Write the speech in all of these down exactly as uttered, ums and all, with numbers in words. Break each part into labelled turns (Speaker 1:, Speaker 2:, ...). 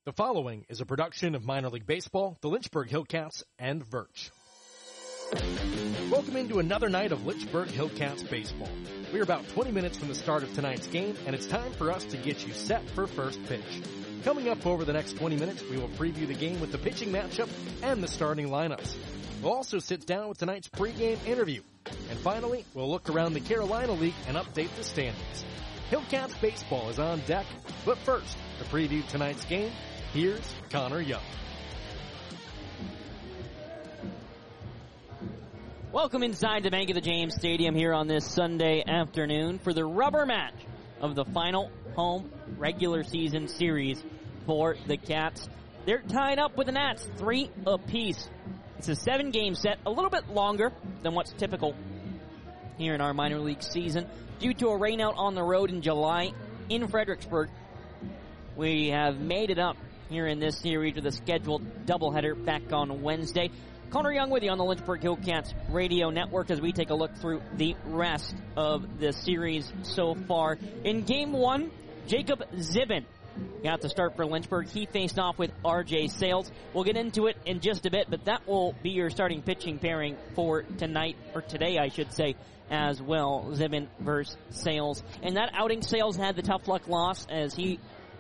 Speaker 1: The following is a production of Minor League Baseball, the Lynchburg Hillcats, and Virch. Welcome into another night of Lynchburg Hillcats baseball. We're about twenty minutes from the start of tonight's game, and it's time for us to get you set for first pitch. Coming up over the next twenty minutes, we will preview the game with the pitching matchup and the starting lineups. We'll also sit down with tonight's pregame interview. And finally, we'll look around the Carolina League and update the standings. Hillcats baseball is on deck, but first, to preview tonight's game, here's Connor Young.
Speaker 2: Welcome inside the Bank of the James Stadium here on this Sunday afternoon for the rubber match of the final home regular season series for the Cats. They're tied up with the Nats, three apiece. It's a seven-game set, a little bit longer than what's typical here in our minor league season. Due to a rainout on the road in July in Fredericksburg, we have made it up here in this series with a scheduled doubleheader back on Wednesday. Connor Young with you on the Lynchburg Hillcats radio network as we take a look through the rest of the series so far. In game one, Jacob Zibin got the start for Lynchburg. He faced off with R J Sales. We'll get into it in just a bit, but that will be your starting pitching pairing for tonight, or today I should say, as well. Zibin versus Sales. And that outing, Sales had the tough luck loss as he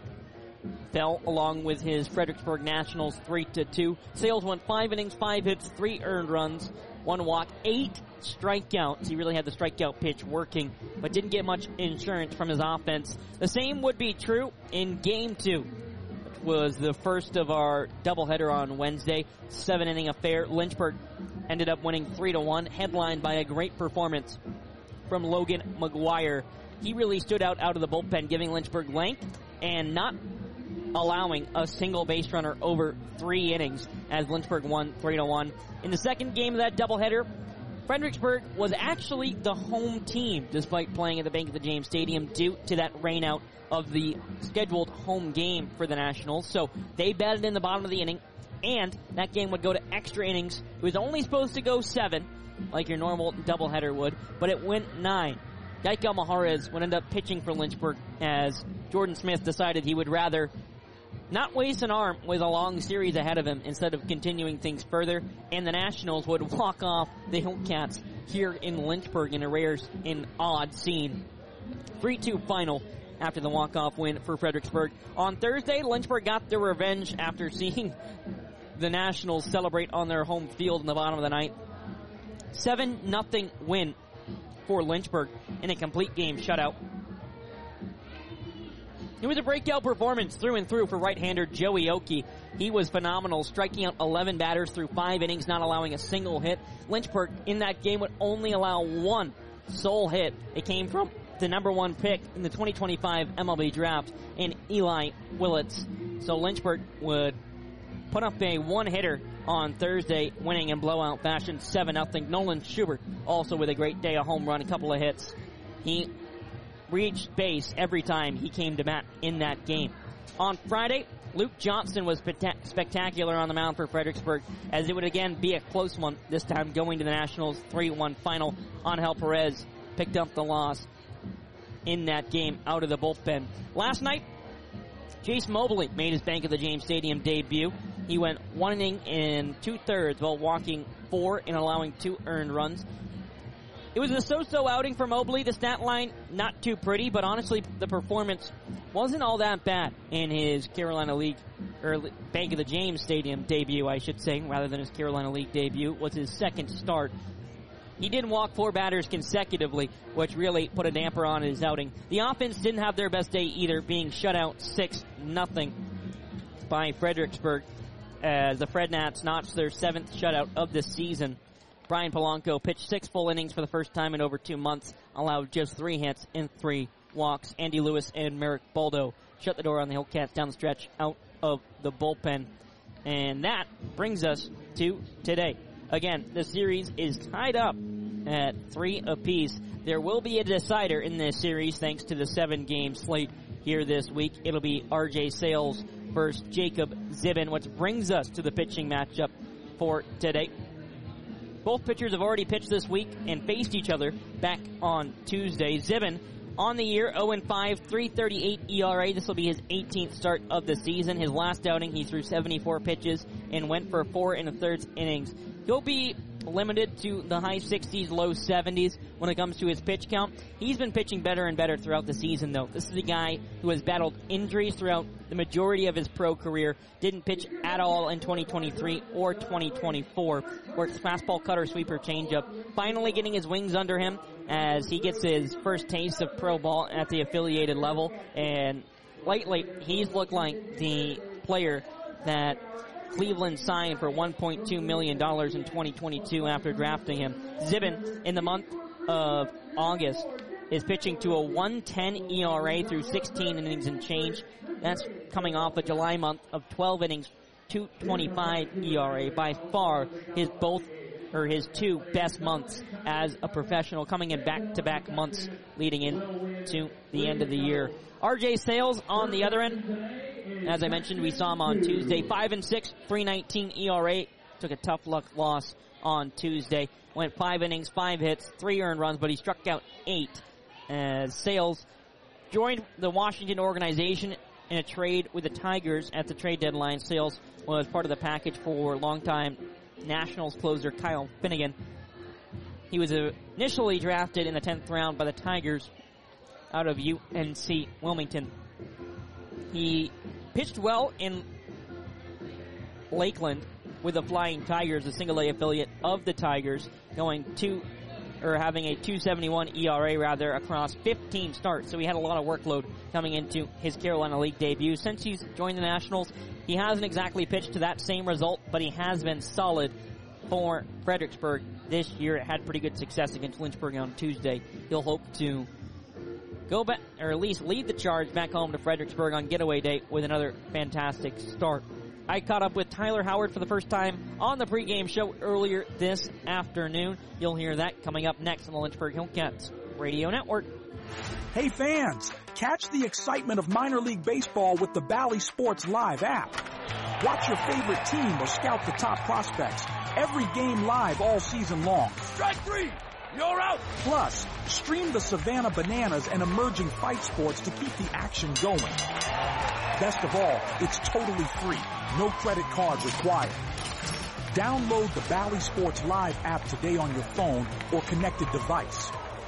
Speaker 2: fell along with his Fredericksburg Nationals three to two. Sales went five innings, five hits, three earned runs, one walk, eight strikeouts. He really had the strikeout pitch working, but didn't get much insurance from his offense. The same would be true in game two, which was the first of our doubleheader on Wednesday. Seven inning affair. Lynchburg ended up winning three to one, headlined by a great performance from Logan McGuire. He really stood out out of the bullpen, giving Lynchburg length and not allowing a single base runner over three innings as Lynchburg won three to one. In the second game of that doubleheader, Fredericksburg was actually the home team despite playing at the Bank of the James Stadium due to that rainout of the scheduled home game for the Nationals. So they batted in the bottom of the inning, and that game would go to extra innings. It was only supposed to go seven, like your normal doubleheader would, but it went nine. Geico Maharez would end up pitching for Lynchburg as Jordan Smith decided he would rather not waste an arm with a long series ahead of him instead of continuing things further, and the Nationals would walk off the Hillcats here in Lynchburg in a rare and odd scene. three two final after the walk-off win for Fredericksburg. On Thursday, Lynchburg got their revenge after seeing the Nationals celebrate on their home field in the bottom of the ninth. seven nothing win for Lynchburg in a complete game shutout. It was a breakout performance through and through for right-hander Joey Oki. He was phenomenal, striking out eleven batters through five innings, not allowing a single hit. Lynchburg in that game would only allow one sole hit. It came from the number one pick in the twenty twenty-five M L B draft in Eli Willits. So Lynchburg would put up a one-hitter on Thursday, winning in blowout fashion seven nothing. Nolan Schubert also with a great day, a home run, a couple of hits. He reached base every time he came to bat in that game. On Friday, Luke Johnston was spectacular on the mound for Fredericksburg, as it would again be a close one, this time going to the Nationals three one final. Angel Perez picked up the loss in that game out of the bullpen. Last night, Jace Mobley made his Bank of the James Stadium debut. He went one inning and two-thirds while walking four and allowing two earned runs. It was a so-so outing for Mobley. The stat line, not too pretty, but honestly, the performance wasn't all that bad in his Carolina League, or Bank of the James Stadium debut, I should say, rather than his Carolina League debut. It was his second start. He didn't walk four batters consecutively, which really put a damper on his outing. The offense didn't have their best day either, being shut out six nothing by Fredericksburg, as the Fred Nats notched their seventh shutout of the season. Brian Polanco pitched six full innings for the first time in over two months, allowed just three hits and three walks. Andy Lewis and Merrick Baldo shut the door on the Hillcats down the stretch out of the bullpen. And that brings us to today. Again, the series is tied up at three apiece. There will be a decider in this series thanks to the seven-game slate here this week. It'll be R J Sales versus Jacob Zibin, which brings us to the pitching matchup for today. Both pitchers have already pitched this week and faced each other back on Tuesday. Zibin On the year, oh and five, three thirty-eight E R A. This will be his eighteenth start of the season. His last outing, he threw seventy-four pitches and went for four and a third innings. He'll be limited to the high sixties, low seventies when it comes to his pitch count. He's been pitching better and better throughout the season, though. This is a guy who has battled injuries throughout the majority of his pro career. Didn't pitch at all in twenty twenty-three or twenty twenty-four. Works fastball, cutter, sweeper, changeup. Finally getting his wings under him as he gets his first taste of pro ball at the affiliated level. And lately, he's looked like the player that Cleveland signed for one point two million dollars in twenty twenty-two after drafting him. Zibin, in the month of August, is pitching to a one ten E R A through sixteen innings and change. That's coming off a July month of twelve innings, two twenty-five E R A. By far, his both or his two best months as a professional, coming in back-to-back months leading into the end of the year. R J Sales on the other end. As I mentioned, we saw him on Tuesday. five and six, three nineteen E R A. Took a tough luck loss on Tuesday. Went five innings, five hits, three earned runs, but he struck out eight. As Sales joined the Washington organization in a trade with the Tigers at the trade deadline. Sales was part of the package for longtime Nationals closer Kyle Finnegan. He was initially drafted in the tenth round by the Tigers out of U N C Wilmington. He pitched well in Lakeland with the Flying Tigers, a single-A affiliate of the Tigers, going two, or having a two seventy-one E R A rather across fifteen starts. So he had a lot of workload coming into his Carolina League debut. Since he's joined the Nationals, he hasn't exactly pitched to that same result, but he has been solid for Fredericksburg this year. It had pretty good success against Lynchburg on Tuesday. He'll hope to go back, or at least lead the charge back home to Fredericksburg on getaway day with another fantastic start. I caught up with Tyler Howard for the first time on the pregame show earlier this afternoon. You'll hear that coming up next on the Lynchburg Hillcats Radio Network.
Speaker 3: Hey fans, catch the excitement of minor league baseball with the Bally Sports Live app. Watch your favorite team or scout the top prospects. Every game live all season long.
Speaker 4: Strike three! You're out!
Speaker 3: Plus, stream the Savannah Bananas and emerging fight sports to keep the action going. Best of all, it's totally free. No credit card required. Download the Bally Sports Live app today on your phone or connected device.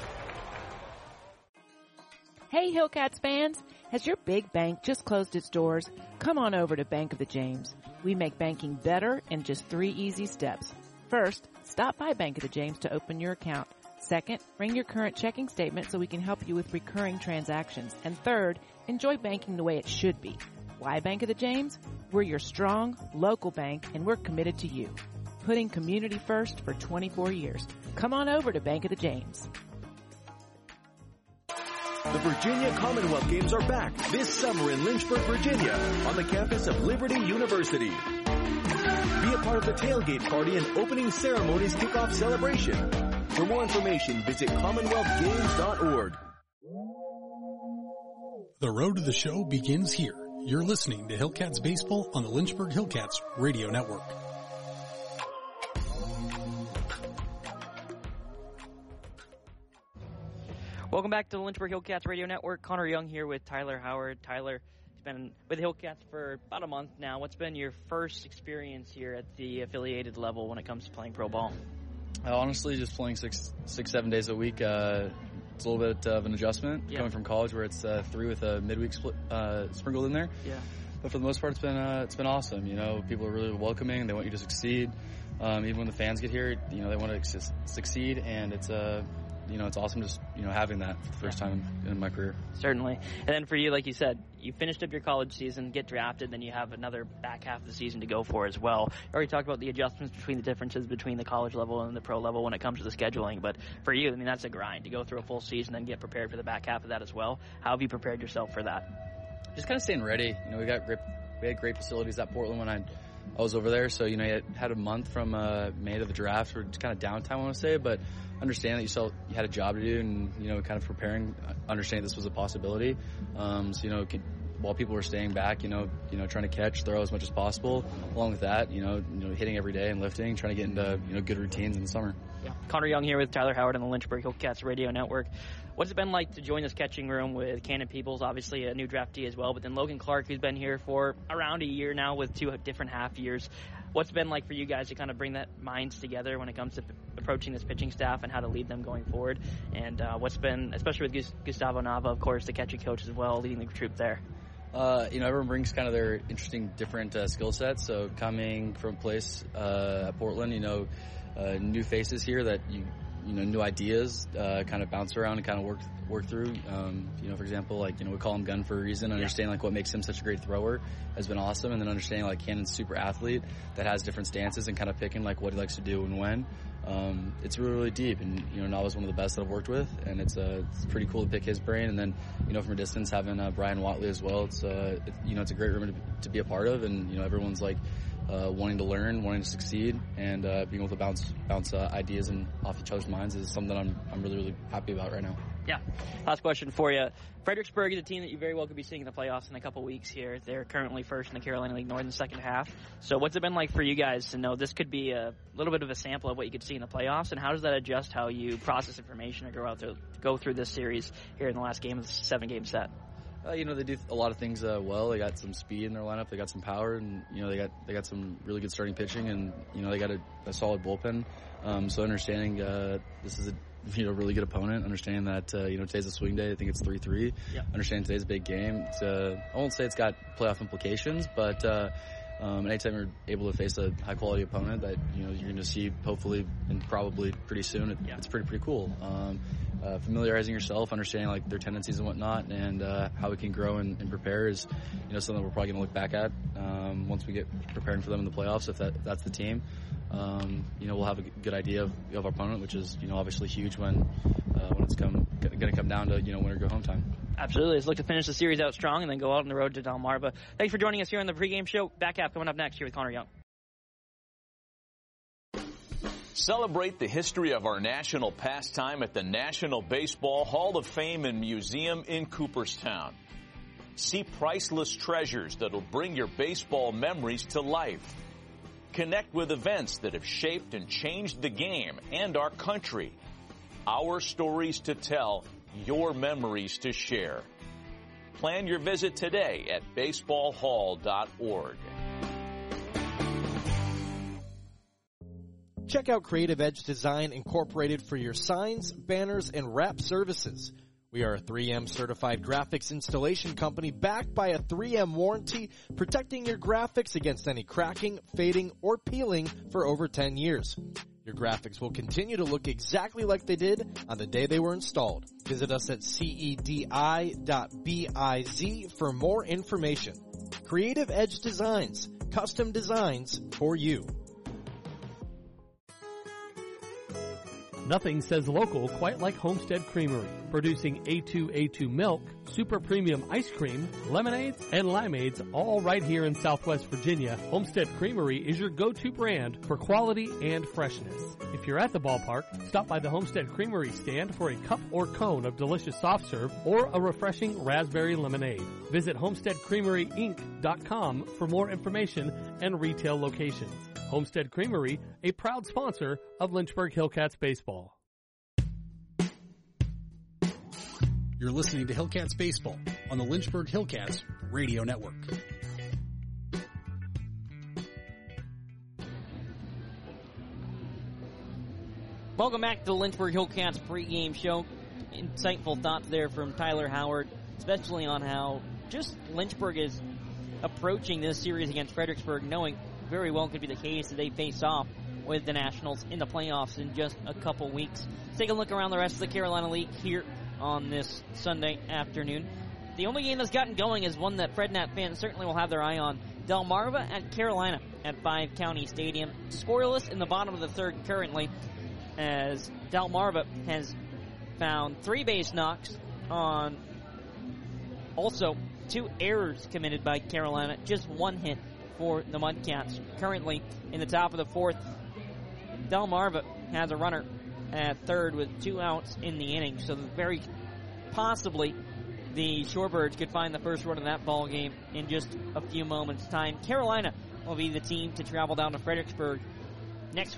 Speaker 5: Hey Hillcats fans, has your big bank just closed its doors? Come on over to Bank of the James. We make banking better in just three easy steps. First, stop by Bank of the James to open your account. Second, bring your current checking statement so we can help you with recurring transactions. And third, enjoy banking the way it should be. Why Bank of the James? We're your strong, local bank, and we're committed to you. Putting community first for twenty-four years. Come on over to Bank of the James.
Speaker 6: The Virginia Commonwealth Games are back this summer in Lynchburg, Virginia, on the campus of Liberty University. Be a part of the tailgate party and opening ceremonies kickoff celebration. For more information, visit commonwealth games dot org.
Speaker 7: The road to the show begins here. You're listening to Hillcats Baseball on the Lynchburg Hillcats Radio Network.
Speaker 2: Welcome back to the Lynchburg Hillcats Radio Network. Connor Young here with Tyler Howard. Tyler has been with Hillcats for about a month now. What's been your first experience here at the affiliated level when it comes to playing pro ball?
Speaker 8: Uh, honestly, just playing six, six, seven days a week. Uh, it's a little bit of an adjustment
Speaker 2: yeah.
Speaker 8: coming from college, where it's uh, three with a midweek split uh, sprinkled in there.
Speaker 2: Yeah.
Speaker 8: But for the most part, it's been uh, it's been awesome. You know, people are really welcoming. They want you to succeed. Um, even when the fans get here, you know, they want to su- succeed, and it's uh, you know, it's awesome just you know having that for the first time in, in my career.
Speaker 2: Certainly. And then for you, like you said, you finished up your college season, get drafted, then you have another back half of the season to go for as well. You already talked about the adjustments between the differences between the college level and the pro level when it comes to the scheduling. But for you, I mean, that's a grind to go through a full season and get prepared for the back half of that as well. How have you prepared yourself for that?
Speaker 8: Just kind of staying ready. You know, we got great, we had great facilities at Portland when I I was over there. So, you know, you had a month from uh, May to the draft, or just kind of downtime, I want to say, but understand that you still you had a job to do, and, you know, kind of preparing, understanding this was a possibility. Um, so, you know, can, while people were staying back, you know, you know, trying to catch, throw as much as possible. Along with that, you know, you know, hitting every day and lifting, trying to get into, you know, good routines in the summer.
Speaker 2: Yeah. Connor Young here with Tyler Howard on the Lynchburg Hillcats Radio Network. What's it been like to join this catching room with Cannon Peoples, obviously a new draftee as well, but then Logan Clark, who's been here for around a year now with two different half years. What's it been like for you guys to kind of bring that minds together when it comes to p- approaching this pitching staff and how to lead them going forward? And uh, what's been, especially with Gus- Gustavo Nava, of course, the catching coach as well, leading the troop there?
Speaker 8: Uh, you know, everyone brings kind of their interesting, different uh, skill sets. So coming from a place uh, at Portland, you know, uh, new faces here that you, you know, new ideas uh, kind of bounce around and kind of work work through. Um, you know, for example, like, you know, we call him Gun for a reason. Understanding like what makes him such a great thrower has been awesome, and then understanding like Cannon's super athlete that has different stances and kind of picking like what he likes to do and when. Um, it's really, really deep, and you know, Nava's one of the best that I've worked with, and it's uh, it's pretty cool to pick his brain. And then, you know, from a distance, having uh, Brian Watley as well. It's uh, it, you know, it's a great room to, to be a part of, and you know, everyone's like uh, wanting to learn, wanting to succeed, and uh, being able to bounce bounce uh, ideas and off each other's minds is something that I'm I'm really, really happy about right now.
Speaker 2: Yeah. Last question for you. Fredericksburg is a team that you very well could be seeing in the playoffs in a couple weeks here. They're currently first in the Carolina League North in the second half. So what's it been like for you guys to know this could be a little bit of a sample of what you could see in the playoffs, and how does that adjust how you process information or go out to go through this series here in the last game of the seven-game set?
Speaker 8: Uh, you know, they do a lot of things uh, well. They got some speed in their lineup. They got some power, and you know, they got they got some really good starting pitching, and you know, they got a, a solid bullpen. Um, so understanding uh, this is a you know really good opponent. Understanding that uh, you know today's a swing day. I think it's three three.
Speaker 2: Yeah.
Speaker 8: Understanding today's a big game. It's, uh, I won't say it's got playoff implications, but uh, um, anytime you're able to face a high quality opponent that you know you're going to see hopefully and probably pretty soon, it, yeah. it's pretty pretty cool. Um, Uh, familiarizing yourself, understanding like their tendencies and whatnot, and uh, how we can grow and, and prepare is, you know, something we're probably going to look back at um, once we get preparing for them in the playoffs. If, that, if that's the team, um, you know, we'll have a good idea of, of our opponent, which is, you know, obviously huge when uh, when it's come going to come down to you know win or go home time.
Speaker 2: Absolutely. Let's look to finish the series out strong and then go out on the road to Delmarva. Thanks for joining us here on the pregame show. Back half coming up next here with Connor Young.
Speaker 9: Celebrate the history of our national pastime at the National Baseball Hall of Fame and Museum in Cooperstown. See priceless treasures that'll bring your baseball memories to life. Connect with events that have shaped and changed the game and our country. Our stories to tell, your memories to share. Plan your visit today at baseball hall dot org.
Speaker 1: Check out Creative Edge Design Incorporated for your signs, banners, and wrap services. We are a three M certified graphics installation company backed by a three M warranty, protecting your graphics against any cracking, fading, or peeling for over ten years. Your graphics will continue to look exactly like they did on the day they were installed. Visit us at cedi dot biz for more information. Creative Edge Designs, custom designs for you.
Speaker 10: Nothing says local quite like Homestead Creamery, producing A two A two milk, super premium ice cream, lemonades, and limeades, all right here in Southwest Virginia. Homestead Creamery is your go-to brand for quality and freshness. If you're at the ballpark, stop by the Homestead Creamery stand for a cup or cone of delicious soft serve or a refreshing raspberry lemonade. Visit homestead creamery inc dot com for more information and retail locations. Homestead Creamery, a proud sponsor of Lynchburg Hillcats Baseball.
Speaker 7: You're listening to Hillcats Baseball on the Lynchburg Hillcats Radio Network.
Speaker 2: Welcome back to the Lynchburg Hillcats pregame show. Insightful thoughts there from Tyler Howard, especially on how just Lynchburg is approaching this series against Fredericksburg, knowing very well could be the case that they face off with the Nationals in the playoffs in just a couple weeks. Let's take a look around the rest of the Carolina League here on this Sunday afternoon. The only game that's gotten going is one that Fred Nat fans certainly will have their eye on. Delmarva at Carolina at Five County Stadium. Scoreless in the bottom of the third currently, as Delmarva has found three base knocks on also two errors committed by Carolina, just one hit for the Mudcats. Currently in the top of the fourth, Delmarva has a runner at third with two outs in the inning, so very possibly the Shorebirds could find the first run of that ball game in just a few moments' time. Carolina will be the team to travel down to Fredericksburg next week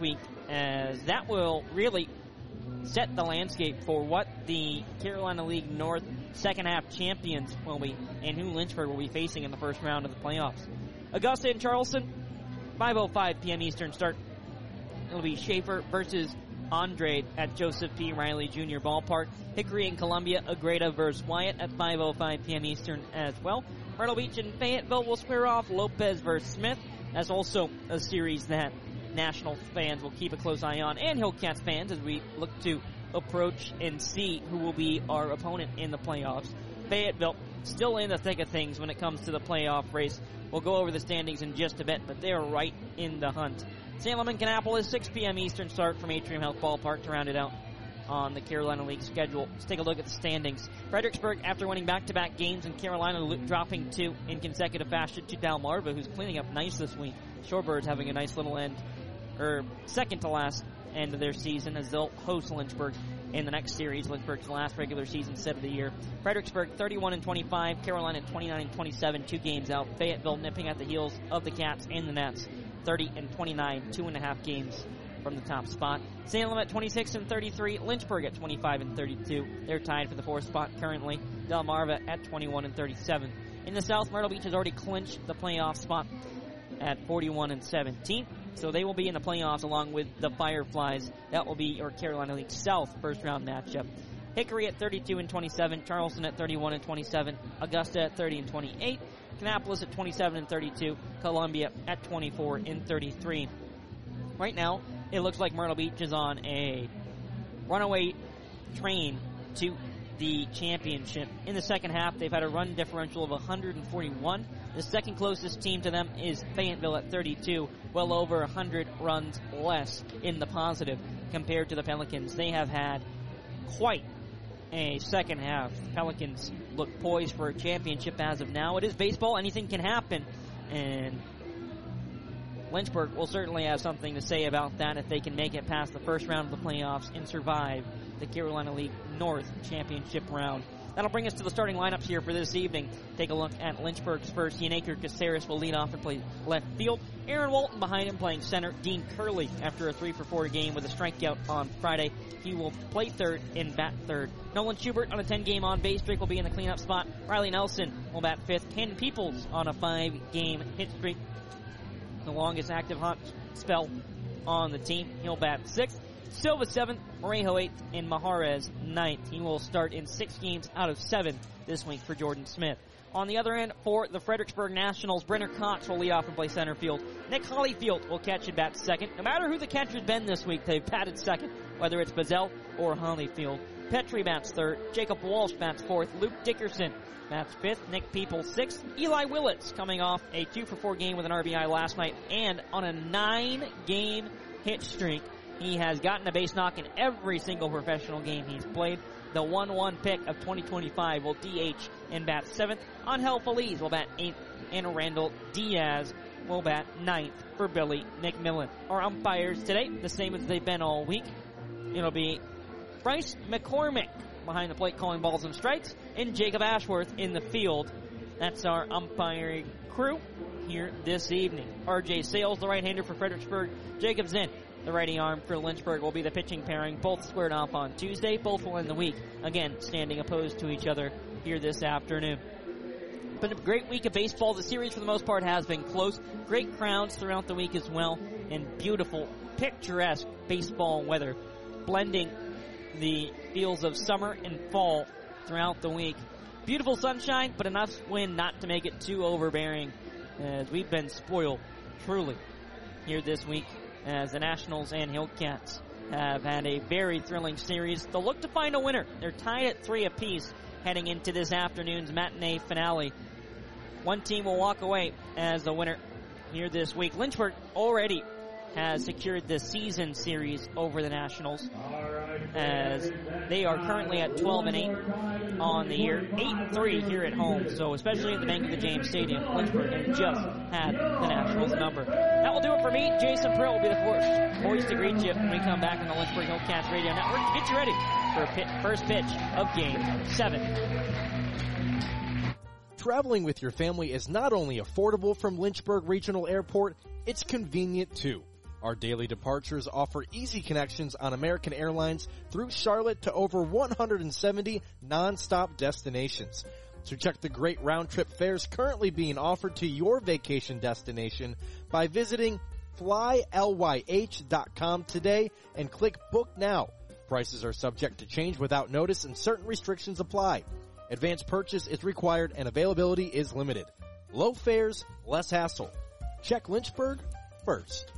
Speaker 2: as that will really set the landscape for what the Carolina League North second half champions will be and who Lynchburg will be facing in the first round of the playoffs. Augusta and Charleston, five oh five p.m. Eastern start. It'll be Schaefer versus Andrade at Joseph P. Riley Junior Ballpark. Hickory and Columbia, Agreda versus Wyatt at five oh five p.m. Eastern as well. Myrtle Beach and Fayetteville will square off. Lopez versus Smith. That's also a series that Nationals fans will keep a close eye on, and Hillcats fans as we look to approach and see who will be our opponent in the playoffs. Fayetteville still in the thick of things when it comes to the playoff race. We'll go over the standings in just a bit, but they're right in the hunt. Salem and Kannapolis, six p.m. Eastern start from Atrium Health Ballpark to round it out on the Carolina League schedule. Let's take a look at the standings. Fredericksburg, after winning back-to-back games, and Carolina dropping two in consecutive fashion to Delmarva, who's cleaning up nice this week. Shorebirds having a nice little end, or second to last end of their season, as they'll host Lynchburg in the next series, Lynchburg's last regular season set of the year. Fredericksburg thirty-one and twenty-five, Carolina twenty-nine and twenty-seven, two games out. Fayetteville nipping at the heels of the Cats and the Nets, thirty and twenty-nine, two and a half games from the top spot. Salem at twenty-six and thirty-three, Lynchburg at twenty-five and thirty-two. They're tied for the fourth spot currently. Delmarva at twenty-one and thirty-seven. In the South, Myrtle Beach has already clinched the playoff spot at forty-one and seventeen. So they will be in the playoffs along with the Fireflies. That will be your Carolina League South first round matchup. Hickory at thirty-two and twenty-seven, Charleston at thirty-one and twenty-seven, Augusta at thirty and twenty-eight, Kannapolis at twenty-seven and thirty-two, Columbia at twenty-four and thirty-three. Right now, it looks like Myrtle Beach is on a runaway train to the championship. In the second half, they've had a run differential of one hundred forty-one. The second closest team to them is Fayetteville at thirty-two, well over one hundred runs less in the positive compared to the Pelicans. They have had quite a second half. Pelicans look poised for a championship as of now. It is baseball. Anything can happen, and Lynchburg will certainly have something to say about that if they can make it past the first round of the playoffs and survive the Carolina League North championship round. That'll bring us to the starting lineups here for this evening. Take a look at Lynchburg's first. Yanaker Caceres will lead off and play left field. Aaron Walton behind him playing center. Dean Curley, after a three for four game with a strikeout on Friday, he will play third and bat third. Nolan Schubert on a ten-game on-base streak will be in the cleanup spot. Riley Nelson will bat fifth. Ken Peoples on a five-game hit streak, the longest active hot spell on the team. He'll bat sixth. Silva seventh, Morejo eighth, and Maharez ninth. He will start in six games out of seven this week for Jordan Smith. On the other end, for the Fredericksburg Nationals, Brenner Cox will lead off and play center field. Nick Hollyfield will catch and bat second. No matter who the catcher's been this week, they've batted second, whether it's Bazell or Hollyfield. Petrie bats third. Jacob Walsh bats fourth. Luke Dickerson bats fifth. Nick Peoples sixth. Eli Willits coming off a two for four game with an R B I last night and on a nine-game hit streak. He has gotten a base knock in every single professional game he's played. The one one pick of twenty twenty-five will D H and bat seventh. Angel Feliz will bat eighth. And Randall Diaz will bat ninth for Billy McMillan. Our umpires today, the same as they've been all week. It'll be Bryce McCormick behind the plate calling balls and strikes, and Jacob Ashworth in the field. That's our umpiring crew here this evening. R J Sales, the right-hander for Fredericksburg. Jacob Zinn, the righty arm for Lynchburg, will be the pitching pairing. Both squared off on Tuesday. Both will end the week, again, standing opposed to each other here this afternoon. Been a great week of baseball. The series, for the most part, has been close. Great crowds throughout the week as well, and beautiful, picturesque baseball weather, blending the feels of summer and fall throughout the week. Beautiful sunshine, but enough wind not to make it too overbearing, as we've been spoiled, truly, here this week, as the Nationals and Hillcats have had a very thrilling series. They'll look to find a winner. They're tied at three apiece heading into this afternoon's matinee finale. One team will walk away as the winner here this week. Lynchburg already has secured the season series over the Nationals, as they are currently at twelve and eight on the year, eight and three here at home. So especially at the Bank of the James Stadium, Lynchburg has just had the Nationals number. That will do it for me. Jason Prill will be the first voice to greet you when we come back on the Lynchburg Hillcats Radio Network to get you ready for a pit, first pitch of Game seven.
Speaker 1: Traveling with your family is not only affordable from Lynchburg Regional Airport, it's convenient too. Our daily departures offer easy connections on American Airlines through Charlotte to over one hundred seventy non-stop destinations. So check the great round-trip fares currently being offered to your vacation destination by visiting fly lyh dot com today and click Book Now. Prices are subject to change without notice and certain restrictions apply. Advance purchase is required and availability is limited. Low fares, less hassle. Check Lynchburg first.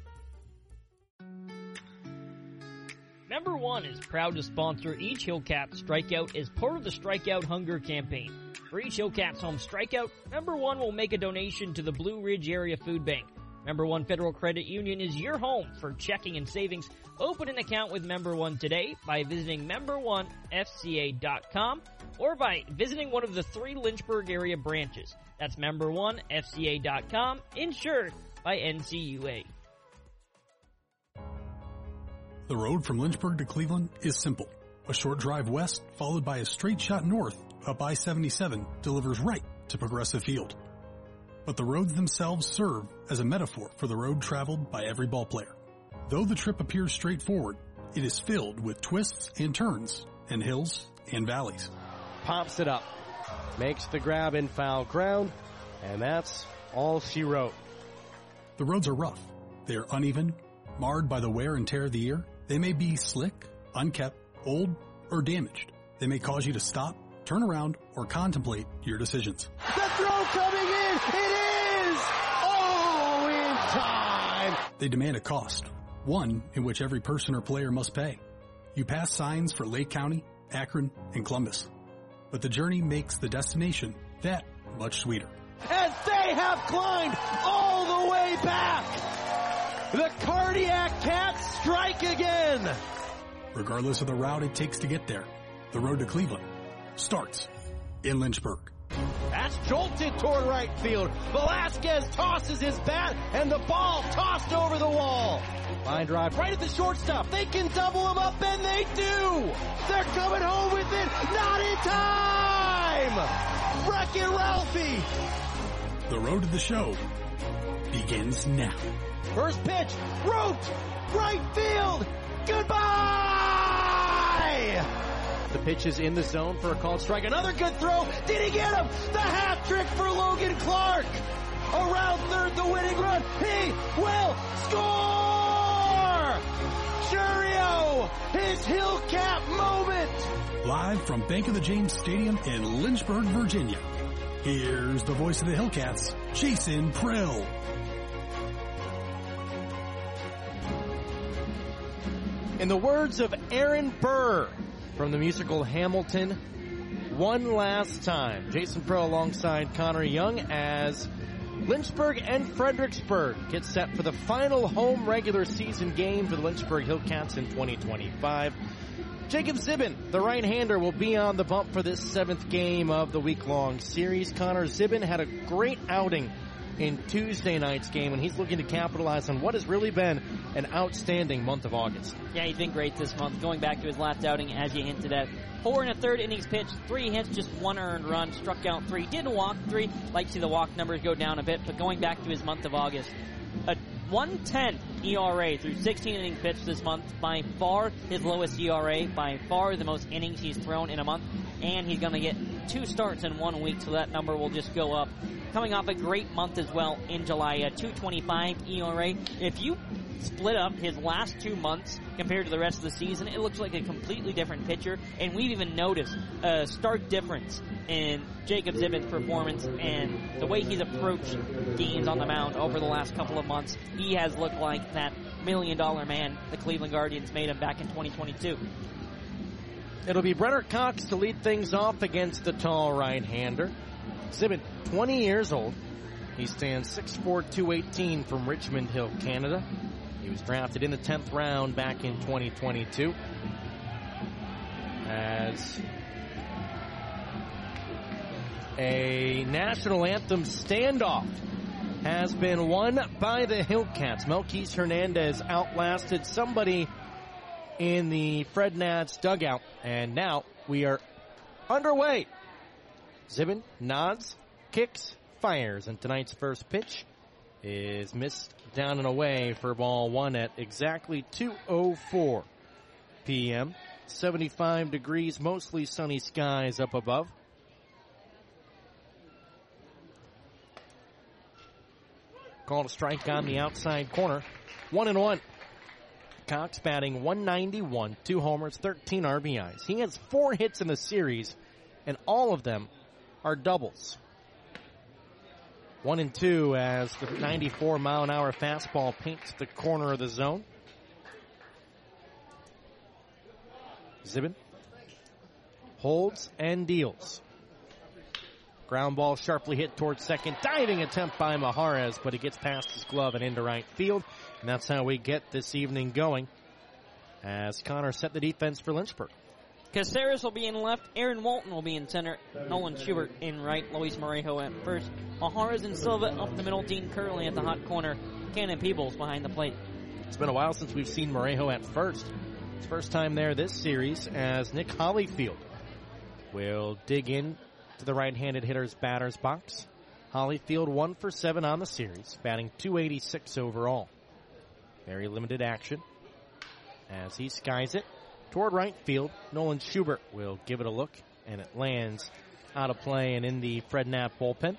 Speaker 2: Number One is proud to sponsor each Hillcat Strikeout as part of the Strikeout Hunger campaign. For each Hillcats home strikeout, Number One will make a donation to the Blue Ridge Area Food Bank. Number One Federal Credit Union is your home for checking and savings. Open an account with Member One today by visiting member one f c a dot com or by visiting one of the three Lynchburg area branches. That's member one f c a dot com, insured by N C U A.
Speaker 7: The road from Lynchburg to Cleveland is simple. A short drive west, followed by a straight shot north up I seventy-seven, delivers right to Progressive Field. But the roads themselves serve as a metaphor for the road traveled by every ballplayer. Though the trip appears straightforward, it is filled with twists and turns, and hills and valleys.
Speaker 1: Pops it up, makes the grab in foul ground, and that's all she wrote.
Speaker 7: The roads are rough. They are uneven, marred by the wear and tear of the year. They may be slick, unkept, old, or damaged. They may cause you to stop, turn around, or contemplate your decisions.
Speaker 1: The throw coming in! It is! Oh, in time!
Speaker 7: They demand a cost, one in which every person or player must pay. You pass signs for Lake County, Akron, and Columbus. But the journey makes the destination that much sweeter.
Speaker 1: As they have climbed all the way back! The Cardiac Cats strike again!
Speaker 7: Regardless of the route it takes to get there, the road to Cleveland starts in Lynchburg.
Speaker 1: That's jolted toward right field. Velasquez tosses his bat, and the ball tossed over the wall. Line drive right at the shortstop. They can double him up, and they do. They're coming home with it. Not in time. Wreck-It Ralphie.
Speaker 7: The road to the show begins now.
Speaker 1: First pitch, roped, right field, goodbye! The pitch is in the zone for a called strike. Another good throw. Did he get him? The hat trick for Logan Clark. Around third, the winning run. He will score! Churio, his Hillcat moment.
Speaker 7: Live from Bank of the James Stadium in Lynchburg, Virginia. Here's the voice of the Hillcats, Jason Prill.
Speaker 1: In the words of Aaron Burr from the musical Hamilton, one last time. Jason Prill alongside Connor Young as Lynchburg and Fredericksburg get set for the final home regular season game for the Lynchburg Hillcats in twenty twenty-five. Jacob Zibin, the right-hander, will be on the bump for this seventh game of the week-long series. Connor Zibin had a great outing in Tuesday night's game, and he's looking to capitalize on what has really been an outstanding month of August.
Speaker 2: Yeah, he's been great this month. Going back to his last outing, as you hinted at, four and a third innings pitched, three hits, just one earned run, struck out three, didn't walk three. Like to see the walk numbers go down a bit, but going back to his month of August, a one ten E R A through sixteen innings pitched this month, by far his lowest E R A, by far the most innings he's thrown in a month, and he's going to get two starts in one week, so that number will just go up. Coming off a great month as well in July, a two twenty-five E R A. If you split up his last two months compared to the rest of the season, it looks like a completely different pitcher, and we've even noticed a stark difference in Jacob Zibin's performance and the way he's approached games on the mound over the last couple of months. He has looked like that million dollar man the Cleveland Guardians made him back in twenty twenty-two.
Speaker 1: It'll be Brenner Cox to lead things off against the tall right-hander. Zibin, twenty years old. He stands six four, two eighteen from Richmond Hill, Canada. He was drafted in the tenth round back in twenty twenty-two. As a national anthem standoff has been won by the Hillcats. Melquise Hernandez outlasted somebody in the Fred Nats dugout, and now we are underway. Zibin nods, kicks, fires, and tonight's first pitch is missed down and away for ball one at exactly two oh four p.m. seventy-five degrees, mostly sunny skies up above. Called a strike on the outside corner. One and one. Cox batting one ninety-one, two homers, thirteen R B Is. He has four hits in the series, and all of them are doubles. One and two as the ninety-four mile an hour fastball paints the corner of the zone. Zibin holds and deals. Ground ball sharply hit towards second. Diving attempt by Majarez, but he gets past his glove and into right field. And that's how we get this evening going as Connor set the defense for Lynchburg.
Speaker 2: Caceres will be in left. Aaron Walton will be in center. Nolan Schubert in right. Luis Morejo at first. Majarez and Silva up the middle. Dean Curley at the hot corner. Cannon Peebles behind the plate.
Speaker 1: It's been a while since we've seen Morejo at first. It's first time there this series as Nick Hollyfield will dig in to the right-handed hitter's batter's box. Hollyfield one for seven on the series, batting two eighty-six overall. Very limited action as he skies it toward right field. Nolan Schubert will give it a look, and it lands out of play and in the Fred Knapp bullpen.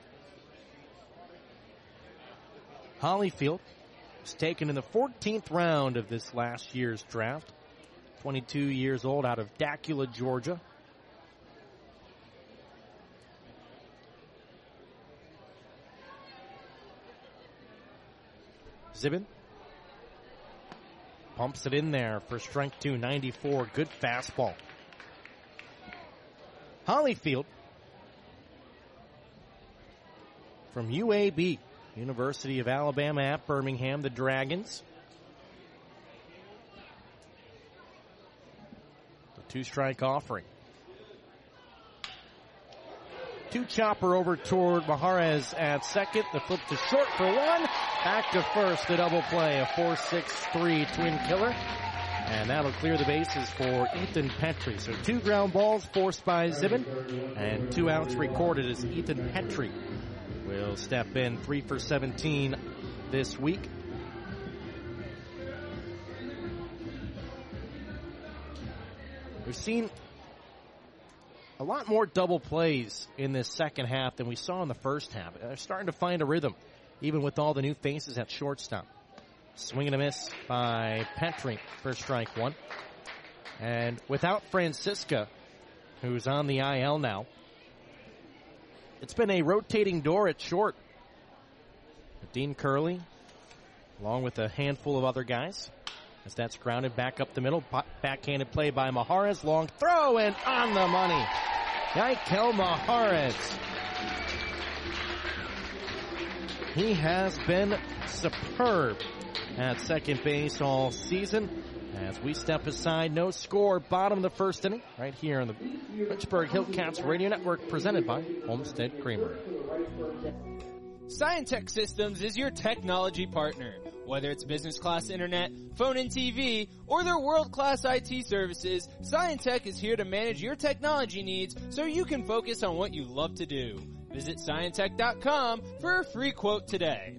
Speaker 1: Hollyfield was taken in the fourteenth round of this last year's draft. twenty-two years old, out of Dacula, Georgia. Zibin pumps it in there for strike two, ninety-four. Good fastball. Hollyfield from U A B, University of Alabama at Birmingham, the Dragons. The two-strike offering. Two chopper over toward Majarez at second. The flip to short for one. Back to first, the double play, a four six three twin killer. And that'll clear the bases for Ethan Petrie. So two ground balls forced by Zibin, and two outs recorded as Ethan Petrie will step in, three for seventeen this week. We've seen a lot more double plays in this second half than we saw in the first half. They're starting to find a rhythm, even with all the new faces at shortstop. Swing and a miss by Petrie for strike one. And without Francisca, who's on the I L now, it's been a rotating door at short. Dean Curley, along with a handful of other guys, as that's grounded back up the middle. Backhanded play by Majarez. Long throw and on the money. Yaikel Majarez. He has been superb at second base all season. As we step aside, no score, bottom of the first inning, right here on the Lynchburg Hillcats Radio Network, presented by Homestead Creamery.
Speaker 11: Scientech Systems is your technology partner. Whether it's business class internet, phone and T V, or their world-class I T services, Scientech is here to manage your technology needs so you can focus on what you love to do. Visit Scientech dot com for a free quote today.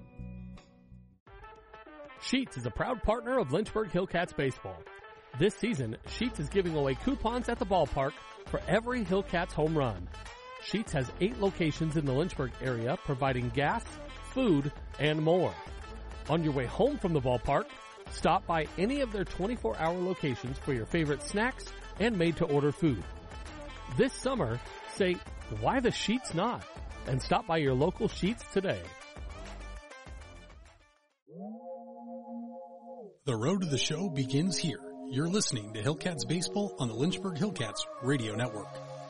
Speaker 10: Sheetz is a proud partner of Lynchburg Hillcats baseball. This season, Sheetz is giving away coupons at the ballpark for every Hillcats home run. Sheetz has eight locations in the Lynchburg area, providing gas, food, and more. On your way home from the ballpark, stop by any of their twenty-four hour locations for your favorite snacks and made-to-order food. This summer, say, why the Sheetz not? And stop by your local Sheetz today.
Speaker 7: The road to the show begins here. You're listening to Hillcats Baseball on the Lynchburg Hillcats Radio Network.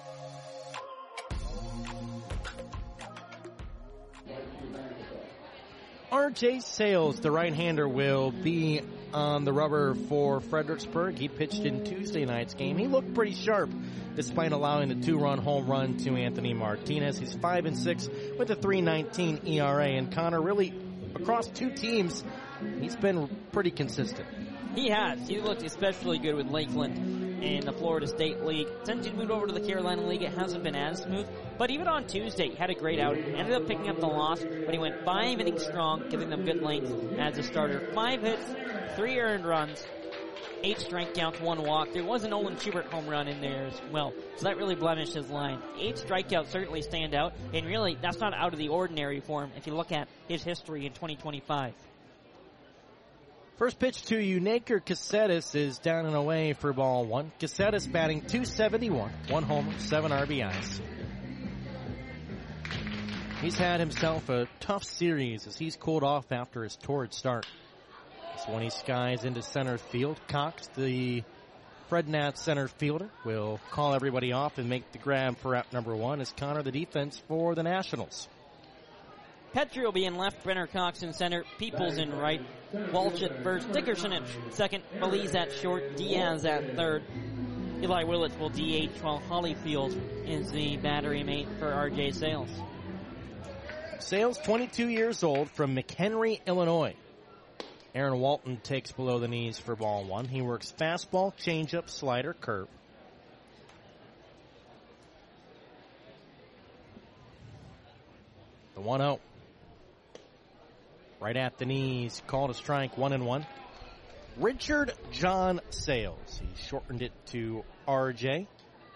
Speaker 1: R J Sales, the right-hander, will be on the rubber for Fredericksburg. He pitched in Tuesday night's game. He looked pretty sharp despite allowing the two-run home run to Anthony Martinez. He's five and six with a three nineteen E R A. And Connor, really, across two teams, he's been pretty consistent.
Speaker 2: He has. He looked especially good with Lakeland in the Florida State League. Since he moved over to the Carolina League, it hasn't been as smooth. But even on Tuesday, he had a great outing. Ended up picking up the loss, but he went five innings strong, giving them good length as a starter. Five hits, three earned runs, eight strikeouts, one walk. There was an Nolan Schubert home run in there as well, so that really blemished his line. Eight strikeouts certainly stand out, and really, that's not out of the ordinary for him if you look at his history in twenty twenty-five.
Speaker 1: First pitch to you, Naker Caceres is down and away for ball one. Caceres batting two seventy-one, one homer, seven R B Is. He's had himself a tough series as he's cooled off after his torrid start. This one he skies into center field. Cox, the Fred Nats center fielder, will call everybody off and make the grab for out number one as Connor the defense for the Nationals.
Speaker 2: Petrie will be in left, Brenner Cox in center, Peoples in right, Walsh at first, Dickerson at second, Belize at short, Diaz at third. Eli Willits will D H while Hollyfield is the battery mate for R J Sales.
Speaker 1: Sales, twenty-two years old, from McHenry, Illinois. Aaron Walton takes below the knees for ball one. He works fastball, changeup, slider, curve. The one oh. Right at the knees, called a strike, one and one. Richard John Sales. He shortened it to R J.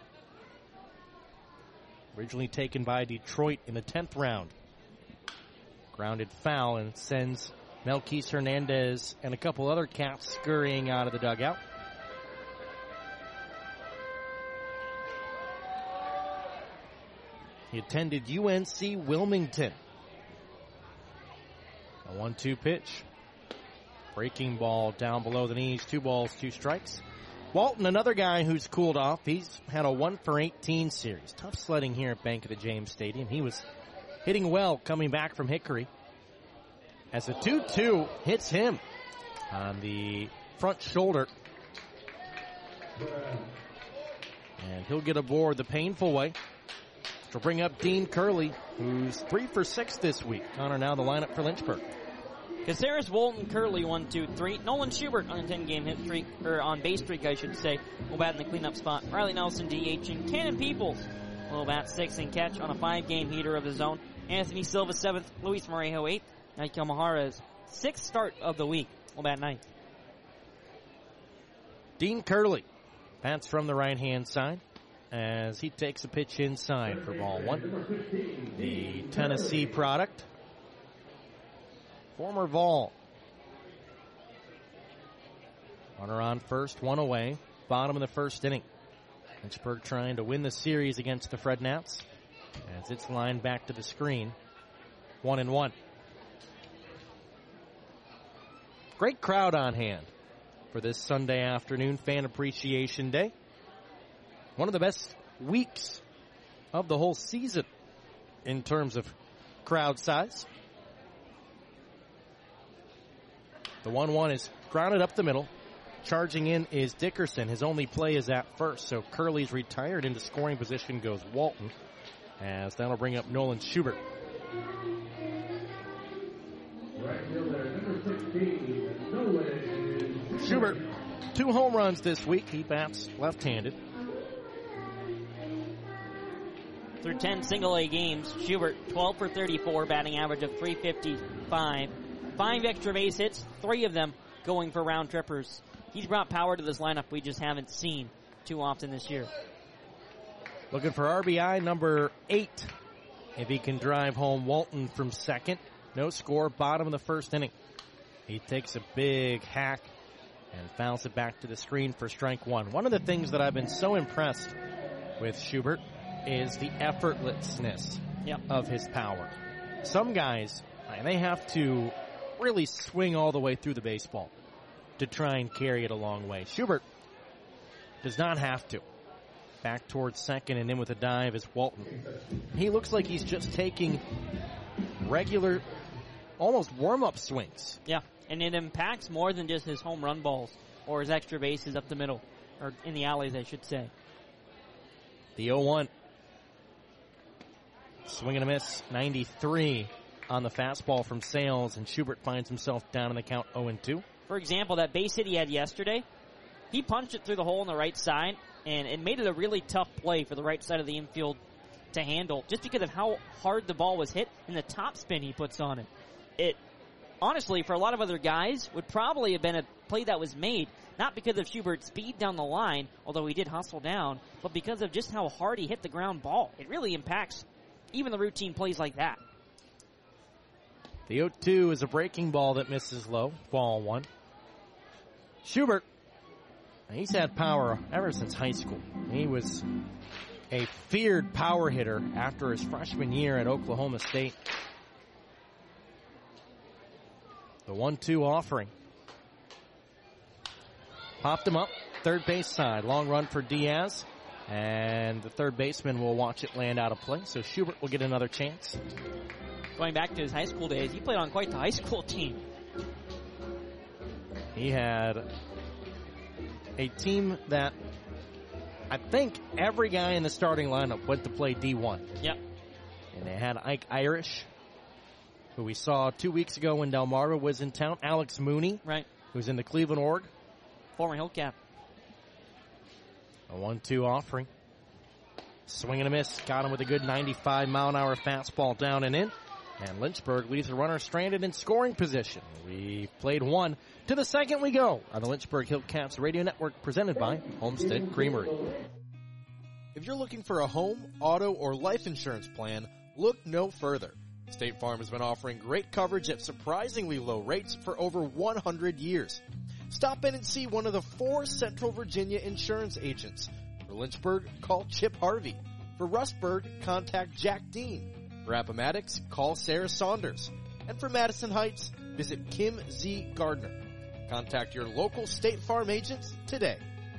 Speaker 1: Originally taken by Detroit in the tenth round. Grounded foul and sends Melquise Hernandez and a couple other Caps scurrying out of the dugout. He attended U N C Wilmington. A one two pitch. Breaking ball down below the knees. Two balls, two strikes. Walton, another guy who's cooled off. He's had a one for eighteen series. Tough sledding here at Bank of the James Stadium. He was hitting well coming back from Hickory. As a two two hits him on the front shoulder. And he'll get aboard the painful way to bring up Dean Curley, who's three for six this week. Connor, now the lineup for Lynchburg.
Speaker 2: Caceres, Walton, Curley, one, two, three. Nolan Schubert on a ten-game hit streak, or on base streak, I should say, will bat in the cleanup spot. Riley Nelson DHing. Cannon Peoples will bat six and catch on a five-game heater of his own. Anthony Silva, seventh. Luis Morejo, eighth. Naiko Mahara's sixth start of the week will bat ninth.
Speaker 1: Dean Curley bats from the right-hand side as he takes a pitch inside for ball one. The Tennessee product. Former Vol. Runner on first, one away. Bottom of the first inning. Lynchburg trying to win the series against the Fred Nats as it's lined back to the screen. One and one. Great crowd on hand for this Sunday afternoon Fan Appreciation Day. One of the best weeks of the whole season in terms of crowd size. The one one is grounded up the middle. Charging in is Dickerson. His only play is at first, so Curley's retired. Into scoring position goes Walton, as that'll bring up Nolan Schubert. Schubert, two home runs this week. He bats left-handed.
Speaker 2: Through ten single-A games, Schubert twelve for thirty-four, batting average of three fifty-five. Five extra base hits, three of them going for round trippers. He's brought power to this lineup we just haven't seen too often this year.
Speaker 1: Looking for R B I number eight. If he can drive home Walton from second. No score, bottom of the first inning. He takes a big hack and fouls it back to the screen for strike one. One of the things that I've been so impressed with Schubert is the effortlessness
Speaker 2: yep.
Speaker 1: of his power. Some guys, they have to really swing all the way through the baseball to try and carry it a long way. Schubert does not have to. Back towards second and in with a dive is Walton. He looks like he's just taking regular, almost warm-up swings.
Speaker 2: Yeah, and it impacts more than just his home run balls or his extra bases up the middle, or in the alleys, I should say.
Speaker 1: The oh one. Swing and a miss, ninety-three on the fastball from Sales, and Schubert finds himself down in the count oh and two.
Speaker 2: For example, that base hit he had yesterday, he punched it through the hole on the right side, and it made it a really tough play for the right side of the infield to handle, just because of how hard the ball was hit and the top spin he puts on it. It, honestly, for a lot of other guys, would probably have been a play that was made, not because of Schubert's speed down the line, although he did hustle down, but because of just how hard he hit the ground ball. It really impacts even the routine plays like that.
Speaker 1: The oh two is a breaking ball that misses low. Ball one. Schubert, he's had power ever since high school. He was a feared power hitter after his freshman year at Oklahoma State. The one two offering. Popped him up, third base side. Long run for Diaz. And the third baseman will watch it land out of play. So Schubert will get another chance.
Speaker 2: Going back to his high school days, he played on quite the high school team.
Speaker 1: He had a team that I think every guy in the starting lineup went to play D one.
Speaker 2: Yep.
Speaker 1: And they had Ike Irish, who we saw two weeks ago when Delmarva was in town. Alex Mooney,
Speaker 2: right,
Speaker 1: who's in the Cleveland Org.
Speaker 2: Former Hillcat.
Speaker 1: A one two offering. Swing and a miss. Got him with a good ninety-five mile an hour fastball down and in. And Lynchburg leaves the runner stranded in scoring position. We played one. To the second we go on the Lynchburg Hillcats Radio Network, presented by Homestead Creamery.
Speaker 12: If you're looking for a home, auto, or life insurance plan, look no further. State Farm has been offering great coverage at surprisingly low rates for over one hundred years. Stop in and see one of the four Central Virginia insurance agents. For Lynchburg, call Chip Harvey. For Rustburg, contact Jack Dean. For Appomattox, call Sarah Saunders. And for Madison Heights, visit Kim Z. Gardner. Contact your local State Farm agents today.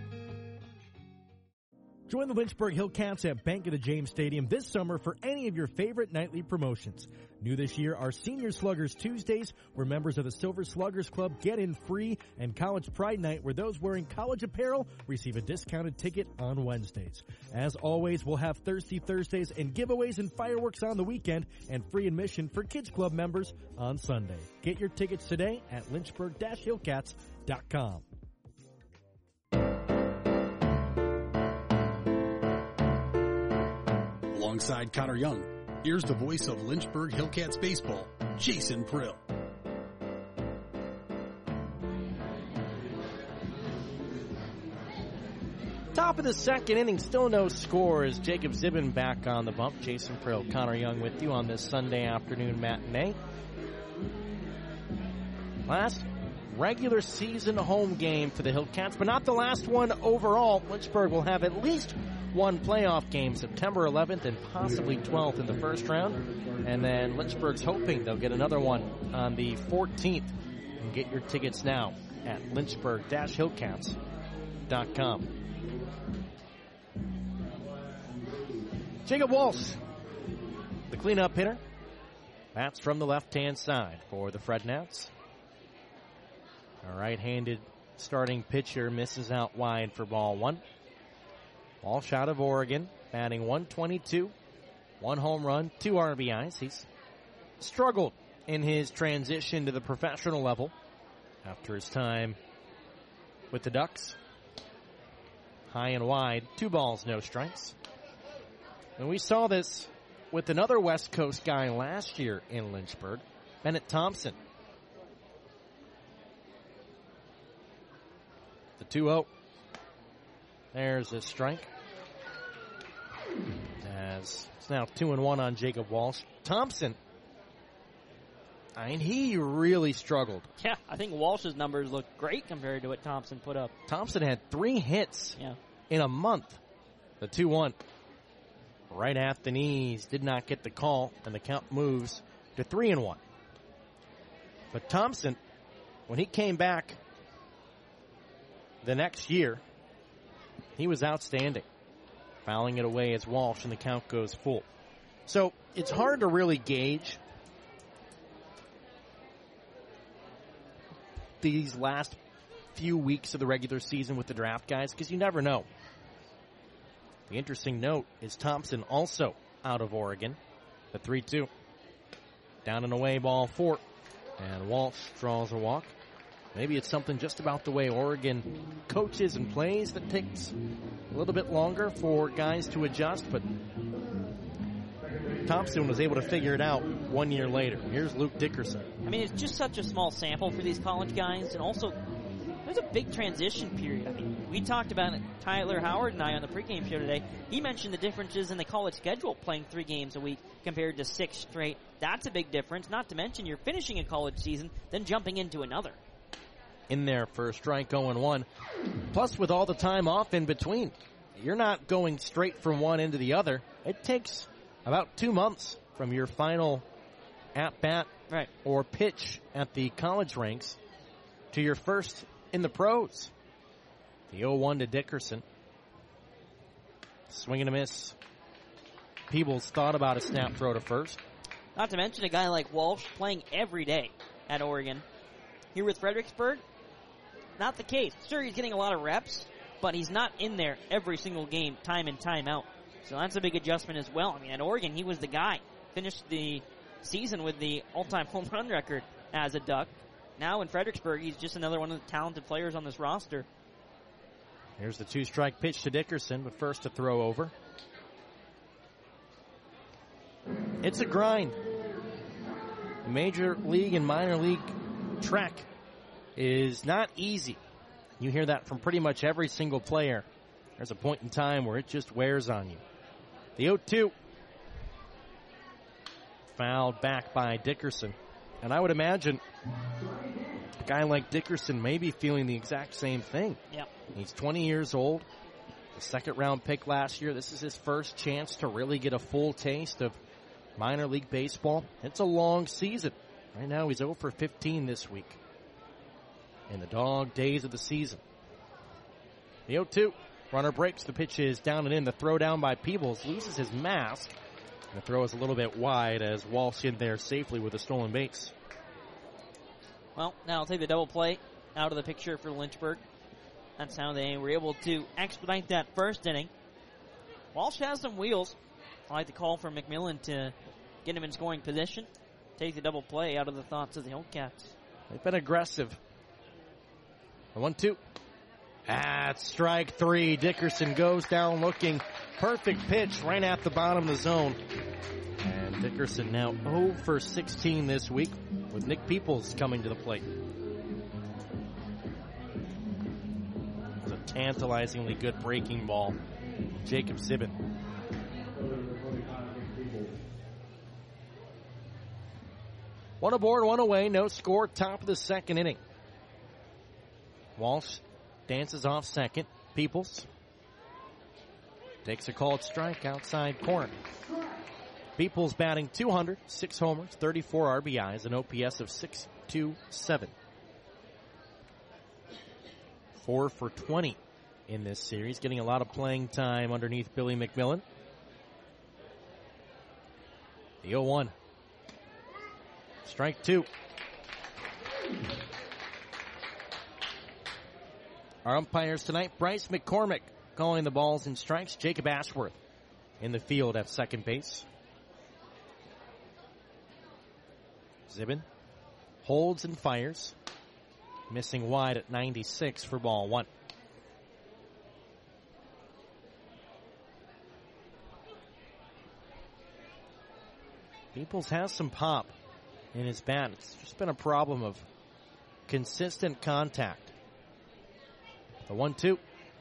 Speaker 13: Join the Lynchburg Hillcats at Bank of the James Stadium this summer for any of your favorite nightly promotions. New this year are Senior Sluggers Tuesdays, where members of the Silver Sluggers Club get in free, and College Pride Night, where those wearing college apparel receive a discounted ticket on Wednesdays. As always, we'll have Thirsty Thursdays and giveaways and fireworks on the weekend, and free admission for Kids Club members on Sunday. Get your tickets today at lynchburg dash hillcats dot com.
Speaker 7: Alongside Connor Young, here's the voice of Lynchburg Hillcats baseball, Jason Prill.
Speaker 1: Top of the second inning, still no scores. Jacob Zibin back on the bump. Jason Prill, Connor Young with you on this Sunday afternoon matinee. Last regular season home game for the Hillcats, but not the last one overall. Lynchburg will have at least one playoff game, September eleventh and possibly twelfth in the first round. And then Lynchburg's hoping they'll get another one on the fourteenth. And get your tickets now at lynchburg dash hillcats dot com. Jacob Walsh, the cleanup hitter. Bats from the left-hand side for the Frednats. A right-handed starting pitcher misses out wide for ball one. Walsh out of Oregon, batting one twenty-two, one home run, two R B Is. He's struggled in his transition to the professional level after his time with the Ducks. High and wide, two balls, no strikes. And we saw this with another West Coast guy last year in Lynchburg, Bennett Thompson. The two oh. There's a strike. As it's now two and one on Jacob Walsh. Thompson, I mean, he really struggled.
Speaker 2: Yeah, I think Walsh's numbers look great compared to what Thompson put up.
Speaker 1: Thompson had three hits
Speaker 2: yeah.
Speaker 1: in a month. The two one. Right at the knees, did not get the call, and the count moves to three and one. But Thompson, when he came back the next year, he was outstanding, fouling it away as Walsh, and the count goes full. So it's hard to really gauge these last few weeks of the regular season with the draft guys because you never know. The interesting note is Thompson also out of Oregon. The three two. Down and away, ball four. And Walsh draws a walk. Maybe it's something just about the way Oregon coaches and plays that takes a little bit longer for guys to adjust, but Thompson was able to figure it out one year later. Here's Luke Dickerson.
Speaker 2: I mean, it's just such a small sample for these college guys, and also there's a big transition period. I mean, we talked about it, Tyler Howard and I on the pregame show today. He mentioned the differences in the college schedule, playing three games a week compared to six straight. That's a big difference, not to mention you're finishing a college season, then jumping into another.
Speaker 1: In there for a strike oh and one. Plus, with all the time off in between, you're not going straight from one into the other. It takes about two months from your final at-bat
Speaker 2: right.
Speaker 1: or pitch at the college ranks to your first in the pros. The oh one to Dickerson. Swing and a miss. Peebles thought about a snap throw to first.
Speaker 2: Not to mention a guy like Walsh playing every day at Oregon. Here with Fredericksburg, not the case. Sure, he's getting a lot of reps, but he's not in there every single game, time in, time out. So that's a big adjustment as well. I mean, at Oregon, he was the guy. Finished the season with the all-time home run record as a Duck. Now in Fredericksburg, he's just another one of the talented players on this roster.
Speaker 1: Here's the two-strike pitch to Dickerson, but first to throw over. It's a grind. Major league and minor league track is not easy. You hear that from pretty much every single player. There's a point in time where it just wears on you. The oh two. Fouled back by Dickerson. And I would imagine a guy like Dickerson may be feeling the exact same thing.
Speaker 2: Yep.
Speaker 1: He's twenty years old. The second round pick last year. This is his first chance to really get a full taste of minor league baseball. It's a long season. Right now he's oh for fifteen this week in the dog days of the season. The oh two. Runner breaks. The pitch is down and in. The throw down by Peebles. Loses his mask. And the throw is a little bit wide as Walsh in there safely with a stolen base.
Speaker 2: Well, now I'll take the double play out of the picture for Lynchburg. That's how they were able to expedite that first inning. Walsh has some wheels. I like the call from McMillan to get him in scoring position. Take the double play out of the thoughts of the Hillcats.
Speaker 1: They've been aggressive. One, two. At strike three. Dickerson goes down looking. Perfect pitch right at the bottom of the zone. And Dickerson now oh for sixteen this week with Nick Peebles coming to the plate. It was a tantalizingly good breaking ball. Jacob Zibin. One aboard, one away, no score, top of the second inning. Walsh dances off second. Peebles takes a called strike outside corner. Peebles batting two hundred, six homers, thirty-four R B Is, an O P S of six two seven. Four for twenty in this series, getting a lot of playing time underneath Billy McMillan. The oh one. Strike two. Our umpires tonight, Bryce McCormick calling the balls and strikes. Jacob Ashworth in the field at second base. Zibin holds and fires. Missing wide at ninety-six for ball one. Peebles has some pop in his bat. It's just been a problem of consistent contact. The one two.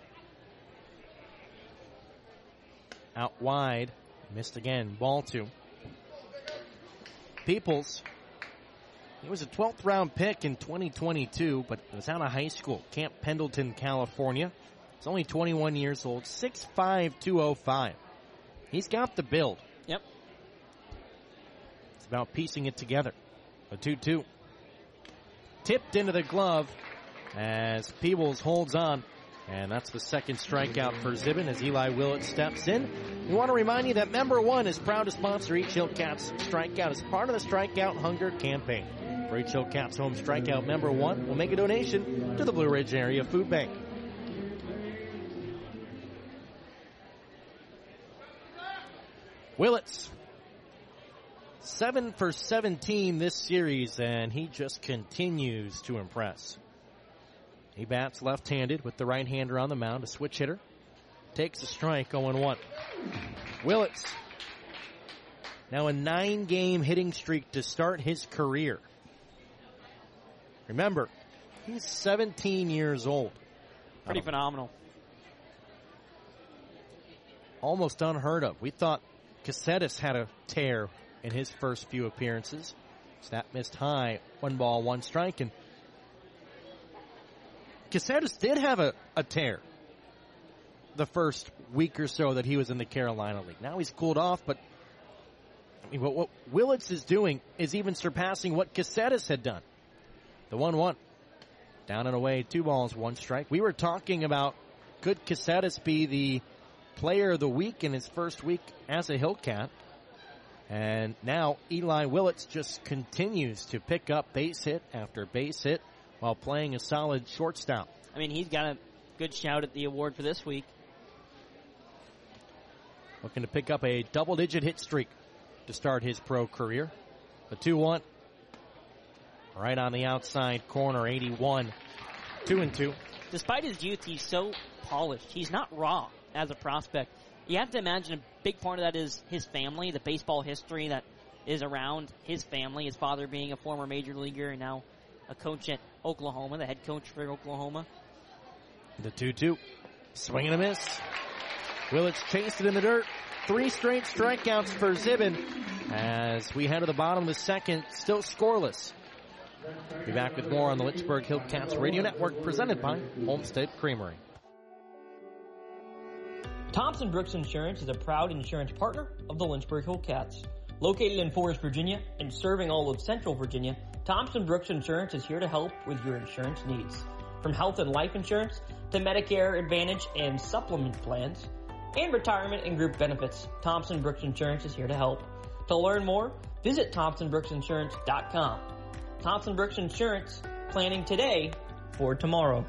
Speaker 1: Out wide. Missed again. Ball two. Peebles. He was a twelfth round pick in twenty twenty-two, but was out of high school. Camp Pendleton, California. He's only twenty-one years old. six five, two oh five. He's got the build.
Speaker 2: Yep.
Speaker 1: It's about piecing it together. A two two. Tipped into the glove as Peebles holds on. And that's the second strikeout for Zibin as Eli Willett steps in. We want to remind you that Member One is proud to sponsor each Hillcats strikeout as part of the Strikeout Hunger campaign. For each Hillcats home strikeout, Member One will make a donation to the Blue Ridge Area Food Bank. Willits, seven for seventeen this series, and he just continues to impress. He bats left-handed with the right-hander on the mound, a switch hitter. Takes a strike, oh and one. Willits, now a nine-game hitting streak to start his career. Remember, he's seventeen years old.
Speaker 2: Pretty phenomenal.
Speaker 1: Almost unheard of. We thought Caceres had a tear in his first few appearances. Snap missed high, one ball, one strike, and Caceres did have a, a tear the first week or so that he was in the Carolina League. Now he's cooled off, but I mean, what, what Willits is doing is even surpassing what Caceres had done. The one one. Down and away, two balls, one strike. We were talking about, could Caceres be the player of the week in his first week as a Hillcat? And now Eli Willits just continues to pick up base hit after base hit while playing a solid shortstop.
Speaker 2: I mean, he's got a good shout at the award for this week.
Speaker 1: Looking to pick up a double-digit hit streak to start his pro career. The two one. Right on the outside corner, eighty-one. two and two.
Speaker 2: Despite his youth, he's so polished. He's not raw as a prospect. You have to imagine a big part of that is his family, the baseball history that is around his family, his father being a former major leaguer and now a coach at Oklahoma, the head coach for Oklahoma.
Speaker 1: The two two. Swing and a miss. Willits chased it in the dirt. Three straight strikeouts for Zibin as we head to the bottom of the second, still scoreless. Be back with more on the Lynchburg Hillcats Radio Network, presented by Homestead Creamery.
Speaker 14: Thompson Brooks Insurance is a proud insurance partner of the Lynchburg Hillcats. Located in Forest, Virginia, and serving all of Central Virginia, Thompson Brooks Insurance is here to help with your insurance needs. From health and life insurance to Medicare Advantage and supplement plans, and retirement and group benefits, Thompson Brooks Insurance is here to help. To learn more, visit thompson brooks insurance dot com. Thompson Brooks Insurance, planning today for tomorrow.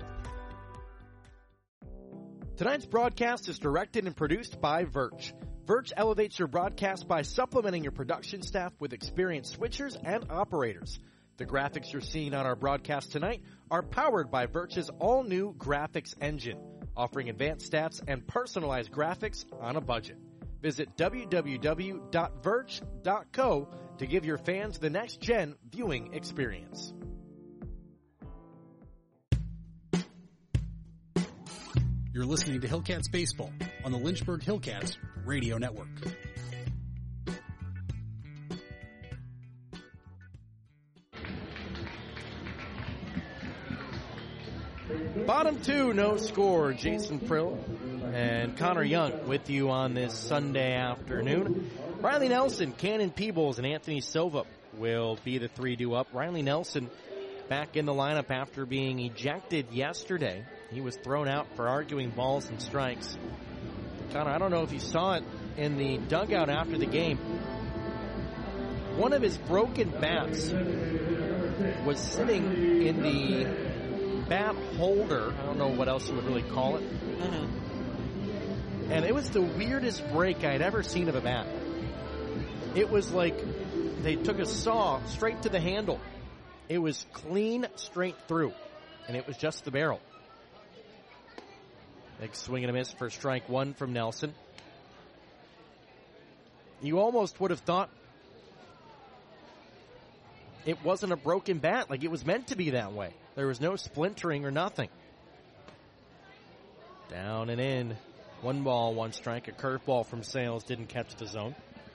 Speaker 12: Tonight's broadcast is directed and produced by Virch. Virch elevates your broadcast by supplementing your production staff with experienced switchers and operators. The graphics you're seeing on our broadcast tonight are powered by Virch's all-new graphics engine, offering advanced stats and personalized graphics on a budget. Visit w w w dot virch dot co to give your fans the next-gen viewing experience.
Speaker 7: You're listening to Hillcats Baseball on the Lynchburg Hillcats Radio Network.
Speaker 1: Bottom two, no score. Jason Prill and Connor Young with you on this Sunday afternoon. Riley Nelson, Cannon Peebles, and Anthony Silva will be the three due up. Riley Nelson back in the lineup after being ejected yesterday. He was thrown out for arguing balls and strikes. Connor, I don't know if you saw it in the dugout after the game. One of his broken bats was sitting in the bat holder. I don't know what else you would really call it. Mm-hmm. And it was the weirdest break I'd ever seen of a bat. It was like they took a saw straight to the handle. It was clean straight through, and it was just the barrel. Big swing and a miss for strike one from Nelson. You almost would have thought it wasn't a broken bat, like it was meant to be that way. There was no splintering or nothing. Down and in. One ball, one strike. A curveball from Sales didn't catch the zone.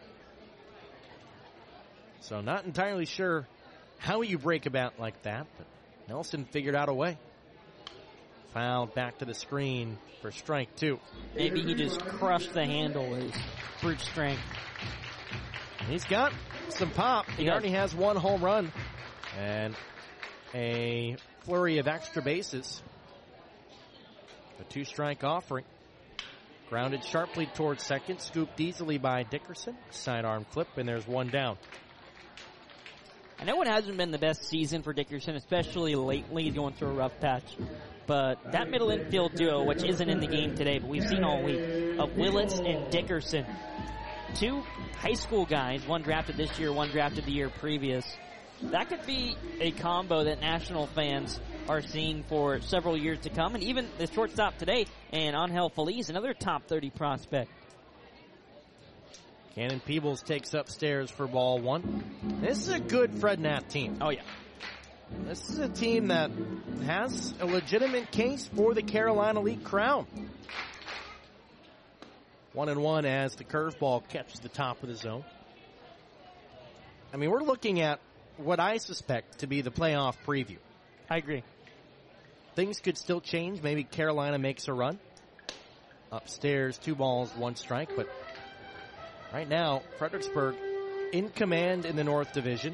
Speaker 1: So not entirely sure how you break a bat like that, but Nelson figured out a way. Fouled back to the screen for strike two.
Speaker 2: Maybe he just crushed the handle with his brute strength.
Speaker 1: He's got some pop. He, he already has one home run and a flurry of extra bases. A two-strike offering. Grounded sharply towards second. Scooped easily by Dickerson. Sidearm clip, and there's one down.
Speaker 2: I know it hasn't been the best season for Dickerson, especially lately. He's going through a rough patch. But that middle infield duo, which isn't in the game today, but we've seen all week, of Willits and Dickerson. Two high school guys, one drafted this year, one drafted the year previous. That could be a combo that national fans are seeing for several years to come. And even the shortstop today, and Angel Feliz, another top thirty prospect.
Speaker 1: Cannon Peebles takes upstairs for ball one. This is a good Fred Knapp team.
Speaker 2: Oh, yeah.
Speaker 1: This is a team that has a legitimate case for the Carolina League crown. One and one as the curveball catches the top of the zone. I mean, we're looking at what I suspect to be the playoff preview.
Speaker 2: I agree.
Speaker 1: Things could still change. Maybe Carolina makes a run. Upstairs, two balls, one strike. But right now, Fredericksburg in command in the North Division.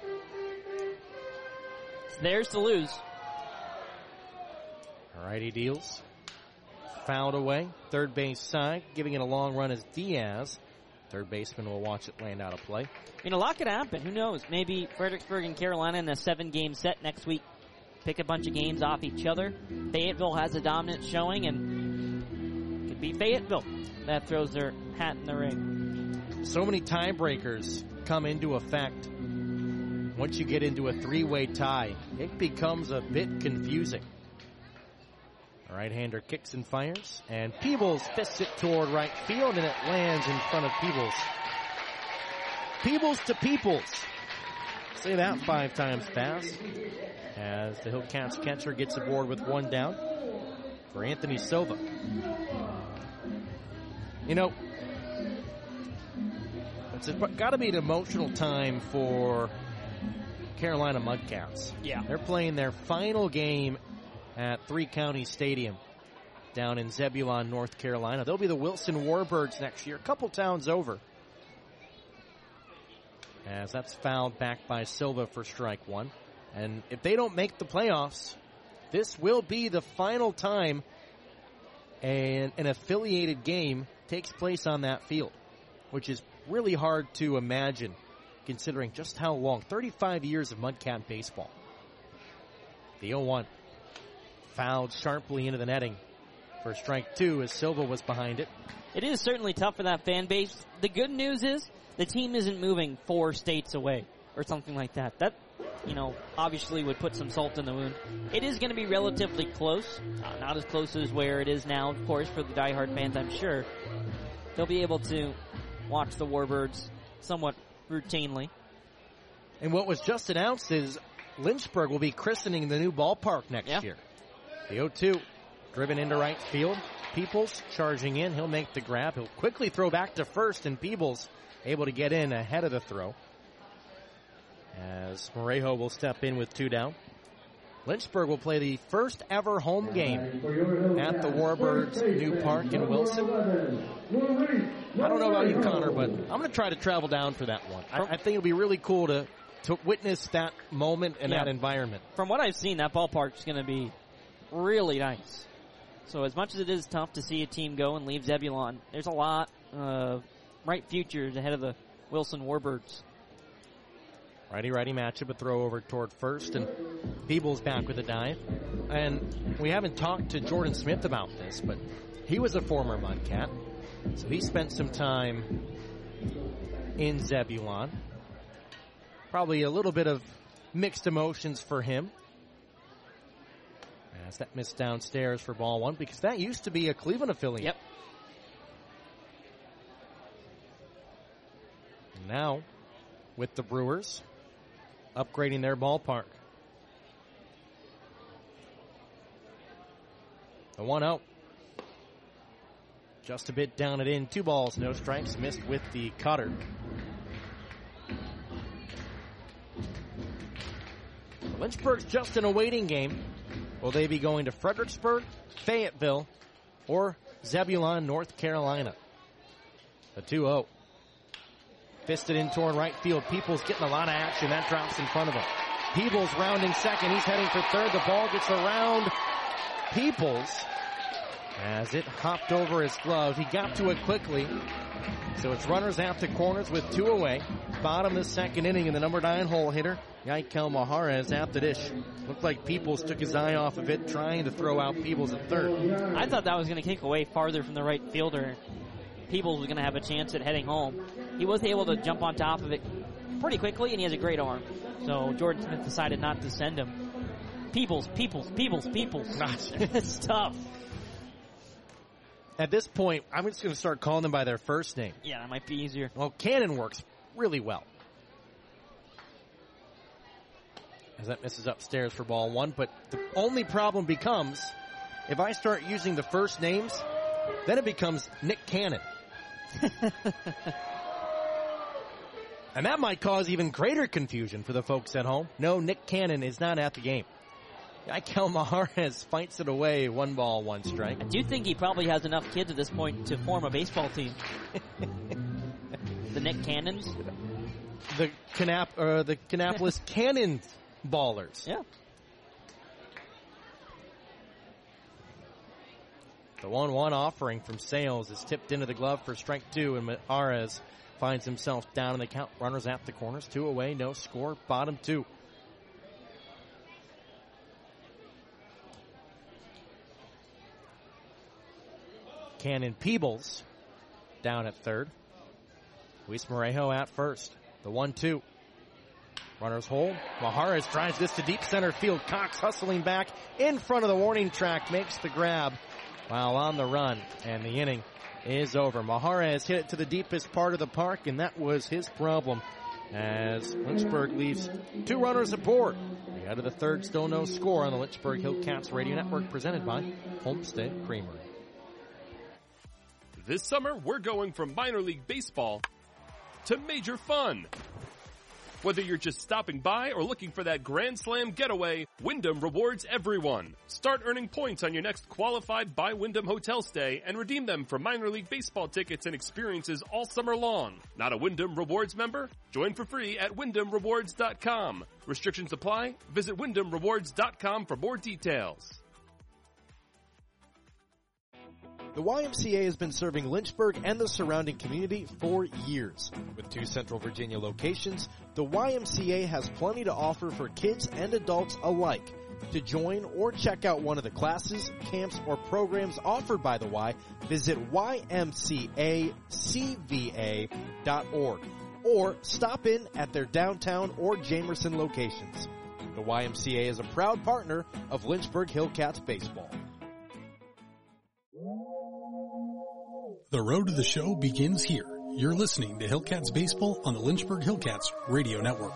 Speaker 2: It's theirs to lose.
Speaker 1: All right, he deals. Fouled away. Third base side. Giving it a long run is Diaz. Third baseman will watch it land out of play.
Speaker 2: I mean, a lot could happen. Who knows? Maybe Fredericksburg and Carolina in a seven-game set next week pick a bunch of games off each other. Fayetteville has a dominant showing, and it could be Fayetteville that throws their hat in the ring.
Speaker 1: So many tiebreakers come into effect. Once you get into a three-way tie, it becomes a bit confusing. The right-hander kicks and fires, and Peebles fists it toward right field, and it lands in front of Peebles. Peebles to Peoples. Say that five times fast. As the Hillcats catcher gets aboard with one down for Anthony Silva. You know, it's got to be an emotional time for Carolina Mudcats.
Speaker 2: Yeah.
Speaker 1: They're playing their final game at Three Counties Stadium down in Zebulon, North Carolina. They'll be the Wilson Warbirds next year, a couple towns over. As that's fouled back by Silva for strike one. And if they don't make the playoffs, this will be the final time an, an affiliated game takes place on that field, which is really hard to imagine considering just how long, thirty-five years of Mudcat baseball. The oh one fouled sharply into the netting for strike two as Silva was behind it.
Speaker 2: It is certainly tough for that fan base. The good news is the team isn't moving four states away or something like that. That, you know, obviously would put some salt in the wound. It is going to be relatively close. Uh, not as close as where it is now, of course, for the diehard fans, I'm sure. They'll be able to watch the Warbirds somewhat routinely.
Speaker 1: And what was just announced is Lynchburg will be christening the new ballpark next
Speaker 2: yeah.
Speaker 1: year. The oh two driven into right field. Peebles charging in. He'll make the grab. He'll quickly throw back to first, and Peebles able to get in ahead of the throw. As Morejo will step in with two down. Lynchburg will play the first ever home game at the Warbirds' new park in Wilson. I don't know about you, Connor, but I'm going to try to travel down for that one. I, I think it'll be really cool to, to witness that moment and
Speaker 2: yeah.
Speaker 1: that environment.
Speaker 2: From what I've seen, that ballpark is going to be really nice. So as much as it is tough to see a team go and leave Zebulon, there's a lot of bright futures ahead of the Wilson Warbirds.
Speaker 1: Righty-righty matchup, a throw over toward first, and Peebles back with a dive. And we haven't talked to Jordan Smith about this, but he was a former Mudcat, so he spent some time in Zebulon. Probably a little bit of mixed emotions for him. As that missed downstairs for ball one, because that used to be a Cleveland affiliate.
Speaker 2: Yep.
Speaker 1: Now, with the Brewers upgrading their ballpark. The one out. Just a bit down it in. Two balls, no strikes. Missed with the cutter. Lynchburg's just in a waiting game. Will they be going to Fredericksburg, Fayetteville, or Zebulon, North Carolina? The two oh. Fisted in toward right field. Peebles getting a lot of action. That drops in front of him. Peebles rounding second. He's heading for third. The ball gets around Peebles as it hopped over his glove. He got to it quickly. So it's runners after corners with two away. Bottom of the second inning, and the number nine hole hitter, Yaikel Maharez, at the dish. Looked like Peebles took his eye off of it, trying to throw out Peebles at third.
Speaker 2: I thought that was going to kick away farther from the right fielder. Peebles was going to have a chance at heading home. He was able to jump on top of it pretty quickly, and he has a great arm. So Jordan Smith decided not to send him. Peoples, Peoples, Peoples, Peoples. It's tough.
Speaker 15: At this point, I'm just going to start calling them by their first name.
Speaker 2: Yeah, that might be easier.
Speaker 15: Well, Cannon works really well. As that misses upstairs for ball one, but the only problem becomes if I start using the first names, then it becomes Nick Cannon. And that might cause even greater confusion for the folks at home. No, Nick Cannon is not at the game. Ikel Majarez fights it away, one ball, one strike.
Speaker 2: I do think he probably has enough kids at this point to form a baseball team. The Nick Cannons?
Speaker 15: The Canap, uh, the Kannapolis Cannon Ballers.
Speaker 2: Yeah.
Speaker 15: The one one offering from Sales is tipped into the glove for strike two, and Majarez finds himself down in the count. Runners at the corners, two away, no score, bottom two. Cannon Peebles down at third. Luis Morejo at first. The one two. Runners hold. Majarez drives this to deep center field. Cox hustling back in front of the warning track, makes the grab while on the run, and the inning is over. Majarez hit it to the deepest part of the park, and that was his problem as Lynchburg leaves two runners aboard. We out of the third, still no score on the Lynchburg Hillcats Radio Network, presented by Homestead Creamery.
Speaker 16: This summer, we're going from minor league baseball to major fun. Whether you're just stopping by or looking for that Grand Slam getaway, Wyndham rewards everyone. Start earning points on your next qualified by Wyndham hotel stay and redeem them for minor league baseball tickets and experiences all summer long. Not a Wyndham Rewards member? Join for free at wyndham rewards dot com. Restrictions apply. Visit wyndham rewards dot com for more details.
Speaker 12: The Y M C A has been serving Lynchburg and the surrounding community for years. With two Central Virginia locations, the Y M C A has plenty to offer for kids and adults alike. To join or check out one of the classes, camps, or programs offered by the Y, visit y m c a c v a dot org or stop in at their downtown or Jamerson locations. The Y M C A is a proud partner of Lynchburg Hillcats baseball.
Speaker 7: The road to the show begins here. You're listening to Hillcats Baseball on the Lynchburg Hillcats Radio Network.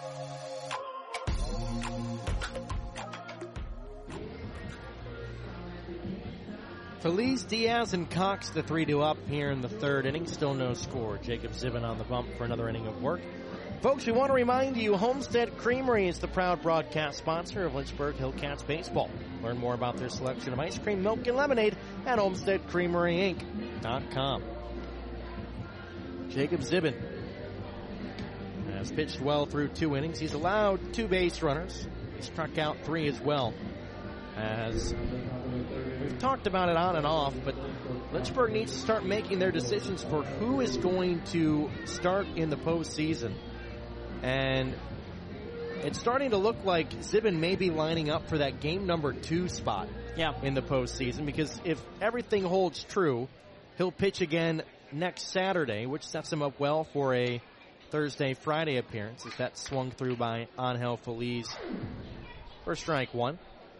Speaker 15: Feliz, Diaz, and Cox, the three two up here in the third inning. Still no score. Jacob Zibin on the bump for another inning of work. Folks, we want to remind you, Homestead Creamery is the proud broadcast sponsor of Lynchburg Hillcats Baseball. Learn more about their selection of ice cream, milk, and lemonade at homestead creamery inc dot com. Jacob Zibin has pitched well through two innings. He's allowed two base runners. He struck out three as well. As we've talked about it on and off, but Lynchburg needs to start making their decisions for who is going to start in the postseason. And it's starting to look like Zibin may be lining up for that game number two spot
Speaker 2: yeah.
Speaker 15: in the postseason, because if everything holds true, he'll pitch again next Saturday, which sets him up well for a Thursday-Friday appearance, as that's swung through by Angel Feliz for strike one.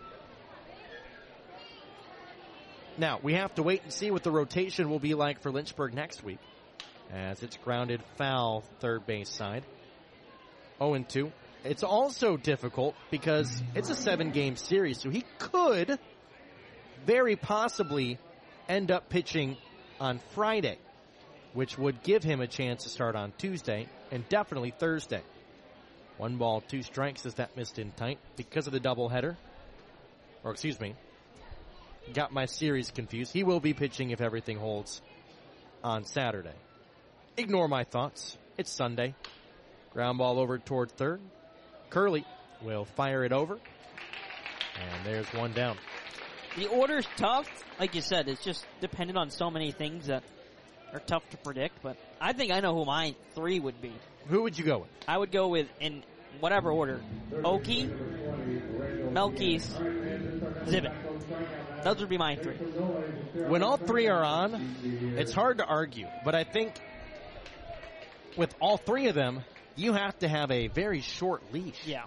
Speaker 15: Now, we have to wait and see what the rotation will be like for Lynchburg next week, as it's grounded foul third base side. oh and two. It's also difficult because it's a seven-game series, so he could very possibly end up pitching on Friday, which would give him a chance to start on Tuesday and definitely Thursday. One ball, two strikes as that missed in tight because of the doubleheader. Or, excuse me, got my series confused. He will be pitching if everything holds on Saturday. Ignore my thoughts. It's Sunday. Ground ball over toward third. Curley will fire it over. And there's one down.
Speaker 2: The order's tough. Like you said, it's just dependent on so many things that are tough to predict. But I think I know who my three would be.
Speaker 15: Who would you go with?
Speaker 2: I would go with, in whatever order, Oki, Melkis, Zibin. Those would be my three.
Speaker 15: When all three are on, it's hard to argue. But I think with all three of them, you have to have a very short leash.
Speaker 2: Yeah.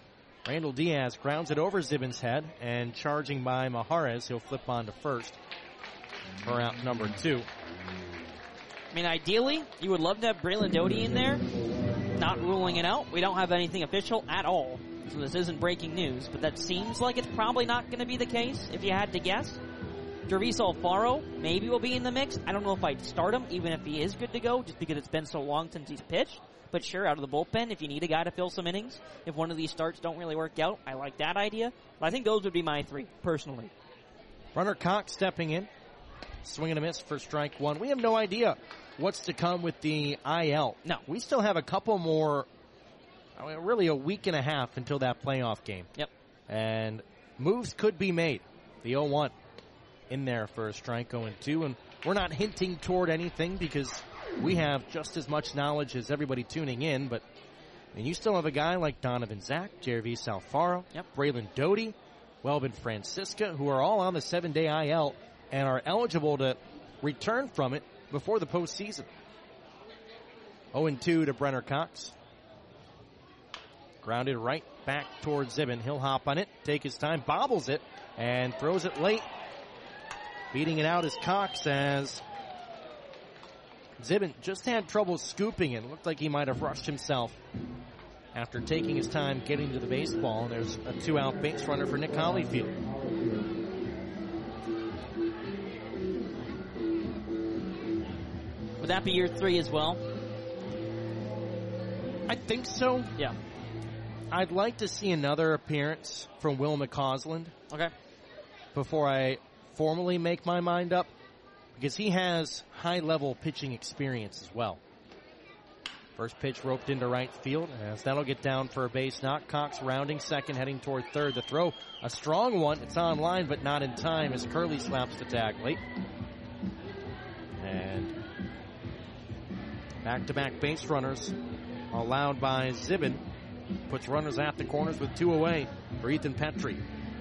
Speaker 15: Randall Diaz grounds it over Zibin's head, and charging by Mahares, he'll flip on to first for out number two.
Speaker 2: I mean, ideally, you would love to have Braylon Doty in there. Not ruling it out. We don't have anything official at all, so this isn't breaking news, but that seems like it's probably not going to be the case, if you had to guess. Jervis Alfaro maybe will be in the mix. I don't know if I'd start him, even if he is good to go, just because it's been so long since he's pitched. But sure, out of the bullpen, if you need a guy to fill some innings, if one of these starts don't really work out, I like that idea. But I think those would be my three, personally.
Speaker 15: Runner Cox stepping in, swinging a miss for strike one. We have no idea what's to come with the I L.
Speaker 2: No.
Speaker 15: We still have a couple more, I mean, really a week and a half until that playoff game.
Speaker 2: Yep.
Speaker 15: And moves could be made. The oh one in there for a strike oh and two. And we're not hinting toward anything because we have just as much knowledge as everybody tuning in. But I mean, you still have a guy like Donovan Zach, Jervis Alfaro,
Speaker 2: yep.
Speaker 15: Braylon Doty, Welvin Francisca, who are all on the seven-day I L and are eligible to return from it before the postseason. oh and two to Brenner Cox. Grounded right back towards Zibin. He'll hop on it, take his time, bobbles it, and throws it late. Beating it out is Cox as Zibin just had trouble scooping it. Looked like he might have rushed himself after taking his time getting to the baseball. And there's a two-out base runner for Nick Hollyfield.
Speaker 2: Would that be your three as well?
Speaker 15: I think so.
Speaker 2: Yeah.
Speaker 15: I'd like to see another appearance from Will McCausland.
Speaker 2: Okay.
Speaker 15: Before I formally make my mind up, because he has high-level pitching experience as well. First pitch roped into right field, as that'll get down for a base knock. Cox rounding second, heading toward third. The throw, a strong one. It's on line, but not in time as Curley slaps the tag late. And back-to-back base runners allowed by Zibin. Puts runners at the corners with two away for Ethan Petrie.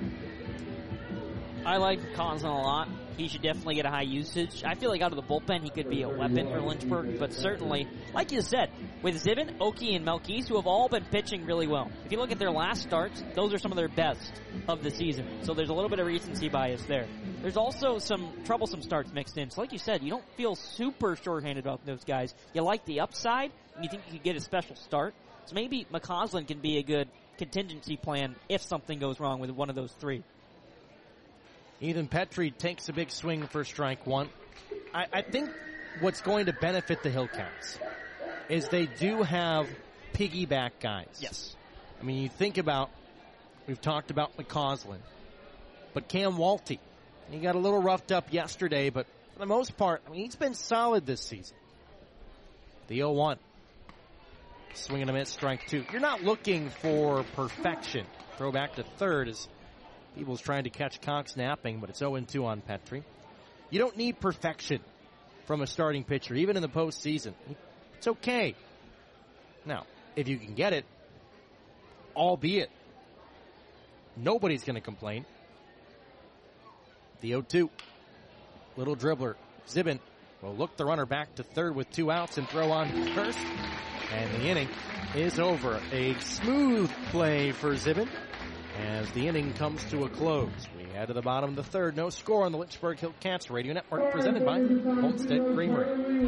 Speaker 2: I like Conson a lot. He should definitely get a high usage. I feel like out of the bullpen, he could be a weapon for Lynchburg, but certainly, like you said, with Zibin, Oki, and Melkis, who have all been pitching really well. If you look at their last starts, those are some of their best of the season. So there's a little bit of recency bias there. There's also some troublesome starts mixed in. So like you said, you don't feel super short-handed about those guys. You like the upside, and you think you could get a special start. So maybe McCausland can be a good contingency plan if something goes wrong with one of those three.
Speaker 15: Ethan Petrie takes a big swing for strike one. I, I think what's going to benefit the Hillcats is they do have piggyback guys.
Speaker 2: Yes.
Speaker 15: I mean, you think about, we've talked about McCausland, but Cam Walty, he got a little roughed up yesterday, but for the most part, I mean, he's been solid this season. The oh one. Swing and a miss, strike two. You're not looking for perfection. Throw back to third as Peoples trying to catch Cox napping, but it's oh and two on Petrie. You don't need perfection from a starting pitcher, even in the postseason. It's okay. Now, if you can get it, albeit nobody's going to complain. The oh two. Little dribbler. Zibin will look the runner back to third with two outs and throw on first. And the inning is over. A smooth play for Zibin as the inning comes to a close. We head to the bottom of the third. No score on the Lynchburg Hillcats Radio Network, presented by Homestead Creamery.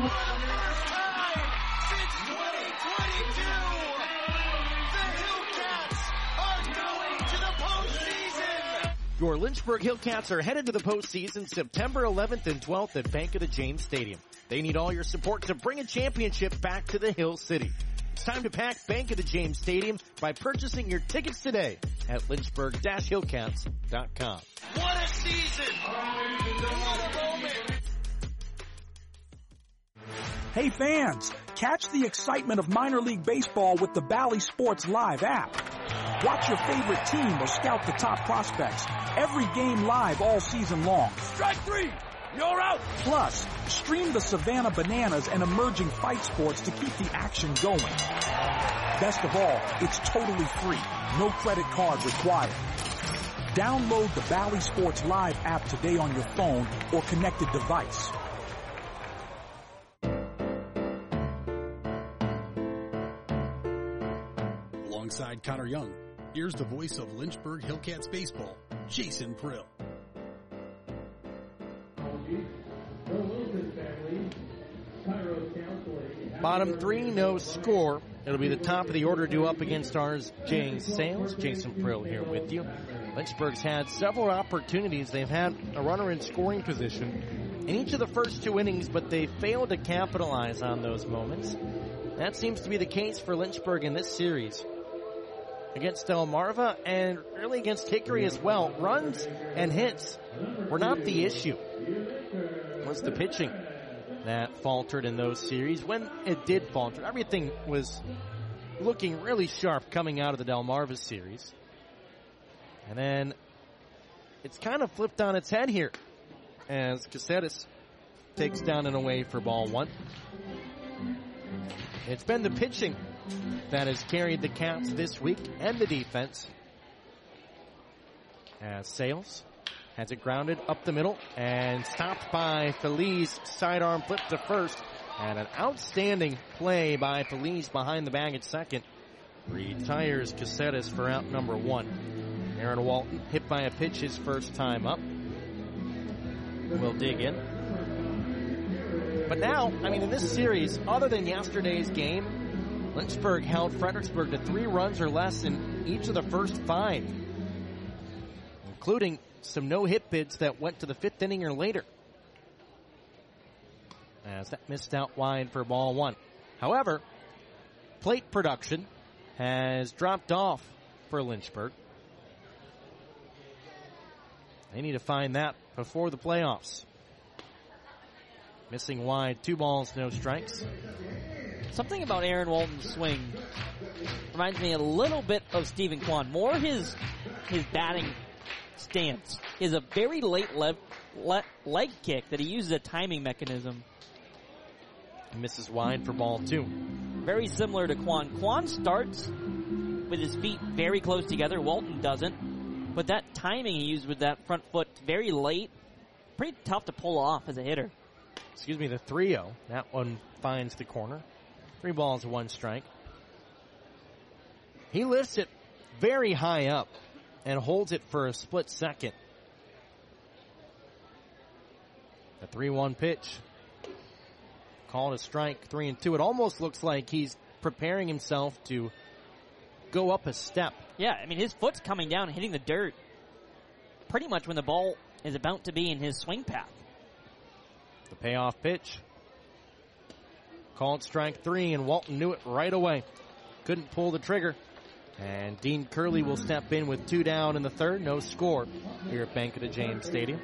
Speaker 15: Your Lynchburg Hillcats are headed to the postseason September eleventh and twelfth at Bank of the James Stadium. They need all your support to bring a championship back to the Hill City. It's time to pack Bank of the James Stadium by purchasing your tickets today at lynchburg dash hillcats dot com.
Speaker 4: What a season! What a moment!
Speaker 3: Hey fans, catch the excitement of minor league baseball with the Bally Sports Live app. Watch your favorite team or scout the top prospects. Every game live all season long.
Speaker 4: Strike three! You're out!
Speaker 3: Plus, stream the Savannah Bananas and emerging fight sports to keep the action going. Best of all, it's totally free. No credit card required. Download the Bally Sports Live app today on your phone or connected device.
Speaker 7: Alongside Connor Young, here's the voice of Lynchburg Hillcats baseball, Jason Prill.
Speaker 15: Bottom three, no score. It'll be the top of the order due up against ours, Jay Sales. Jason Prill here with you. Lynchburg's had several opportunities. They've had a runner in scoring position in each of the first two innings, but they failed to capitalize on those moments. That seems to be the case for Lynchburg in this series. Against Delmarva and really against Hickory as well. Runs and hits were not the issue. It was the pitching that faltered in those series. When it did falter, everything was looking really sharp coming out of the Delmarva series. And then it's kind of flipped on its head here as Caceres takes down and away for ball one. It's been the pitching that has carried the Cats this week and the defense. As Sales has it grounded up the middle and stopped by Feliz. Sidearm flip to first. And an outstanding play by Feliz behind the bag at second. Retires Caceres for out number one. Aaron Walton hit by a pitch his first time up. We'll dig in. But now, I mean, in this series, other than yesterday's game, Lynchburg held Fredericksburg to three runs or less in each of the first five, including some no-hit bids that went to the fifth inning or later. As that missed out wide for ball one. However, plate production has dropped off for Lynchburg. They need to find that before the playoffs. Missing wide, two balls, no strikes.
Speaker 2: Something about Aaron Walton's swing reminds me a little bit of Stephen Kwan. More his his batting stance is a very late le- le- leg kick that he uses a timing mechanism.
Speaker 15: He misses wide for ball two.
Speaker 2: Very similar to Kwan. Kwan starts with his feet very close together. Walton doesn't. But that timing he used with that front foot very late, pretty tough to pull off as a hitter.
Speaker 15: Excuse me, the three oh. That one finds the corner. Three balls, one strike. He lifts it very high up and holds it for a split second. A three one pitch. Called a strike, three and two. It almost looks like he's preparing himself to go up a step.
Speaker 2: Yeah, I mean, his foot's coming down and hitting the dirt pretty much when the ball is about to be in his swing path.
Speaker 15: The payoff pitch. Called strike three, and Walton knew it right away. Couldn't pull the trigger. And Dean Curley will step in with two down in the third. No score here at Bank of the James Stadium.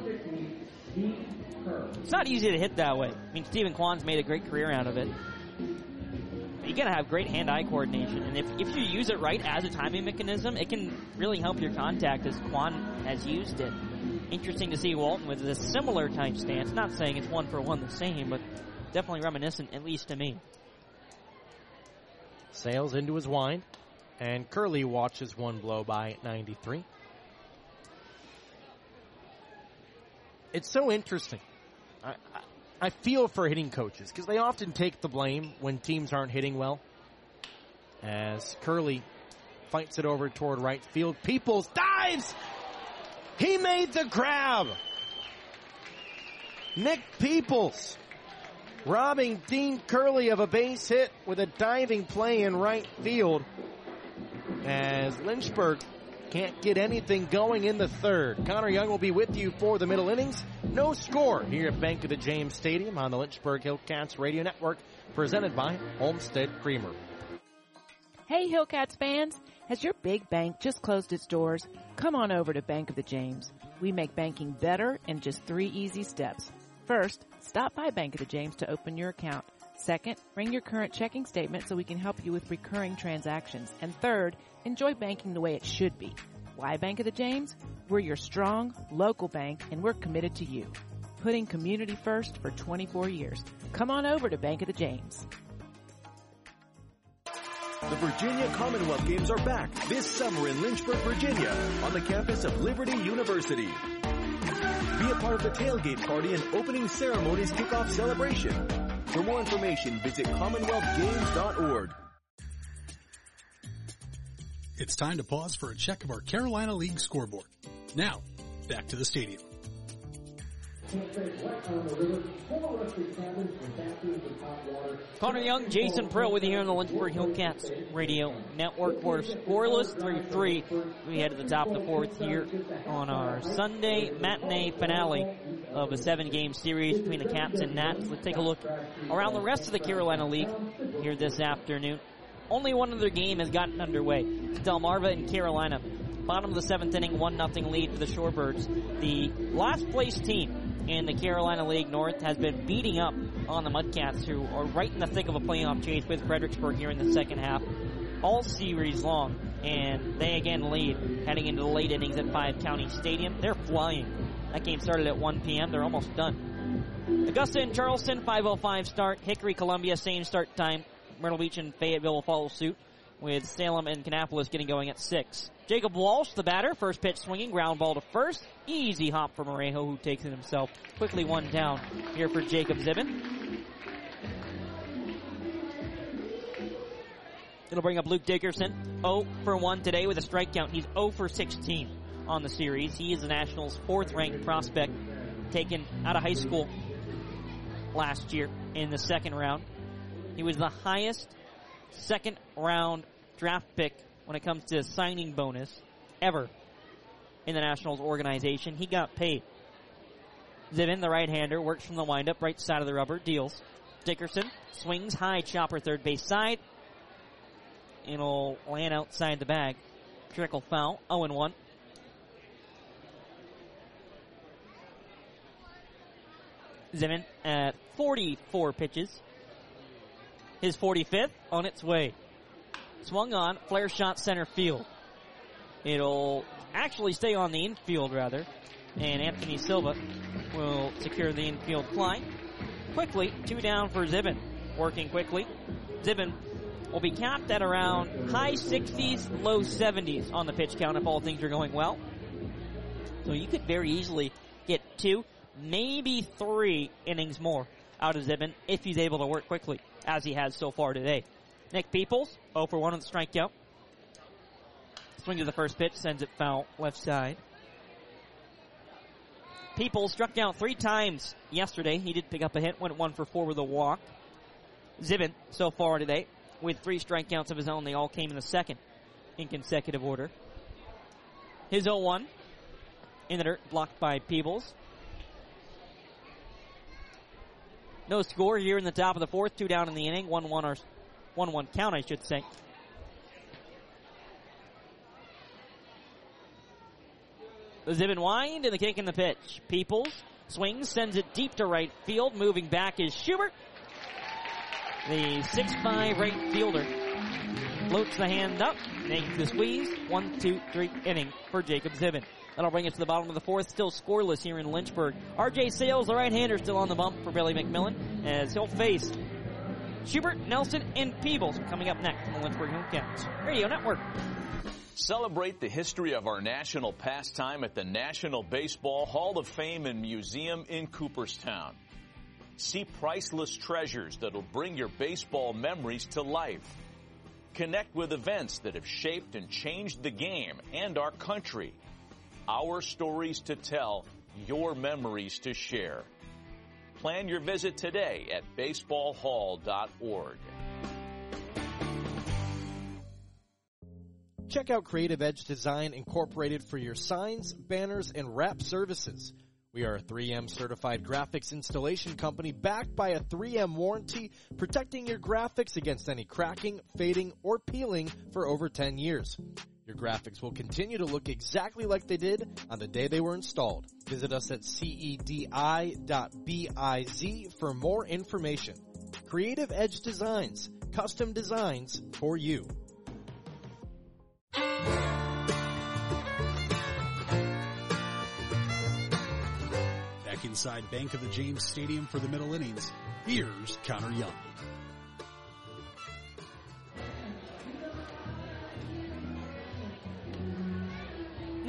Speaker 2: It's not easy to hit that way. I mean, Stephen Kwan's made a great career out of it. You gotta have great hand-eye coordination, and if, if you use it right as a timing mechanism, it can really help your contact as Kwan has used it. Interesting to see Walton with a similar type stance. Not saying it's one for one the same, but definitely reminiscent, at least to me.
Speaker 15: Sails into his wind, and Curley watches one blow by at ninety-three. It's so interesting. I, I, I feel for hitting coaches because they often take the blame when teams aren't hitting well. As Curley fights it over toward right field. Peoples dives! He made the grab! Nick Peoples robbing Dean Curley of a base hit with a diving play in right field. As Lynchburg can't get anything going in the third. Connor Young will be with you for the middle innings. No score here at Bank of the James Stadium on the Lynchburg Hillcats Radio Network, presented by Homestead Creamery.
Speaker 5: Hey Hillcats fans, has your big bank just closed its doors? Come on over to Bank of the James. We make banking better in just three easy steps. First, stop by Bank of the James to open your account. Second, bring your current checking statement so we can help you with recurring transactions. And third, enjoy banking the way it should be. Why Bank of the James? We're your strong, local bank, and we're committed to you. Putting community first for twenty-four years. Come on over to Bank of the James.
Speaker 6: The Virginia Commonwealth Games are back this summer in Lynchburg, Virginia, on the campus of Liberty University. Be a part of the tailgate party and opening ceremonies kickoff celebration. For more information, visit commonwealth games dot org.
Speaker 7: It's time to pause for a check of our Carolina League scoreboard. Now, back to the stadium.
Speaker 2: Connor Young, Jason Prill with you here on the Lynchburg Hillcats Radio Network. We're scoreless three three. We head to the top of the fourth here on our Sunday matinee finale of a seven-game series between the Cats and Nats. Let's take a look around the rest of the Carolina League here this afternoon. Only one other game has gotten underway. It's Delmarva and Carolina. Bottom of the seventh inning, one nothing lead for the Shorebirds. The last place team in the Carolina League North has been beating up on the Mudcats, who are right in the thick of a playoff chase with Fredericksburg here in the second half, all series long. And they again lead heading into the late innings at Five County Stadium. They're flying. That game started at one p.m. They're almost done. Augusta and Charleston, five oh five start. Hickory, Columbia, same start time. Myrtle Beach and Fayetteville will follow suit, with Salem and Kannapolis getting going at six. Jacob Walsh, the batter, first pitch swinging, ground ball to first. Easy hop for Morejo, who takes it himself. Quickly one down here for Jacob Zibin. It'll bring up Luke Dickerson, oh for one today with a strikeout. He's oh for sixteen on the series. He is the Nationals' fourth-ranked prospect, taken out of high school last year in the second round. He was the highest second-round draft pick when it comes to signing bonus ever in the Nationals organization. He got paid. Zibin, the right-hander, works from the windup, right side of the rubber, deals. Dickerson swings high, chopper third base side. It'll land outside the bag. Trickle foul, oh and one. Zibin at forty-four pitches. His forty-fifth on its way. Swung on, flare shot center field. It'll actually stay on the infield, rather. And Anthony Silva will secure the infield fly. Quickly, two down for Zibin. Working quickly. Zibin will be capped at around high sixties, low seventies on the pitch count if all things are going well. So you could very easily get two, maybe three innings more out of Zibin if he's able to work quickly, as he has so far today. Nick Peoples, oh for one on the strikeout. Swing to the first pitch, sends it foul left side. Peoples struck out three times yesterday. He did pick up a hit, went one for four with a walk. Zibin, so far today, with three strikeouts of his own. They all came in the second in consecutive order. His oh one in the dirt, blocked by Peebles. No score here in the top of the fourth. Two down in the inning. one one or one one count, I should say. The Zibin wind and the kick in the pitch. Peoples swings, sends it deep to right field. Moving back is Schubert. The six five right fielder floats the hand up, makes the squeeze. One, two, three inning for Jacob Zibin. That'll bring it to the bottom of the fourth, still scoreless here in Lynchburg. R J Sales, the right-hander, still on the bump for Billy McMillan, as he'll face Schubert, Nelson, and Peebles coming up next on the Lynchburg Hillcats Radio Network.
Speaker 9: Celebrate the history of our national pastime at the National Baseball Hall of Fame and Museum in Cooperstown. See priceless treasures that'll bring your baseball memories to life. Connect with events that have shaped and changed the game and our country. Our stories to tell, your memories to share. Plan your visit today at baseball hall dot org.
Speaker 12: Check out Creative Edge Design Incorporated for your signs, banners, and wrap services. We are a three M certified graphics installation company backed by a three M warranty, protecting your graphics against any cracking, fading, or peeling for over ten years. Your graphics will continue to look exactly like they did on the day they were installed. Visit us at cedi dot biz for more information. Creative Edge Designs, custom designs for you.
Speaker 7: Back inside Bank of the James Stadium for the middle innings, here's Connor Young.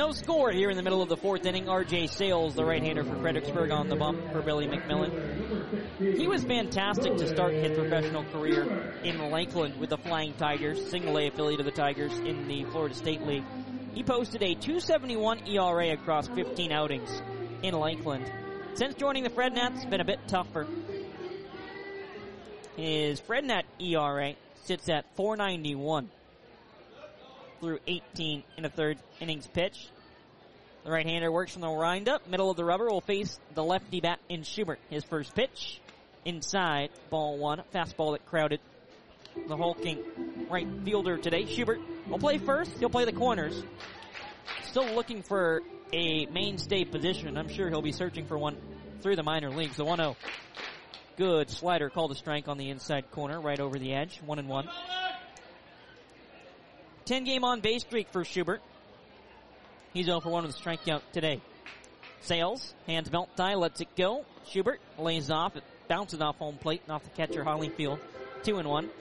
Speaker 2: No score here in the middle of the fourth inning. R J Sales, the right-hander for Fredericksburg, on the bump for Billy McMillan. He was fantastic to start his professional career in Lakeland with the Flying Tigers, single-A affiliate of the Tigers in the Florida State League. He posted a two seventy-one E R A across fifteen outings in Lakeland. Since joining the Frednats, it's been a bit tougher. His Frednat E R A sits at four ninety-one through eighteen and a third innings pitch. The right-hander works from the windup. Middle of the rubber will face the lefty bat in Schubert. His first pitch, inside, ball one. Fastball that crowded the hulking right fielder today. Schubert will play first. He'll play the corners. Still looking for a mainstay position. I'm sure he'll be searching for one through the minor leagues. The one oh. Good slider called a strike on the inside corner, right over the edge. One and one. ten-game on-base streak for Schubert. He's oh for one with a strikeout today. Sales, hands belt tie, lets it go. Schubert lays off. It bounces off home plate and off the catcher, Hollyfield. Two and one.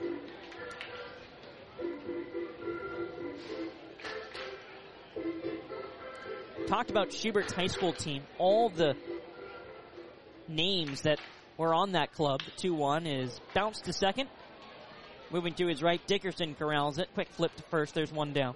Speaker 2: Talked about Schubert's high school team. All the names that were on that club. two one is bounced to second. Moving to his right, Dickerson corrals it. Quick flip to first. There's one down.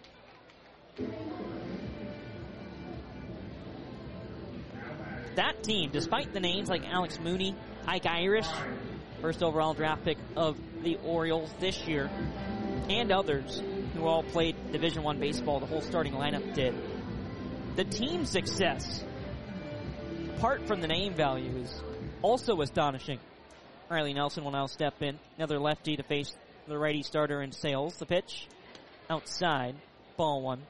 Speaker 2: That team, despite the names like Alex Mooney, Ike Irish, first overall draft pick of the Orioles this year, and others who all played Division One baseball, the whole starting lineup did. The team success, apart from the name value, is also astonishing. Riley Nelson will now step in. Another lefty to face the righty starter in Sales. The pitch outside. Ball one.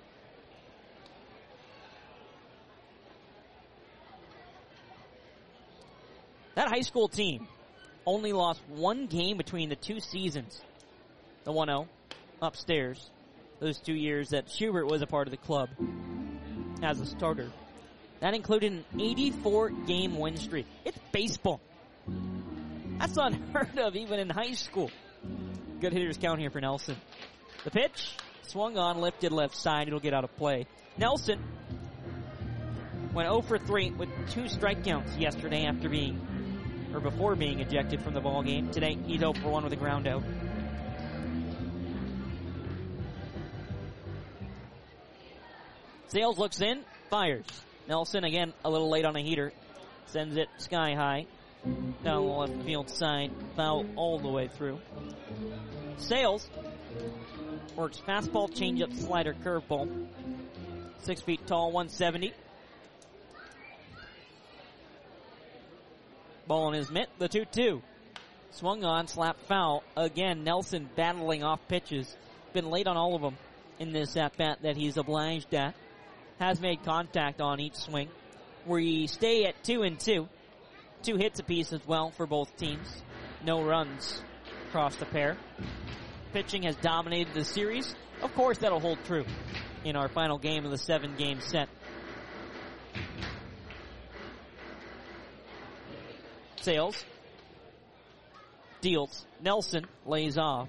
Speaker 2: That high school team only lost one game between the two seasons. The one oh upstairs. Those two years that Schubert was a part of the club as a starter. That included an eighty-four game win streak. It's baseball. That's unheard of even in high school. Good hitters count here for Nelson. The pitch, swung on, lifted left side. It'll get out of play. Nelson went oh for three with two strikeouts yesterday after being, or before being ejected from the ball game. Today, he's oh for one with a ground out. Sales looks in, fires. Nelson, again, a little late on a heater. Sends it sky high. Down the left field side. Foul all the way through. Sales works fastball, changeup, slider, curveball. Six feet tall, one seventy. Ball on his mitt, the two two. Swung on, slap foul. Again, Nelson battling off pitches. Been late on all of them in this at-bat that he's obliged at. Has made contact on each swing. We stay at two and two. Two hits apiece as well for both teams. No runs across the pair. Pitching has dominated the series. Of course, that'll hold true in our final game of the seven-game set. Sales deals. Nelson lays off.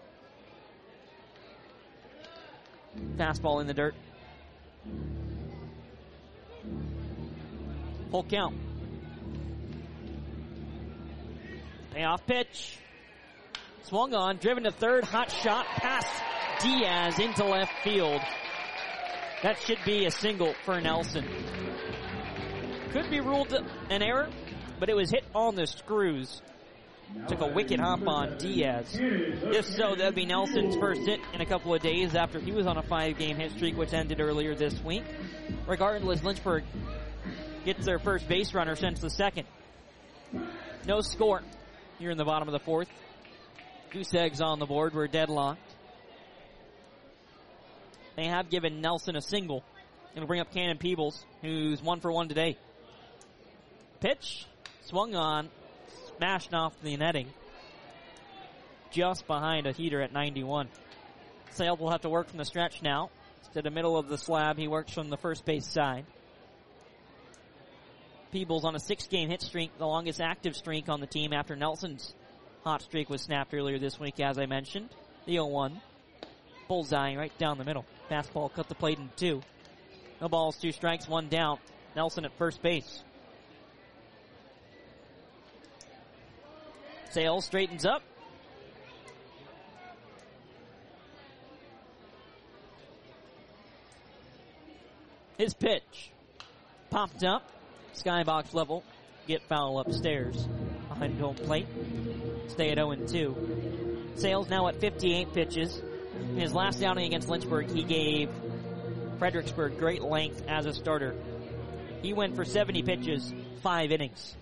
Speaker 2: Fastball in the dirt. Full count. Payoff pitch. Swung on, driven to third, hot shot past Diaz into left field. That should be a single for Nelson. Could be ruled an error, but it was hit on the screws. Took a wicked hop on Diaz. If so, that'd be Nelson's first hit in a couple of days after he was on a five-game hit streak, which ended earlier this week. Regardless, Lynchburg gets their first base runner since the second. No score here in the bottom of the fourth. Goose eggs on the board. We're deadlocked. They have given Nelson a single. It'll bring up Cannon Peebles, who's one for one today. Pitch, swung on, smashed off the netting. Just behind a heater at ninety-one. Sales will have to work from the stretch now. To the middle of the slab, he works from the first base side. Peebles on a six-game hit streak, the longest active streak on the team after Nelson's hot streak was snapped earlier this week, as I mentioned. The oh one. Bullseye right down the middle. Fastball cut the plate in two. The ball's two strikes, one down. Nelson at first base. Sales straightens up. His pitch popped up, skybox level, get foul upstairs behind home plate. Stay at oh and two. Sales now at fifty-eight pitches. In his last outing against Lynchburg, he gave Fredericksburg great length as a starter. He went for seventy pitches, five innings.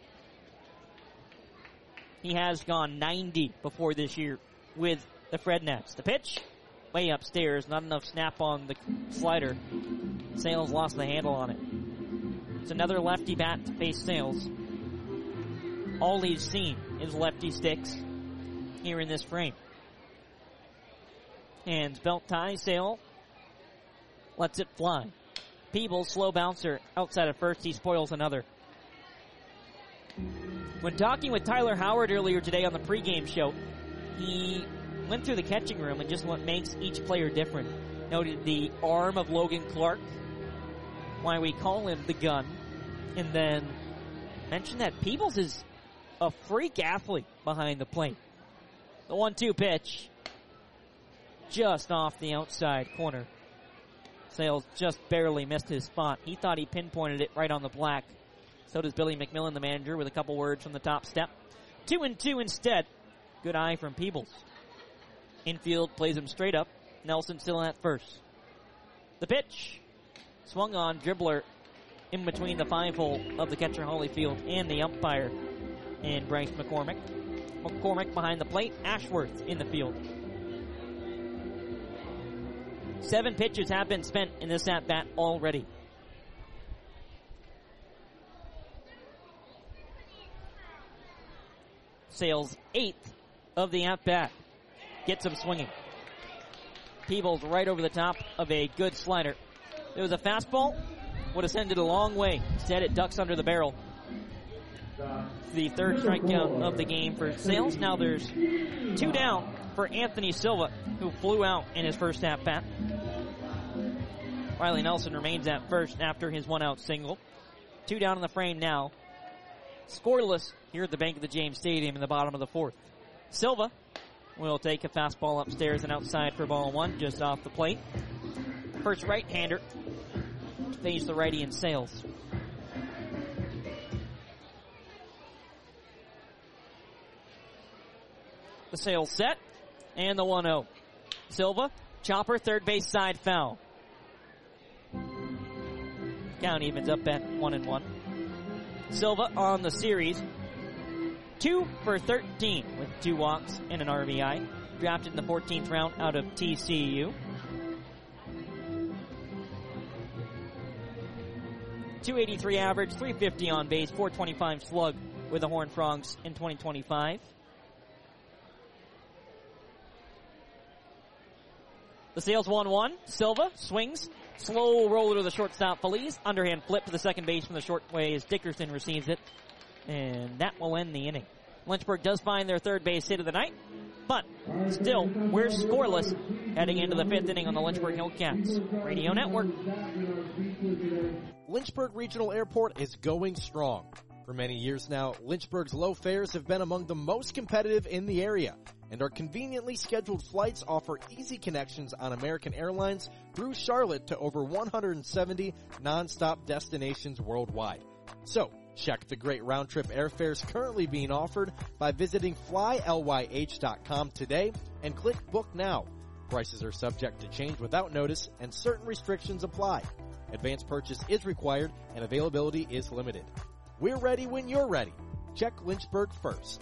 Speaker 2: He has gone ninety before this year with the Fred Nets. The pitch, way upstairs, not enough snap on the slider. Sales lost the handle on it. It's another lefty bat to face Sales. All he's seen is lefty sticks here in this frame. Hands belt tie, Sale lets it fly. Peebles, slow bouncer, outside of first, he spoils another. When talking with Tyler Howard earlier today on the pregame show, he went through the catching room and just what makes each player different. Noted the arm of Logan Clark, why we call him the gun, and then mentioned that Peebles is a freak athlete behind the plate. The one two pitch, just off the outside corner. Sales just barely missed his spot. He thought he pinpointed it right on the black. So does Billy McMillan, the manager, with a couple words from the top step. Two and two instead. Good eye from Peebles. Infield plays him straight up. Nelson still at first. The pitch. Swung on, dribbler in between the five hole of the catcher Holyfield and the umpire and Bryce McCormick. McCormick behind the plate. Ashworth in the field. Seven pitches have been spent in this at-bat already. Sales eighth of the at-bat. Gets him swinging. Peebles right over the top of a good slider. It was a fastball. Would have sent it a long way. Instead, it ducks under the barrel. The third strikeout of the game for Sales. Now there's two down for Anthony Silva, who flew out in his first at-bat. Riley Nelson remains at first after his one-out single. Two down in the frame now. Scoreless here at the Bank of the James Stadium in the bottom of the fourth. Silva will take a fastball upstairs and outside for ball one, just off the plate. First right-hander to face the righty in Sales. The Sales set, and the one oh. Silva, chopper, third base side foul. Count evens up at one and one. Silva on the series, two for thirteen with two walks and an R B I. Drafted in the fourteenth round out of T C U. two eighty-three average, three fifty on base, four twenty-five slug with the Horned Frogs in twenty twenty-five. The Sales one one. Silva swings. Slow roller to the shortstop Feliz. Underhand flip to the second base from the short way as Dickerson receives it. And that will end the inning. Lynchburg does find their third base hit of the night. But still, we're scoreless heading into the fifth inning on the Lynchburg Hillcats Radio Network.
Speaker 12: Lynchburg Regional Airport is going strong. For many years now, Lynchburg's low fares have been among the most competitive in the area, and our conveniently scheduled flights offer easy connections on American Airlines through Charlotte to over one hundred seventy nonstop destinations worldwide. So, check the great round-trip airfares currently being offered by visiting fly ly h dot com today and click Book Now. Prices are subject to change without notice, and certain restrictions apply. Advance purchase is required, and availability is limited. We're ready when you're ready. Check Lynchburg first.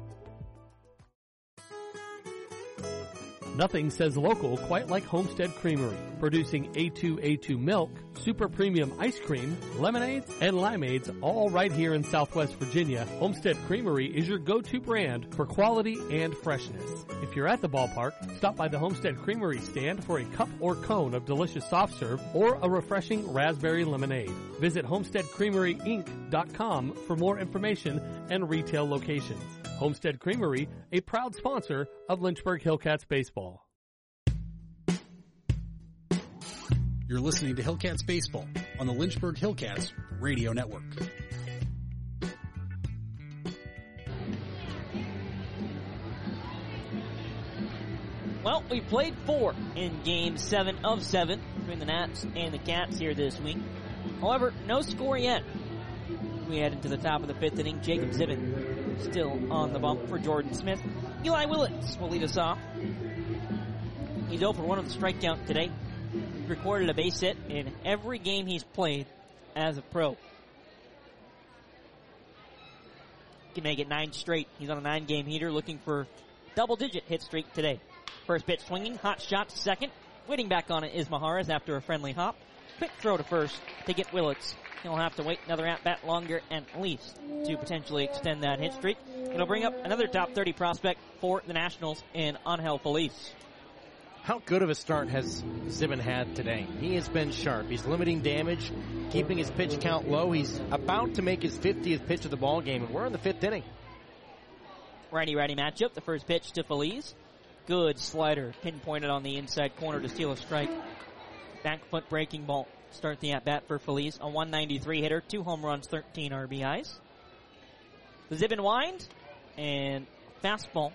Speaker 10: Nothing says local quite like Homestead Creamery, producing A two A two milk, super premium ice cream, lemonades, and limeades, all right here in Southwest Virginia. Homestead Creamery is your go-to brand for quality and freshness. If you're at the ballpark, stop by the Homestead Creamery stand for a cup or cone of delicious soft serve or a refreshing raspberry lemonade. Visit homestead creamery inc dot com for more information and retail locations. Homestead Creamery, a proud sponsor of Lynchburg Hillcats baseball.
Speaker 7: You're listening to Hillcats Baseball on the Lynchburg Hillcats Radio Network.
Speaker 2: Well, we played four in game seven of seven between the Nats and the Cats here this week. However, no score yet. We head into the top of the fifth inning. Jacob Zibin still on the bump for Jordan Smith. Eli Willits will lead us off. He's oh for one with a strikeout today. Recorded a base hit in every game he's played as a pro. Can make it nine straight. He's on a nine-game heater looking for double-digit hit streak today. First pitch swinging, hot shot to second. Waiting back on it is Maharas after a friendly hop. Quick throw to first to get Willits. He'll have to wait another at-bat longer at least to potentially extend that hit streak. It'll bring up another top thirty prospect for the Nationals in Angel Feliz.
Speaker 15: How good of a start has Zibin had today? He has been sharp. He's limiting damage, keeping his pitch count low. He's about to make his fiftieth pitch of the ball game, and we're in the fifth inning.
Speaker 2: Righty-righty matchup. The first pitch to Feliz. Good slider, pinpointed on the inside corner to steal a strike. Back foot breaking ball. Start the at-bat for Feliz. A one ninety-three hitter, two home runs, thirteen R B Is. The Zibin wind, and fastball.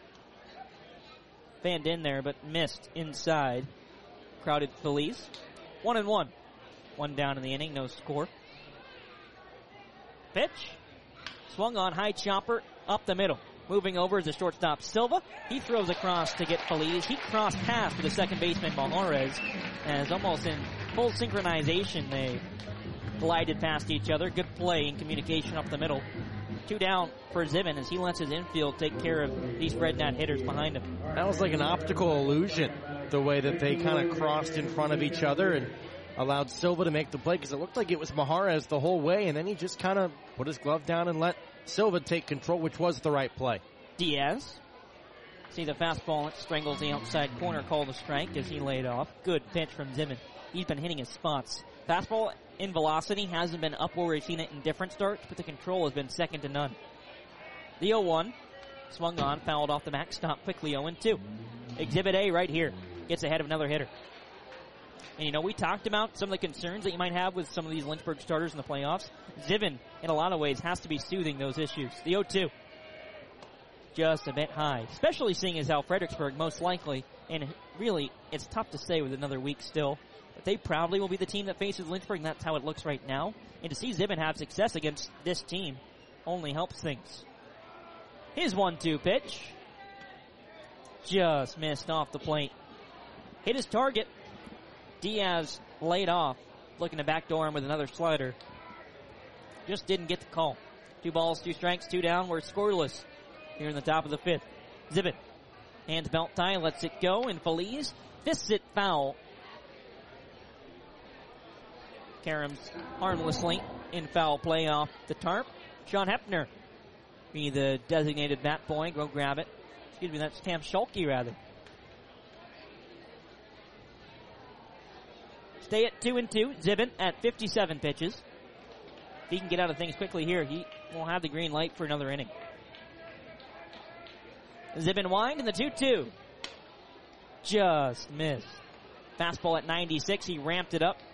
Speaker 2: Fanned in there, but missed inside. Crowded Feliz. One and one. One down in the inning, no score. Pitch. Swung on, high chopper, up the middle. Moving over is the shortstop Silva. He throws across to get Feliz. He crossed pass to the second baseman Maharas. As almost in full synchronization, they glided past each other. Good play in communication up the middle. Two down for Zibin as he lets his infield take care of these red net hitters behind him.
Speaker 15: That was like an optical illusion, the way that they kind of crossed in front of each other and allowed Silva to make the play, because it looked like it was Maharas the whole way, and then he just kind of put his glove down and let Silva take control, which was the right play.
Speaker 2: Diaz. See the fastball strangles the outside corner, called a strike as he laid off. Good pitch from Zibin. He's been hitting his spots. Fastball in velocity hasn't been up where we've seen it in different starts, but the control has been second to none. The oh one. Swung on, fouled off the backstop quickly, oh and two. Exhibit A right here. Gets ahead of another hitter. And, you know, we talked about some of the concerns that you might have with some of these Lynchburg starters in the playoffs. Zibin, in a lot of ways, has to be soothing those issues. The oh two. Just a bit high. Especially seeing as how Fredericksburg, most likely, and really, it's tough to say with another week still, but they probably will be the team that faces Lynchburg, and that's how it looks right now. And to see Zibin have success against this team only helps things. His one two pitch. Just missed off the plate. Hit his target. Diaz laid off, looking to backdoor him with another slider. Just didn't get the call. Two balls, two strikes, two down. We're scoreless here in the top of the fifth. Zibin, hands belt tie, lets it go, and Feliz fists it foul. Karam's harmlessly in foul play off the tarp. Sean Hepner be the designated bat boy. Go grab it. Excuse me, that's Tam Schulke, rather. Stay at two and two. Zibin at fifty-seven pitches. If he can get out of things quickly here, he will have the green light for another inning. Zibin wind in the two two. Just missed. Fastball at ninety-six. He ramped it up.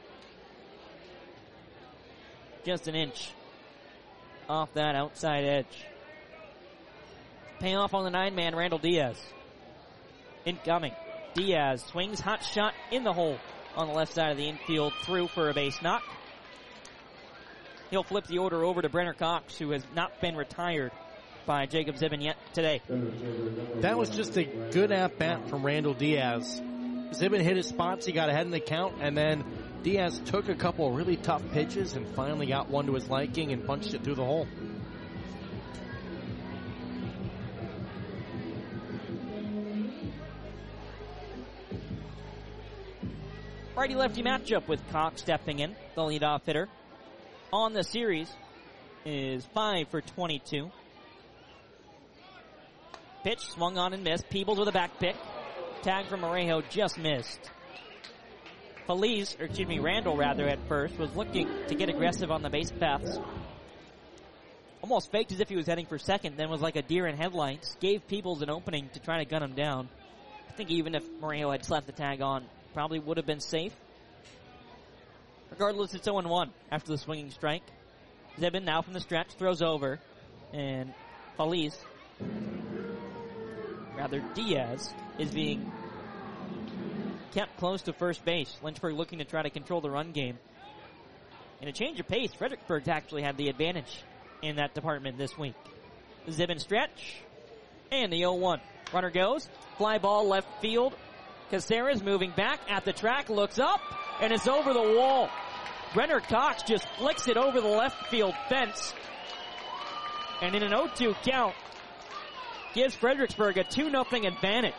Speaker 2: Just an inch off that outside edge. Payoff on the nine-man, Randall Diaz. Incoming. Diaz swings, hot shot in the hole on the left side of the infield, through for a base knock. He'll flip the order over to Brenner Cox, who has not been retired by Jacob Zibin yet today.
Speaker 15: That was just a good at-bat from Randall Diaz. Zibin hit his spots, he got ahead in the count, and then Diaz took a couple of really tough pitches and finally got one to his liking and punched it through the hole.
Speaker 2: Righty-lefty matchup with Cox stepping in, the leadoff hitter. On the series is five for twenty-two. Pitch swung on and missed. Peebles with a back pick. Tag from Marejo just missed. Feliz, or excuse me, Randall rather at first, was looking to get aggressive on the base paths. Almost faked as if he was heading for second, then was like a deer in headlights. Gave Peebles an opening to try to gun him down. I think even if Marejo had slapped the tag on, probably would have been safe. Regardless, it's oh and one after the swinging strike. Zibin now from the stretch, throws over, and Feliz, rather Diaz, is being kept close to first base. Lynchburg looking to try to control the run game. In a change of pace, Fredericksburg's actually had the advantage in that department this week. Zibin stretch, and the oh one. Runner goes, fly ball left field. Caceres moving back at the track, looks up, and it's over the wall. Brenner Cox just flicks it over the left field fence. And in an oh two count, gives Fredericksburg a two nothing advantage.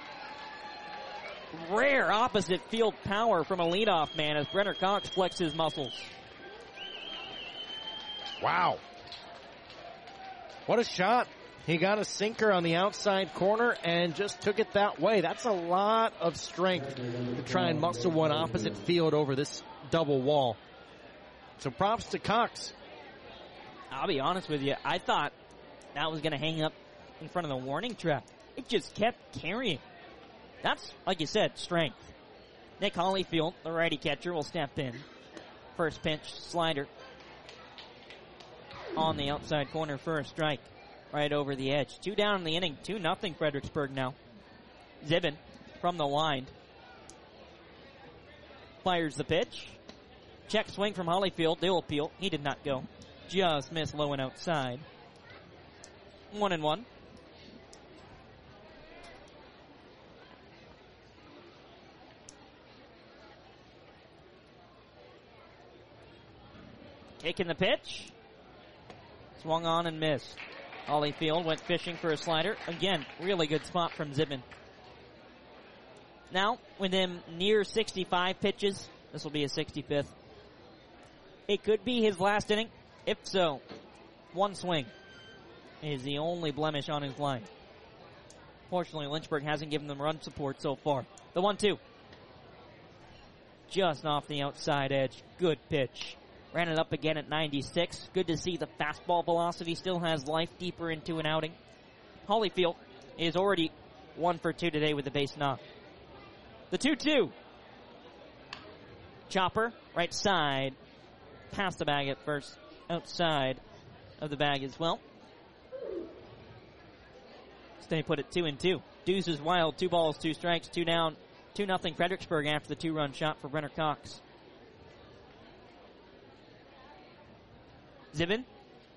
Speaker 2: Rare opposite field power from a leadoff man as Brenner Cox flexes his muscles.
Speaker 15: Wow. What a shot. He got a sinker on the outside corner and just took it that way. That's a lot of strength to try and muscle one opposite field over this double wall. So props to Cox.
Speaker 2: I'll be honest with you. I thought that was going to hang up in front of the warning track. It just kept carrying. That's, like you said, strength. Nick Hollyfield, the righty catcher, will step in. First pitch, slider. On the outside corner for a strike. Right over the edge. Two down in the inning. Two nothing Fredericksburg now. Zibin from the line. Fires the pitch. Check swing from Hollyfield. They'll appeal. He did not go. Just missed low and outside. One and one. Taking the pitch. Swung on and missed. Hollyfield went fishing for a slider. Again, really good spot from Zibin. Now, with him near sixty-five pitches, this will be his sixty-fifth. It could be his last inning. If so, one swing is the only blemish on his line. Fortunately, Lynchburg hasn't given them run support so far. The one two. Just off the outside edge. Good pitch. Ran it up again at ninety-six. Good to see the fastball velocity still has life deeper into an outing. Hollyfield is already one for two today with the base knock. The two two. Chopper, right side. Past the bag at first. Outside of the bag as well. Stay put at two and two. Deuce is wild. Two balls, two strikes, two down. Two nothing Fredericksburg after the two-run shot for Brenner Cox. Zibin.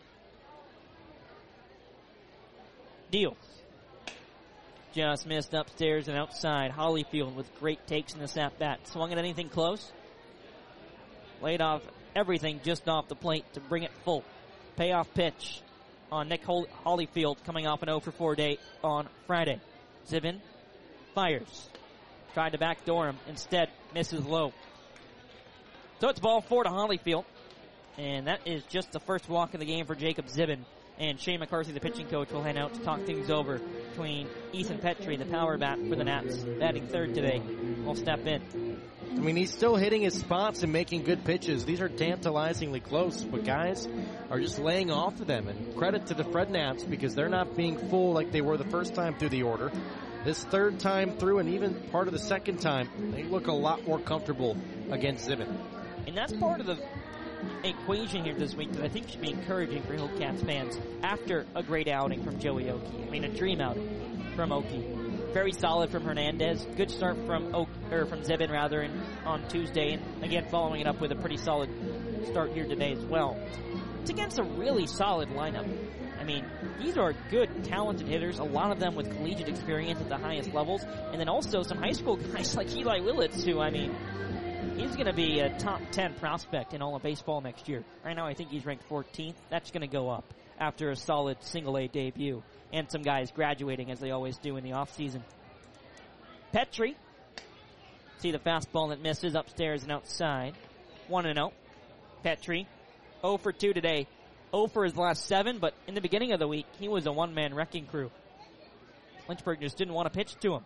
Speaker 2: Deals. Just missed upstairs and outside. Hollyfield with great takes in this at-bat. Swung at anything close. Laid off everything just off the plate to bring it full. Payoff pitch on Nick Hollyfield coming off an oh for four day on Friday. Zibin fires. Tried to backdoor him. Instead, misses low. So it's ball four to Hollyfield. And that is just the first walk of the game for Jacob Zibin. And Shane McCarthy, the pitching coach, will head out to talk things over between Ethan Petrie, the power bat for the Nats, batting third today, will step in.
Speaker 15: I mean, he's still hitting his spots and making good pitches. These are tantalizingly close, but guys are just laying off of them. And credit to the Fred Nats because they're not being full like they were the first time through the order. This third time through and even part of the second time, they look a lot more comfortable against Zibin.
Speaker 2: And that's part of the equation here this week that I think should be encouraging for Hillcats fans after a great outing from Joey Oki. I mean, a dream outing from Oki. Very solid from Hernandez. Good start from Oak, or from Zibin rather, in, on Tuesday, and again following it up with a pretty solid start here today as well. It's against a really solid lineup. I mean, these are good, talented hitters. A lot of them with collegiate experience at the highest levels, and then also some high school guys like Eli Willits, who I mean. He's going to be a top ten prospect in all of baseball next year. Right now, I think he's ranked fourteenth. That's going to go up after a solid single-A debut. And some guys graduating, as they always do in the offseason. Petrie. See the fastball that misses upstairs and outside. one and oh. Petrie, oh for two today. oh for his last seven, but in the beginning of the week, he was a one-man wrecking crew. Lynchburg just didn't want to pitch to him.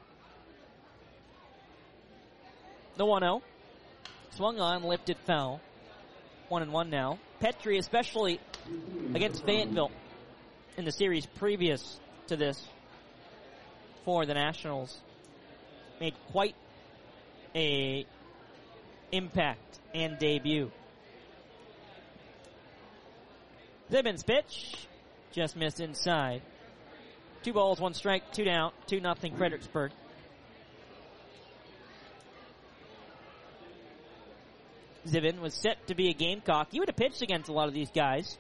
Speaker 2: The one oh. Swung on, lifted foul. One and one now. Petrie, especially against Fayetteville in the series previous to this for the Nationals, made quite a impact and debut. Zibin's pitch just missed inside. Two balls, one strike, two down, two nothing Fredericksburg. Zibin was set to be a Gamecock. He would have pitched against a lot of these guys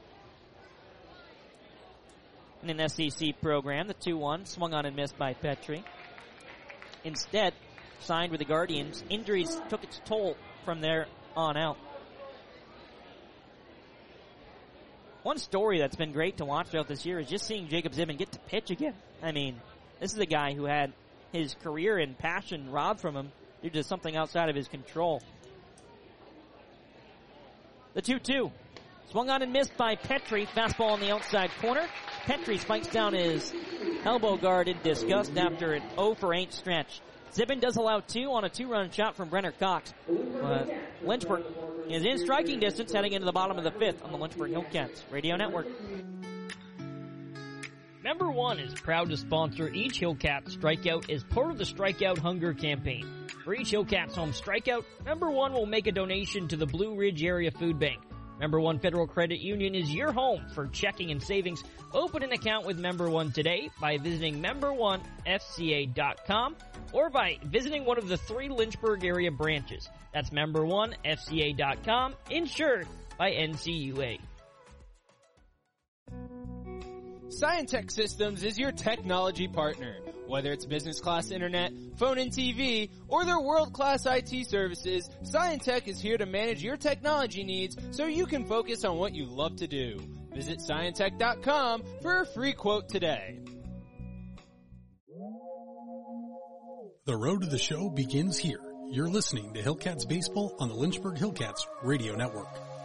Speaker 2: in an S E C program. The two one swung on and missed by Petrie. Instead, signed with the Guardians. Injuries took its toll from there on out. One story that's been great to watch throughout this year is just seeing Jacob Zibin get to pitch again. I mean, this is a guy who had his career and passion robbed from him due to something outside of his control. The two two. Swung on and missed by Petrie. Fastball on the outside corner. Petrie spikes down his elbow guard in disgust after an oh for eight stretch. Zibin does allow two on a two-run shot from Brenner Cox. But Lynchburg is in striking distance heading into the bottom of the fifth on the Lynchburg Hillcats Radio Network.
Speaker 14: Member One is proud to sponsor each Hillcat strikeout as part of the Strikeout Hunger campaign. For each Hillcats home strikeout, Member One will make a donation to the Blue Ridge Area Food Bank. Member One Federal Credit Union is your home for checking and savings. Open an account with Member One today by visiting member one f c a dot com or by visiting one of the three Lynchburg area branches. That's member one f c a dot com, insured by N C U A.
Speaker 11: Scientech Systems is your technology partner. Whether it's business class internet, phone and T V, or their world-class I T services, Scientech is here to manage your technology needs so you can focus on what you love to do. Visit Scientech dot com for a free quote today.
Speaker 7: The road to the show begins here. You're listening to Hillcats Baseball on the Lynchburg Hillcats Radio Network.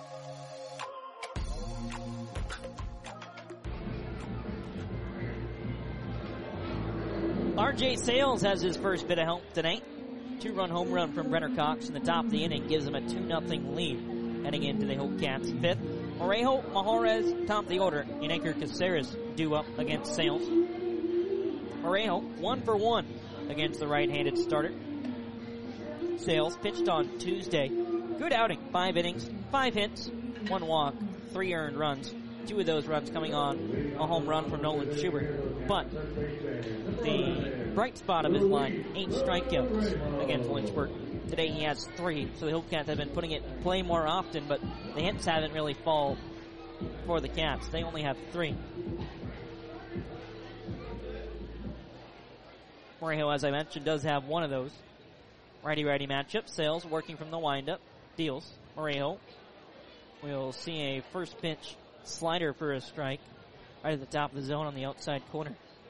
Speaker 2: R J Sales has his first bit of help tonight. Two-run home run from Brenner Cox in the top of the inning gives him a two nothing lead heading into the Hillcats' fifth. Orejo, Majarez, top of the order. Unaker Caceres due up against Sales. Orejo, one for one against the right-handed starter. Sales pitched on Tuesday. Good outing. Five innings, five hits, one walk, three earned runs. Two of those runs coming on a home run from Nolan Schubert. But the bright spot of his line, eight strikeouts against Lynchburg. Today he has three, so the Hillcats have been putting it in play more often, but the hits haven't really fallen for the Cats. They only have three. Morejo, as I mentioned, does have one of those. Righty-righty matchup. Sales working from the windup. Deals. Morejo will see a first pitch slider for a strike right at the top of the zone on the outside corner.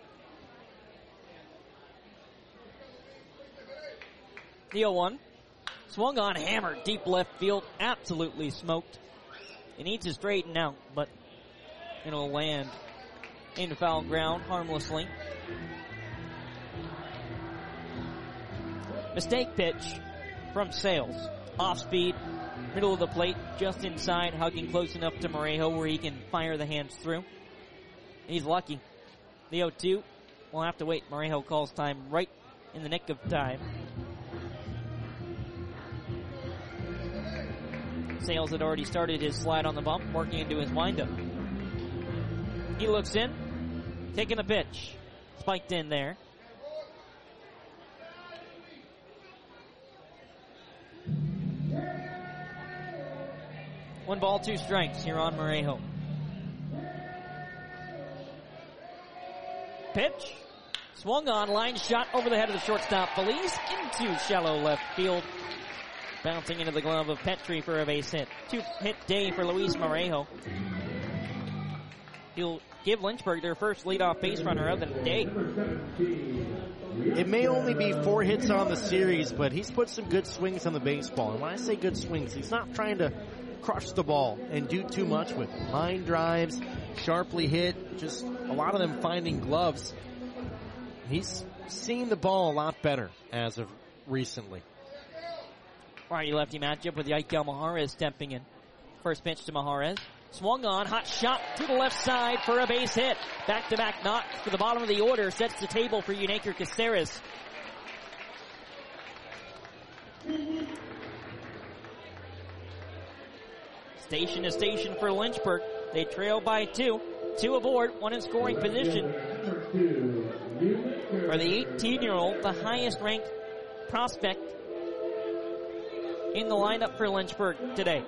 Speaker 2: The oh one. Swung on, hammered, deep left field, absolutely smoked. He needs to straighten out, but it'll land into foul ground harmlessly. Mistake pitch from Sales. Off speed, middle of the plate, just inside, hugging close enough to Morejo where he can fire the hands through. He's lucky. The oh two will have to wait. Morejo calls time right in the nick of time. Sales had already started his slide on the bump, working into his windup. He looks in, taking a pitch. Spiked in there. One ball, two strikes here on Morejo. Pitch. Swung on, line shot over the head of the shortstop Feliz into shallow left field. Bouncing into the glove of Petrie for a base hit. Two-hit day for Luis Morejo. He'll give Lynchburg their first leadoff base runner of the day.
Speaker 15: It may only be four hits on the series, but he's put some good swings on the baseball. And when I say good swings, he's not trying to crush the ball and do too much with it. Line drives, sharply hit, just a lot of them finding gloves. He's seen the ball a lot better as of recently.
Speaker 2: Righty-lefty matchup with Yaikel Majarez stepping in. First pitch to Majarez. Swung on, hot shot to the left side for a base hit. Back-to-back knocks to the bottom of the order. Sets the table for Unaker Caceres. Station to station for Lynchburg. They trail by two. Two aboard, one in scoring position. For the eighteen-year-old, the highest-ranked prospect in the lineup for Lynchburg today.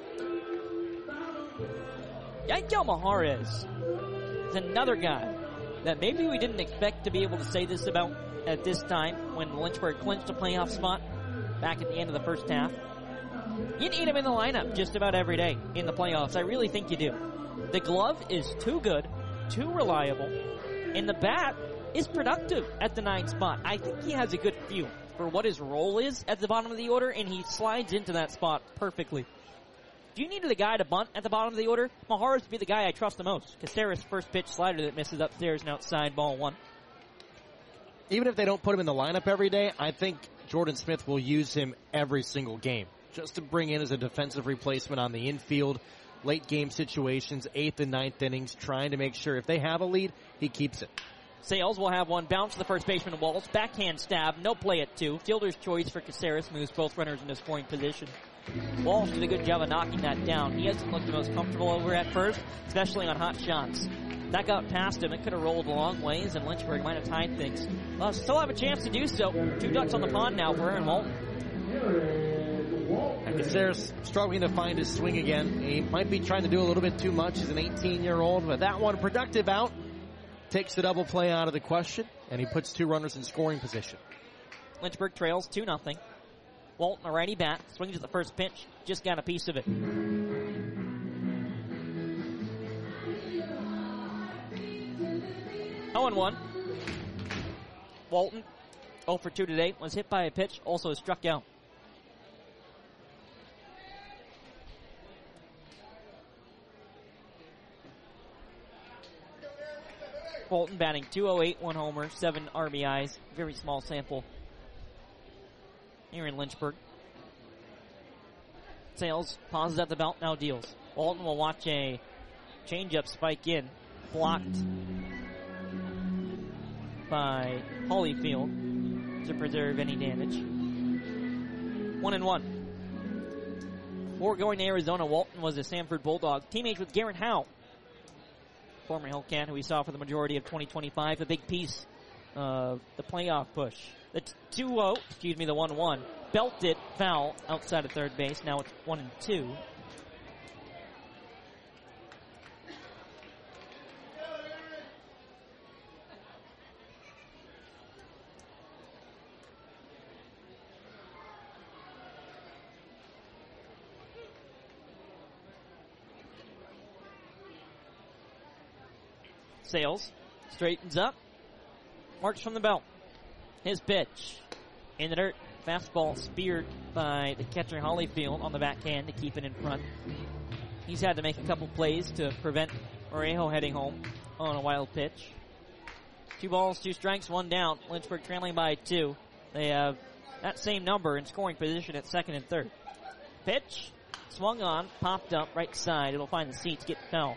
Speaker 2: Yankel Mahares is another guy that maybe we didn't expect to be able to say this about at this time when Lynchburg clinched a playoff spot back at the end of the first half. You need him in the lineup just about every day in the playoffs. I really think you do. The glove is too good, too reliable, and the bat is productive at the nine spot. I think he has a good feel for what his role is at the bottom of the order, and he slides into that spot perfectly. If you needed a guy to bunt at the bottom of the order, Maharas would be the guy I trust the most. Caceres' first pitch slider that misses upstairs and outside, ball one.
Speaker 15: Even if they don't put him in the lineup every day, I think Jordan Smith will use him every single game just to bring in as a defensive replacement on the infield, late game situations, eighth and ninth innings, trying to make sure if they have a lead, he keeps it.
Speaker 2: Sales will have one bounce to the first baseman Walls. Backhand stab, no play at two. Fielder's choice for Caceres moves both runners into scoring position. Walsh did a good job of knocking that down. He hasn't looked the most comfortable over at first, especially on hot shots. That got past him. It could have rolled a long ways, and Lynchburg might have tied things. Well, still have a chance to do so. Two ducks on the pond now for Aaron Walton.
Speaker 15: And Caceres struggling to find his swing again. He might be trying to do a little bit too much as an eighteen-year-old, but that one productive out. Takes the double play out of the question, and he puts two runners in scoring position.
Speaker 2: Lynchburg trails two nothing. Walton, a righty bat, swings at the first pitch, just got a piece of it. oh and one. Walton, oh for two today, was hit by a pitch, also struck out. Walton batting two oh eight, one homer, seven R B Is, very small sample here in Lynchburg. Sales pauses at the belt, now deals. Walton will watch a changeup spike in, blocked by Holyfield to preserve any damage. One and one. Before going to Arizona, Walton was a Samford Bulldog, teammate with Garrett Howe, former Hillcat, who we saw for the majority of twenty twenty-five, a big piece of the playoff push. The two oh, excuse me, the one one, belted foul outside of third base. Now it's one and two. Sales straightens up, marks from the belt. His pitch in the dirt. Fastball speared by the catcher Holyfield on the backhand to keep it in front. He's had to make a couple plays to prevent Orejo heading home on a wild pitch. Two balls, two strikes, one down. Lynchburg trailing by two. They have that same number in scoring position at second and third. Pitch swung on, popped up right side. It'll find the seats, get foul.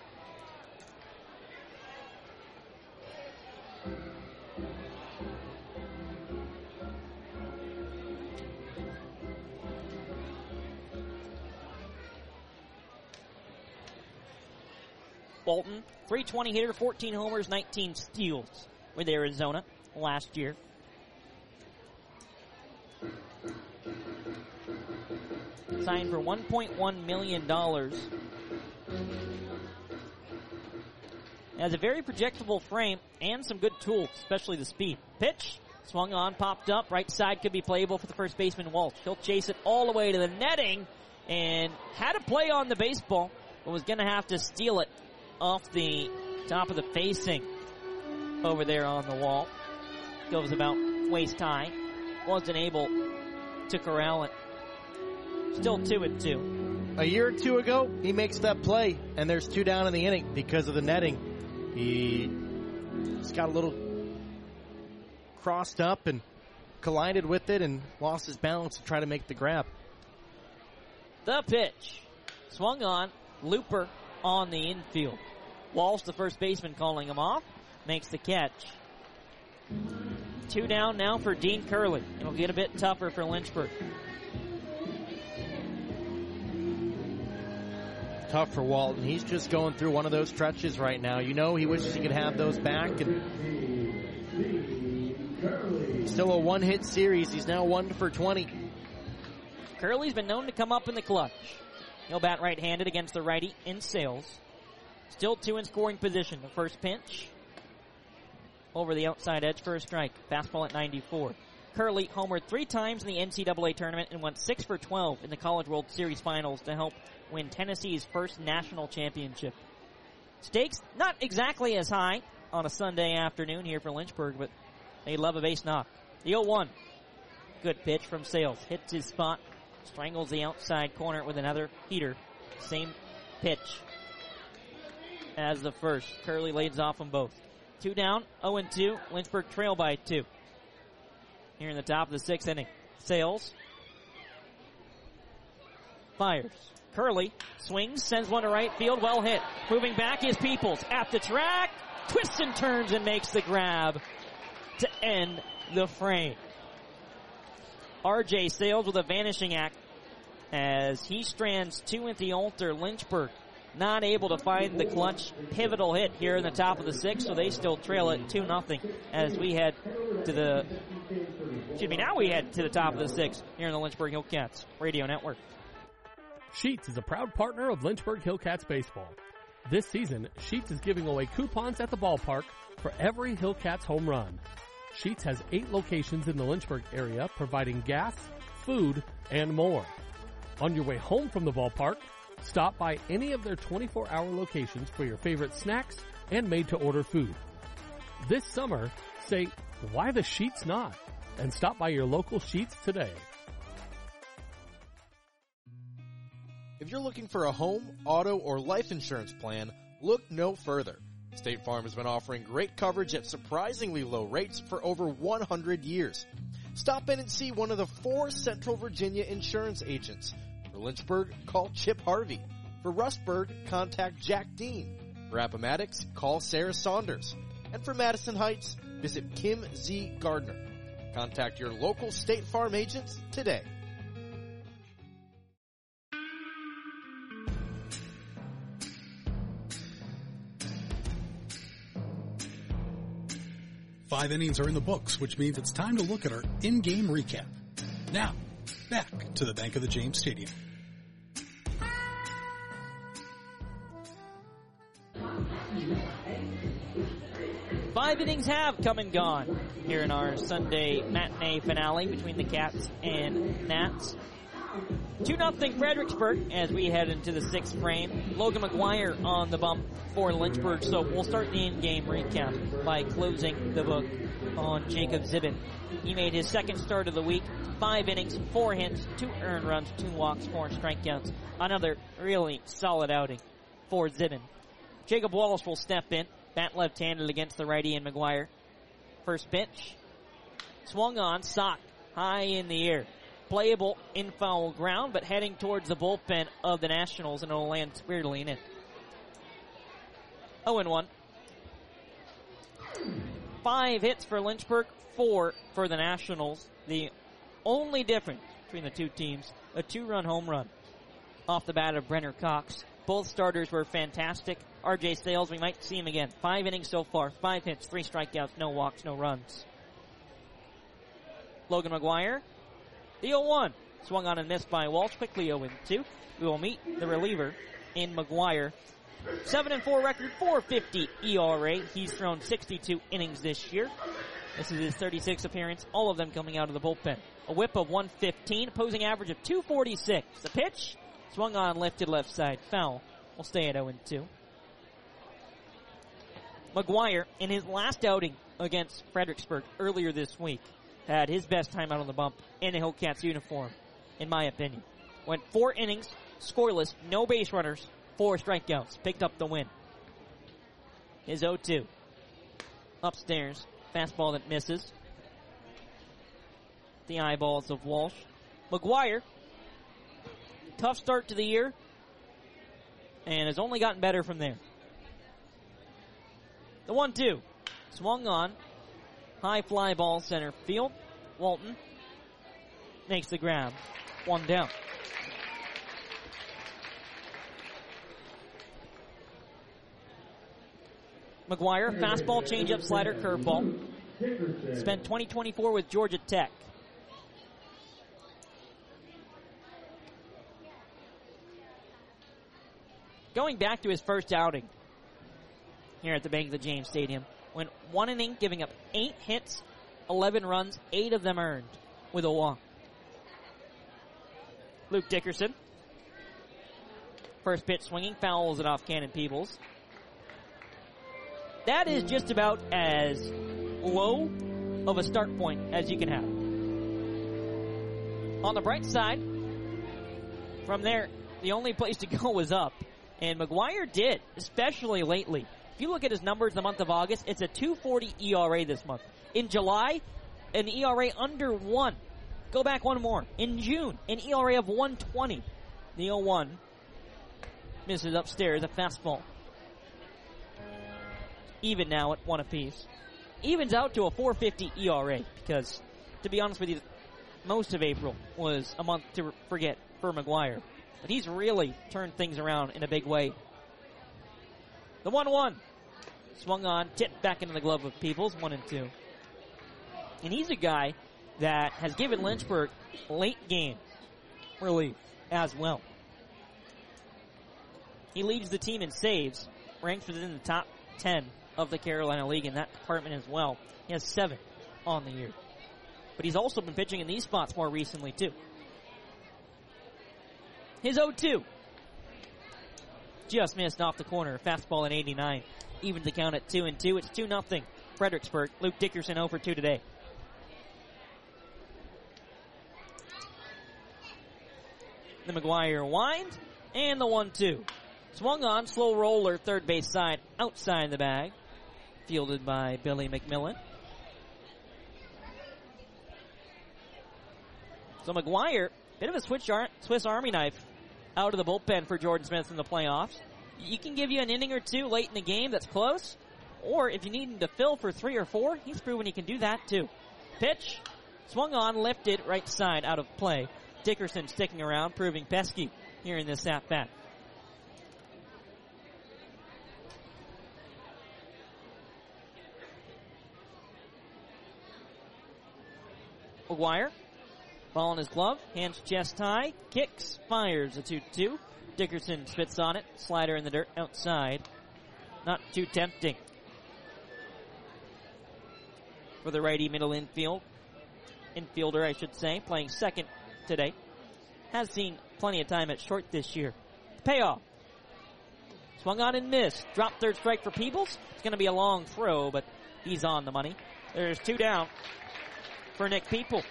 Speaker 2: Walton, three twenty hitter, fourteen homers, nineteen steals with Arizona last year. Signed for one point one million dollars. Has a very projectable frame and some good tools, especially the speed. Pitch, swung on, popped up, right side could be playable for the first baseman Walsh. He'll chase it all the way to the netting and had a play on the baseball, but was going to have to steal it off the top of the facing over there on the wall. Goes about waist high. Wasn't able to corral it. Still two and two.
Speaker 15: A year or two ago, he makes that play, and there's two down in the inning because of the netting. He just got a little crossed up and collided with it and lost his balance to try to make the grab.
Speaker 2: The pitch. Swung on. Looper on the infield. Walsh, the first baseman, calling him off. Makes the catch. Two down now for Dean Curley. It'll get a bit tougher for Lynchburg.
Speaker 15: tough for Walton. He's just going through one of those stretches right now. You know he wishes he could have those back. And still a one-hit series. He's now one for twenty.
Speaker 2: Curley's been known to come up in the clutch. He'll bat right-handed against the righty in Sales. Still two in scoring position. The first pitch over the outside edge for a strike. Fastball at ninety-four. Curley homered three times in the N C double A tournament and went six for twelve in the College World Series finals to help win Tennessee's first national championship. Stakes not exactly as high on a Sunday afternoon here for Lynchburg, but they love a base knock. The oh one. Good pitch from Sales. Hits his spot. Strangles the outside corner with another heater. Same pitch as the first. Curley lays off them both. Two down, oh and two. Lynchburg trail by two. Here in the top of the sixth inning. Sales fires. Curley swings, sends one to right field. Well hit. Moving back is Peoples. At the track. Twists and turns and makes the grab to end the frame. R J Sales with a vanishing act as he strands two at the altar. Lynchburg not able to find the clutch pivotal hit here in the top of the sixth, so they still trail it two nothing as we head to the, excuse me, now we head to the top of the sixth here in the Lynchburg Hillcats Radio Network.
Speaker 10: Sheetz is a proud partner of Lynchburg Hillcats baseball. This season, Sheetz is giving away coupons at the ballpark for every Hillcats home run. Sheetz has eight locations in the Lynchburg area providing gas, food, and more. On your way home from the ballpark, stop by any of their twenty-four hour locations for your favorite snacks and made-to-order food. This summer, say, why the Sheetz not? And stop by your local Sheetz today.
Speaker 12: If you're looking for a home, auto, or life insurance plan, look no further. State Farm has been offering great coverage at surprisingly low rates for over one hundred years. Stop in and see one of the four Central Virginia insurance agents. For Lynchburg, call Chip Harvey. For Rustburg, contact Jack Dean. For Appomattox, call Sarah Saunders. And for Madison Heights, visit Kim Z. Gardner. Contact your local State Farm agents today.
Speaker 7: Five innings are in the books, which means it's time to look at our in-game recap. Now, back to the Bank of the James Stadium.
Speaker 2: Five innings have come and gone here in our Sunday matinee finale between the Cats and Nats. two nothing Fredericksburg as we head into the sixth frame. Logan McGuire on the bump for Lynchburg, so we'll start the in-game recap by closing the book on Jacob Zibin. He made his second start of the week, five innings, four hits, two earned runs, two walks, four strikeouts. Another really solid outing for Zibin. Jacob Wallace will step in, bat left-handed against the righty and McGuire. First pitch, swung on, sock, high in the air. Playable in foul ground, but heading towards the bullpen of the Nationals, and it'll land squarely in it. oh and one. Five hits for Lynchburg, four for the Nationals. The only difference between the two teams, a two-run home run off the bat of Brenner Cox. Both starters were fantastic. R J Sales, we might see him again. Five innings so far, five hits, three strikeouts, no walks, no runs. Logan McGuire, the oh one. Swung on and missed by Walsh. Quickly oh and two. We will meet the reliever in McGuire. seven and four record, four fifty E R A. He's thrown sixty-two innings this year. This is his thirty-sixth appearance, all of them coming out of the bullpen. A whip of one fifteen, opposing average of two forty-six. The pitch, swung on, lifted left side, foul. We'll stay at oh and two. McGuire, in his last outing against Fredericksburg earlier this week, had his best time out on the bump in a Hillcats uniform, in my opinion. Went four innings, scoreless, no base runners, four strikeouts. Picked up the win. His oh two. Upstairs, fastball that misses. The eyeballs of Walsh. McGuire, tough start to the year, and has only gotten better from there. The one two. Swung on. High fly ball center field. Walton makes the grab. One down. McGuire, fastball, changeup, slider, curveball. Spent twenty twenty-four with Georgia Tech. Going back to his first outing here at the Bank of the James Stadium, went one inning, giving up eight hits, eleven runs, eight of them earned with a walk. Luke Dickerson. First pitch swinging, fouls it off Cannon Peebles. That is just about as low of a start point as you can have. On the bright side, from there, the only place to go was up. And McGuire did, especially lately. If you look at his numbers in the month of August, it's a two forty E R A this month. In July, an E R A under one. Go back one more. In June, an E R A of one twenty. The oh one misses upstairs, a fastball. Even now at one apiece. Evens out to a four fifty E R A because, to be honest with you, most of April was a month to forget for McGuire. But he's really turned things around in a big way. The one one. Swung on, tipped back into the glove of Peebles, one and two. And he's a guy that has given Lynchburg late game relief as well. He leads the team in saves, ranks within the top ten of the Carolina League in that department as well. He has seven on the year. But he's also been pitching in these spots more recently, too. His oh two. Just missed off the corner. Fastball at eighty-nine. Even the count at two and two. It's two nothing. Fredericksburg. Luke Dickerson oh for two today. The McGuire wind. And the one two. Swung on. Slow roller. Third base side. Outside the bag. Fielded by Billy McMillan. So McGuire, bit of a Swiss, Ar- Swiss Army knife out of the bullpen for Jordan Smith in the playoffs. You can give you an inning or two late in the game that's close, or if you need him to fill for three or four, he's proven he can do that too. Pitch, swung on, lifted, right side, out of play. Dickerson sticking around, proving pesky here in this at-bat. McGuire. Ball in his glove, hands chest high, kicks, fires a two two. Dickerson spits on it, slider in the dirt outside. Not too tempting for the righty middle infield. Infielder, I should say, playing second today. Has seen plenty of time at short this year. Payoff. Swung on and missed. Drop third strike for Peebles. It's going to be a long throw, but he's on the money. There's two down for Nick Peebles.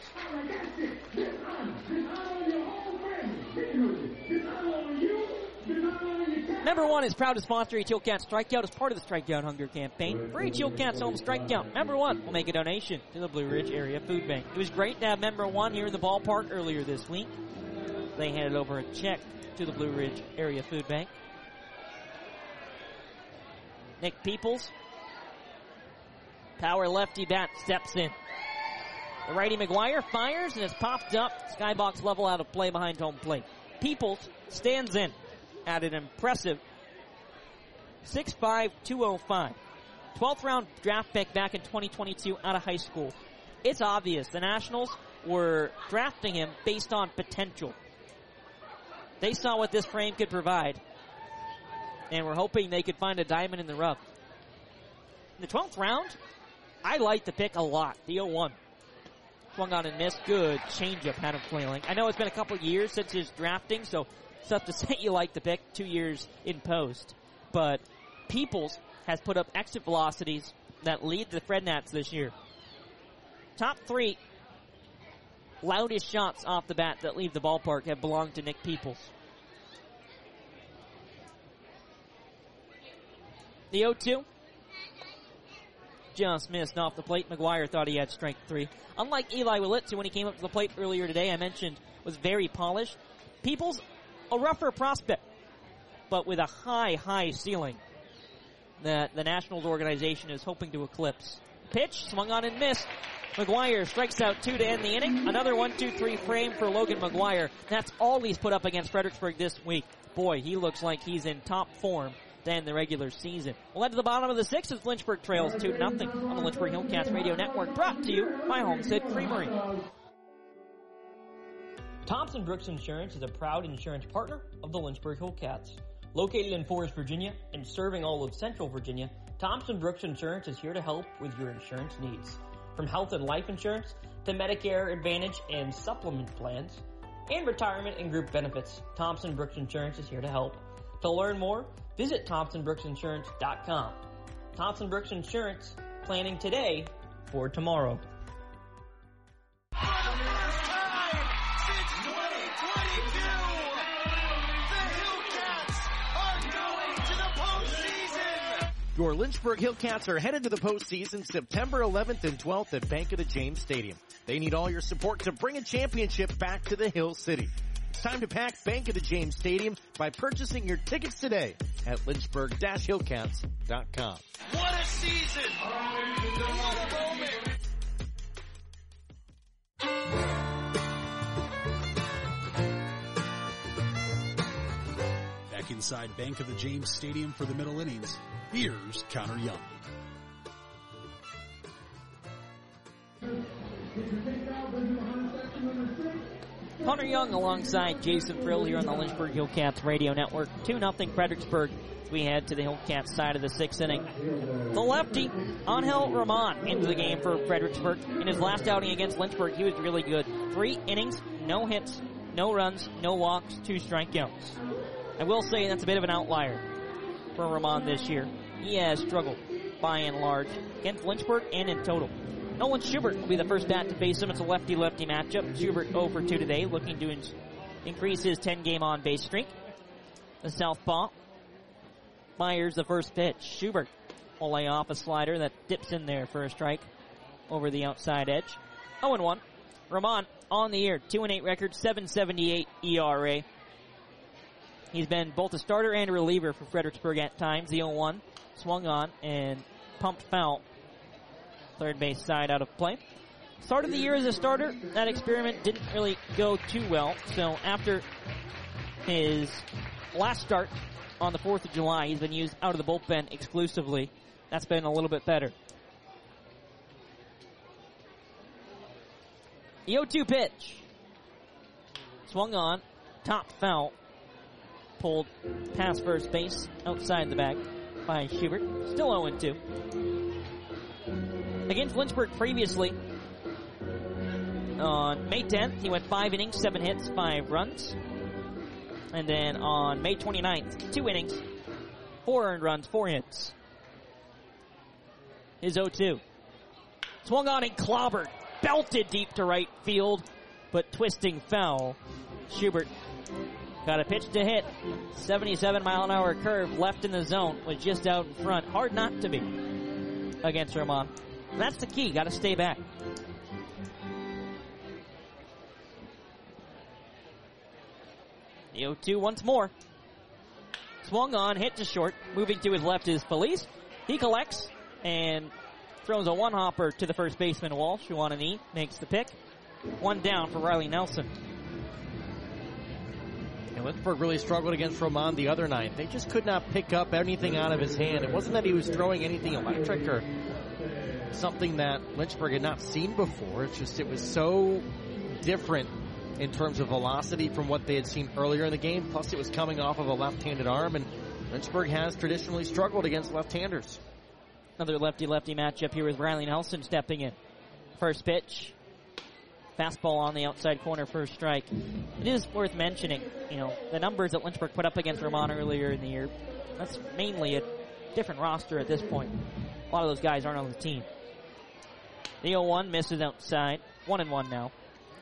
Speaker 2: Number one is proud to sponsor H. Hillcats Strikeout as part of the Strikeout Hunger campaign. For H. Hillcats Home Strikeout, Member One will make a donation to the Blue Ridge Area Food Bank. It was great to have Member One here in the ballpark earlier this week. They handed over a check to the Blue Ridge Area Food Bank. Nick Peebles, power lefty bat, steps in. The righty McGuire fires and it's popped up. Skybox level out of play behind home plate. Peebles stands in at an impressive six five, two oh five. twelfth round draft pick back in twenty twenty-two out of high school. It's obvious the Nationals were drafting him based on potential. They saw what this frame could provide and were hoping they could find a diamond in the rough. In the twelfth round, I like the pick a lot. The oh one. Swung on and missed. Good changeup had him flailing. I know it's been a couple years since his drafting, so it's tough to say you like the pick. Two years in post. But Peebles has put up exit velocities that lead the Fred Nats this year. Top three loudest shots off the bat that leave the ballpark have belonged to Nick Peebles. The oh two. Just missed off the plate. McGuire thought he had strike three. Unlike Eli Willitz, when he came up to the plate earlier today, I mentioned was very polished. Peebles, a rougher prospect, but with a high, high ceiling that the Nationals organization is hoping to eclipse. Pitch, swung on and missed. McGuire strikes out two to end the inning. Another one two three frame for Logan McGuire. That's all he's put up against Fredericksburg this week. Boy, he looks like he's in top form to end the regular season. We'll head to the bottom of the sixth as Lynchburg trails two to nothing on the Lynchburg Hillcats Radio Network, brought to you by Homestead Creamery.
Speaker 14: Thompson Brooks Insurance is a proud insurance partner of the Lynchburg Hillcats. Located in Forest, Virginia, and serving all of Central Virginia, Thompson Brooks Insurance is here to help with your insurance needs. From health and life insurance to Medicare Advantage and supplement plans, and retirement and group benefits, Thompson Brooks Insurance is here to help. To learn more, visit thompson brooks insurance dot com. Thompson Brooks Insurance, planning today for tomorrow.
Speaker 15: Your Lynchburg Hillcats are headed to the postseason September eleventh and twelfth at Bank of the James Stadium. They need all your support to bring a championship back to the Hill City. It's time to pack Bank of the James Stadium by purchasing your tickets today at lynchburg dash hillcats dot com.
Speaker 4: What a season! What a moment!
Speaker 7: Back inside Bank of the James Stadium for the middle innings, here's Connor Young.
Speaker 2: Connor Young alongside Jason Frill here on the Lynchburg Hillcats Radio Network. two nothing Fredericksburg as we head to the Hillcats side of the sixth inning. The lefty, Angel Roman, into the game for Fredericksburg. In his last outing against Lynchburg, he was really good. Three innings, no hits, no runs, no walks, two strikeouts. I will say that's a bit of an outlier for Roman this year. He has struggled by and large against Lynchburg and in total. Nolan Schubert will be the first bat to face him. It's a lefty-lefty matchup. Schubert oh for two today, looking to in- increase his ten-game on-base streak. The southpaw fires the first pitch. Schubert will lay off a slider that dips in there for a strike over the outside edge. oh and one. Roman on the year, two and eight record, seven seventy-eight E R A. He's been both a starter and a reliever for Fredericksburg at times. The oh one swung on and pumped foul. Third base side out of play. Started the year as a starter. That experiment didn't really go too well. So after his last start on the fourth of July, he's been used out of the bullpen exclusively. That's been a little bit better. The oh two pitch. Swung on. Top foul. Pulled past first base outside the bag by Schubert. Still oh and two. Against Lynchburg previously, on May tenth, he went five innings, seven hits, five runs. And then on May twenty-ninth, two innings, four earned runs, four hits. His oh two. Swung on and clobbered. Belted deep to right field, but twisting foul. Schubert got a pitch to hit. seventy-seven mile an hour curve left in the zone, was just out in front. Hard not to be against Roman. And that's the key. Got to stay back. The oh two once more. Swung on, hit to short. Moving to his left is Felice. He collects and throws a one-hopper to the first baseman, Walsh, who on a knee makes the pick. One down for Riley Nelson.
Speaker 15: And Lynchburg really struggled against Roman the other night. They just could not pick up anything out of his hand. It wasn't that he was throwing anything electric or something that Lynchburg had not seen before. It's just it was so different in terms of velocity from what they had seen earlier in the game. Plus, it was coming off of a left-handed arm, and Lynchburg has traditionally struggled against left-handers.
Speaker 2: Another lefty-lefty matchup here with Riley Nelson stepping in. First pitch. Fastball on the outside corner for a strike. It is worth mentioning, you know, the numbers that Lynchburg put up against Roman earlier in the year. That's mainly a different roster at this point. A lot of those guys aren't on the team. The oh one misses outside. One and one now.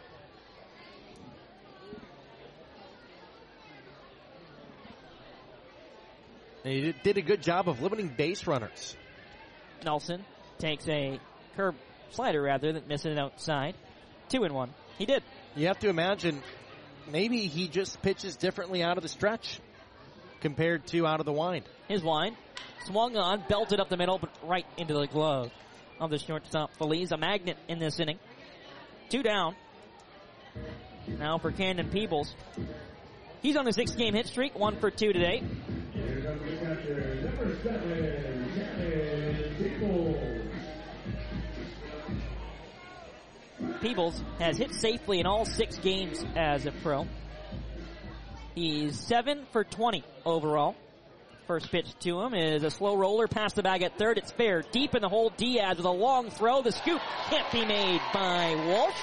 Speaker 15: They did a good job of limiting base runners.
Speaker 2: Nelson takes a curb slider rather than missing it outside. Two and one. He did.
Speaker 15: You have to imagine maybe he just pitches differently out of the stretch compared to out of the wind.
Speaker 2: His wind swung on, belted up the middle, but right into the glove of the shortstop Feliz. A magnet in this inning. Two down. Now for Camden Peebles. He's on a six-game hit streak, one for two today. Peebles has hit safely in all six games as a pro. He's seven for twenty overall. First pitch to him is a slow roller past the bag at third. It's fair. Deep in the hole, Diaz with a long throw. The scoop can't be made by Walsh.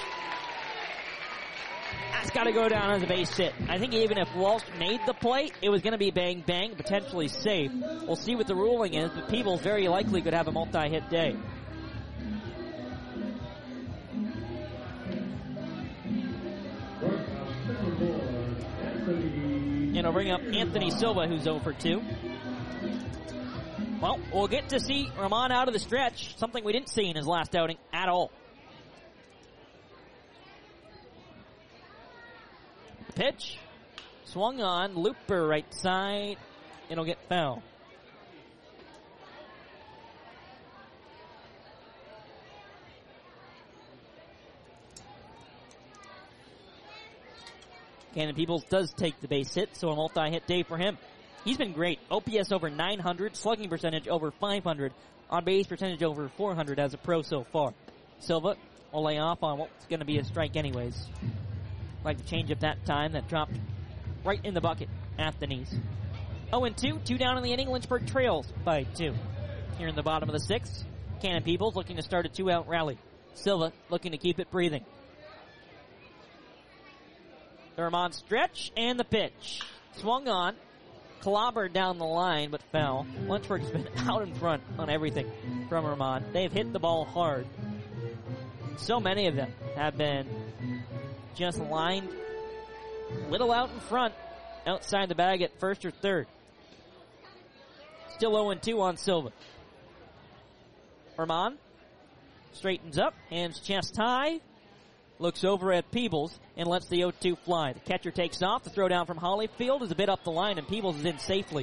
Speaker 2: That's got to go down as a base hit. I think even if Walsh made the play, it was going to be bang bang, potentially safe. We'll see what the ruling is, but Peebles very likely could have a multi-hit day. And I'll bring up Anthony Silva, who's oh for two. Well, we'll get to see Ramon out of the stretch, something we didn't see in his last outing at all. Pitch, swung on, looper right side, it'll get foul. Cannon Peebles does take the base hit, so a multi-hit day for him. He's been great. O P S over nine hundred, slugging percentage over five hundred, on-base percentage over four hundred as a pro so far. Silva will lay off on what's going to be a strike anyways. Like to change up that time, that dropped right in the bucket at the knees. oh and two, two down in the inning. Lynchburg trails by two. Here in the bottom of the sixth, Cannon Peebles looking to start a two-out rally. Silva looking to keep it breathing. The Ramon stretch and the pitch. Swung on, clobbered down the line, but fell. Lynchburg's been out in front on everything from Ramon. They've hit the ball hard. So many of them have been just lined little out in front, outside the bag at first or third. Still oh and two on Silva. Ramon straightens up, hands chest high, looks over at Peebles and lets the oh two fly. The catcher takes off. The throw down from Hollyfield is a bit up the line, and Peebles is in safely.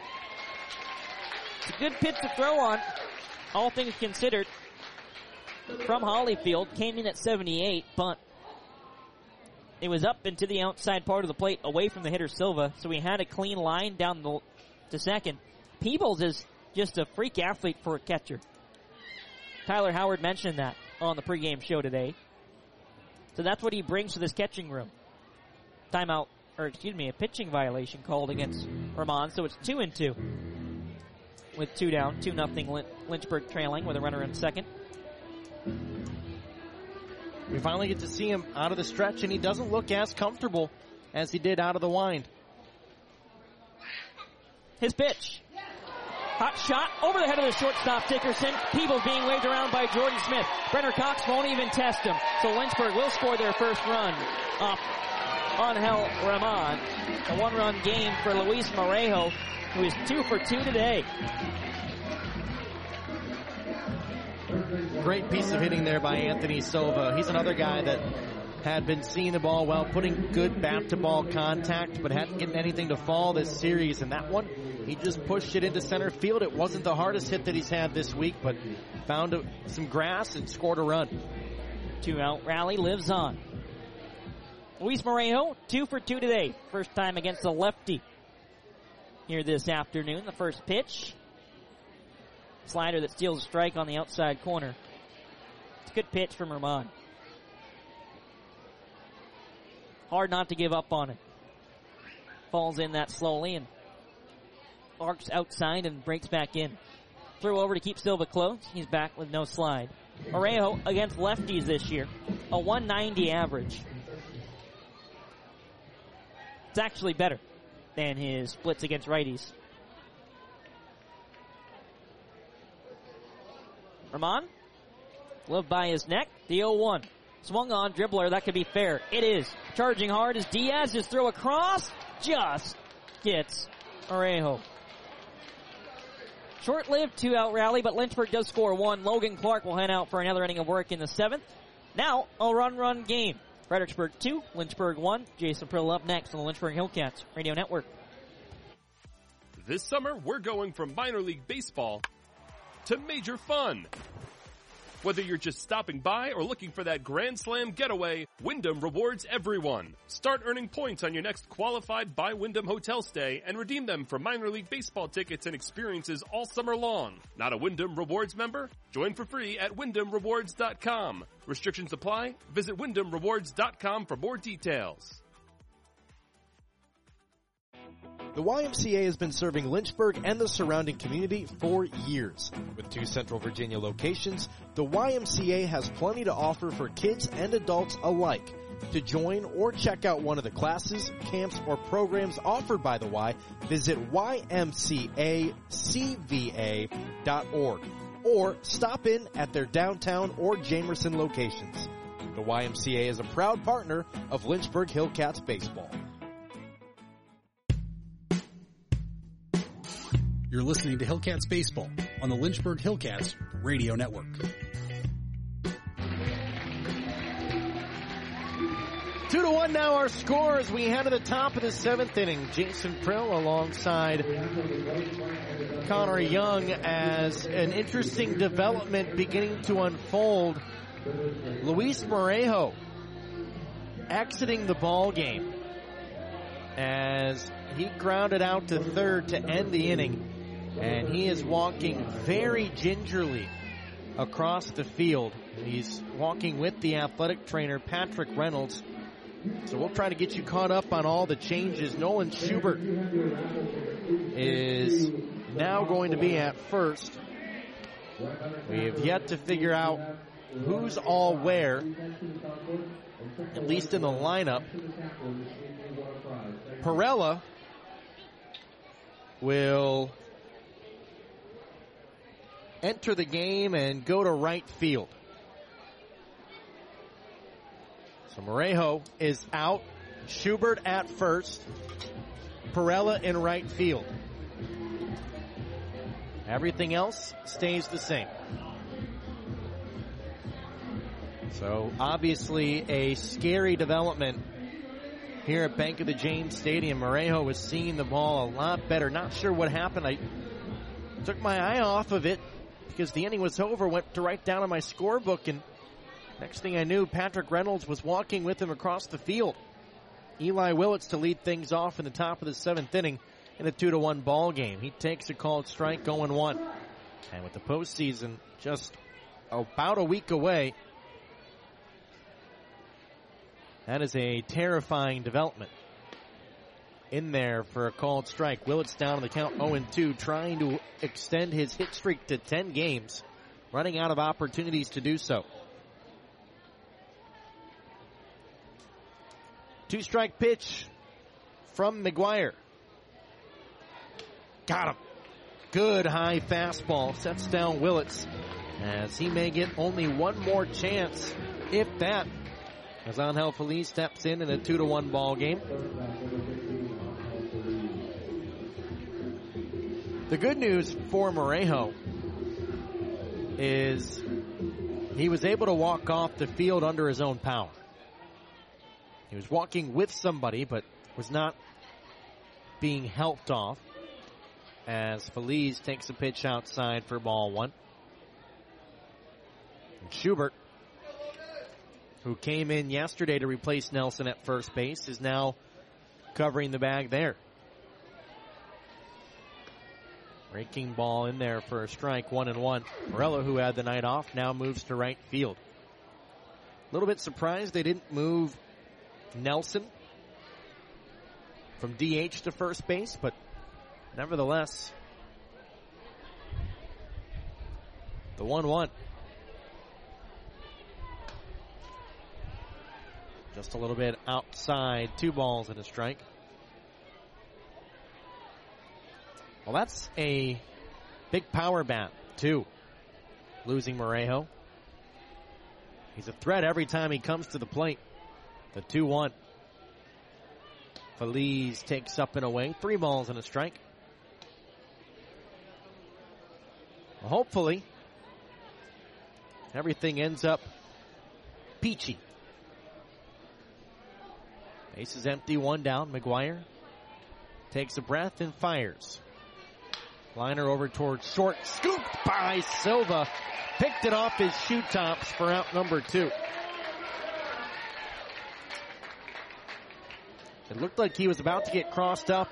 Speaker 2: It's a good pitch to throw on, all things considered. From Hollyfield, came in at seventy-eight, but it was up into the outside part of the plate, away from the hitter Silva, so he had a clean line down the, to second. Peebles is just a freak athlete for a catcher. Tyler Howard mentioned that on the pregame show today. So that's what he brings to this catching room. Timeout, or excuse me, a pitching violation called against Ramon, so it's two and two. With two down, two nothing Lynchburg trailing with a runner in second.
Speaker 15: We finally get to see him out of the stretch, and he doesn't look as comfortable as he did out of the wind.
Speaker 2: His pitch. Hot shot over the head of the shortstop, Dickerson. Peebles being waved around by Jordan Smith. Brenner Cox won't even test him. So Lynchburg will score their first run off Angel Ramon. A one-run game for Luis Morejo, who is two for two today.
Speaker 15: Great piece of hitting there by Anthony Silva. He's another guy that had been seeing the ball well, putting good bat-to-ball contact, but hadn't gotten anything to fall this series. And that one, he just pushed it into center field. It wasn't the hardest hit that he's had this week, but found a, some grass and scored a run.
Speaker 2: Two-out rally lives on. Luis Morejo, two for two today. First time against the lefty here this afternoon. The first pitch. Slider that steals a strike on the outside corner. It's a good pitch from Ramon. Hard not to give up on it. Falls in that slowly and arcs outside and breaks back in. Throw over to keep Silva close. He's back with no slide. Morejo against lefties this year. A one ninety average. It's actually better than his splits against righties. Ramon, lived by his neck, the oh one. Swung on, dribbler, that could be fair. It is. Charging hard as Diaz just throw across, just gets Morejo. Short-lived two-out rally, but Lynchburg does score one. Logan Clark will head out for another inning of work in the seventh. Now, a run-run game. Fredericksburg two, Lynchburg one. Jason Prill up next on the Lynchburg Hillcats Radio Network.
Speaker 16: This summer, we're going from minor league baseball to major fun. Whether you're just stopping by or looking for that Grand Slam getaway, Wyndham rewards everyone. Start earning points on your next qualified by Wyndham hotel stay and redeem them for minor league baseball tickets and experiences all summer long. Not a Wyndham Rewards member? Join for free at wyndham rewards dot com. Restrictions apply. Visit wyndham rewards dot com for more details.
Speaker 12: The Y M C A has been serving Lynchburg and the surrounding community for years. With two Central Virginia locations, the Y M C A has plenty to offer for kids and adults alike. To join or check out one of the classes, camps, or programs offered by the Y, visit y m c a c v a dot org or stop in at their downtown or Jamerson locations. The Y M C A is a proud partner of Lynchburg Hillcats baseball.
Speaker 7: You're listening to Hillcats Baseball on the Lynchburg Hillcats Radio Network.
Speaker 15: Two to one now our score as we head to the top of the seventh inning. Jason Prill alongside Connor Young as an interesting development beginning to unfold. Luis Morejo exiting the ball game as he grounded out to third to end the inning. And he is walking very gingerly across the field. He's walking with the athletic trainer, Patrick Reynolds. So we'll try to get you caught up on all the changes. Nolan Schubert is now going to be at first. We have yet to figure out who's all where, at least in the lineup. Perella will enter the game and go to right field. So Morejo is out. Schubert at first. Perella in right field. Everything else stays the same. So obviously a scary development here at Bank of the James Stadium. Morejo was seeing the ball a lot better. Not sure what happened. I took my eye off of it because the inning was over, went to write down on my scorebook, and next thing I knew, Patrick Reynolds was walking with him across the field. Eli Willits to lead things off in the top of the seventh inning in a two to one ball game. He takes a called strike, going one. And with the postseason just about a week away, that is a terrifying development. In there for a called strike. Willits down on the count oh and two, trying to extend his hit streak to ten games, running out of opportunities to do so. Two-strike pitch from McGuire. Got him. Good high fastball. Sets down Willits as he may get only one more chance, if that, as Angel Feliz steps in in a two to one ball game. The good news for Morejo is he was able to walk off the field under his own power. He was walking with somebody, but was not being helped off as Feliz takes a pitch outside for ball one. And Schubert, who came in yesterday to replace Nelson at first base, is now covering the bag there. Breaking ball in there for a strike, one and one. Morello, who had the night off, now moves to right field. A little bit surprised they didn't move Nelson from D H to first base, but nevertheless, the one one. Just a little bit outside, two balls and a strike. Well, that's a big power bat, too. Losing Morejo. He's a threat every time he comes to the plate. The two one. Feliz takes up and away. Three balls and a strike. Well, hopefully, everything ends up peachy. Base is empty, one down. McGuire takes a breath and fires. Liner over towards short. Scooped by Silva. Picked it off his shoe tops for out number two. It looked like he was about to get crossed up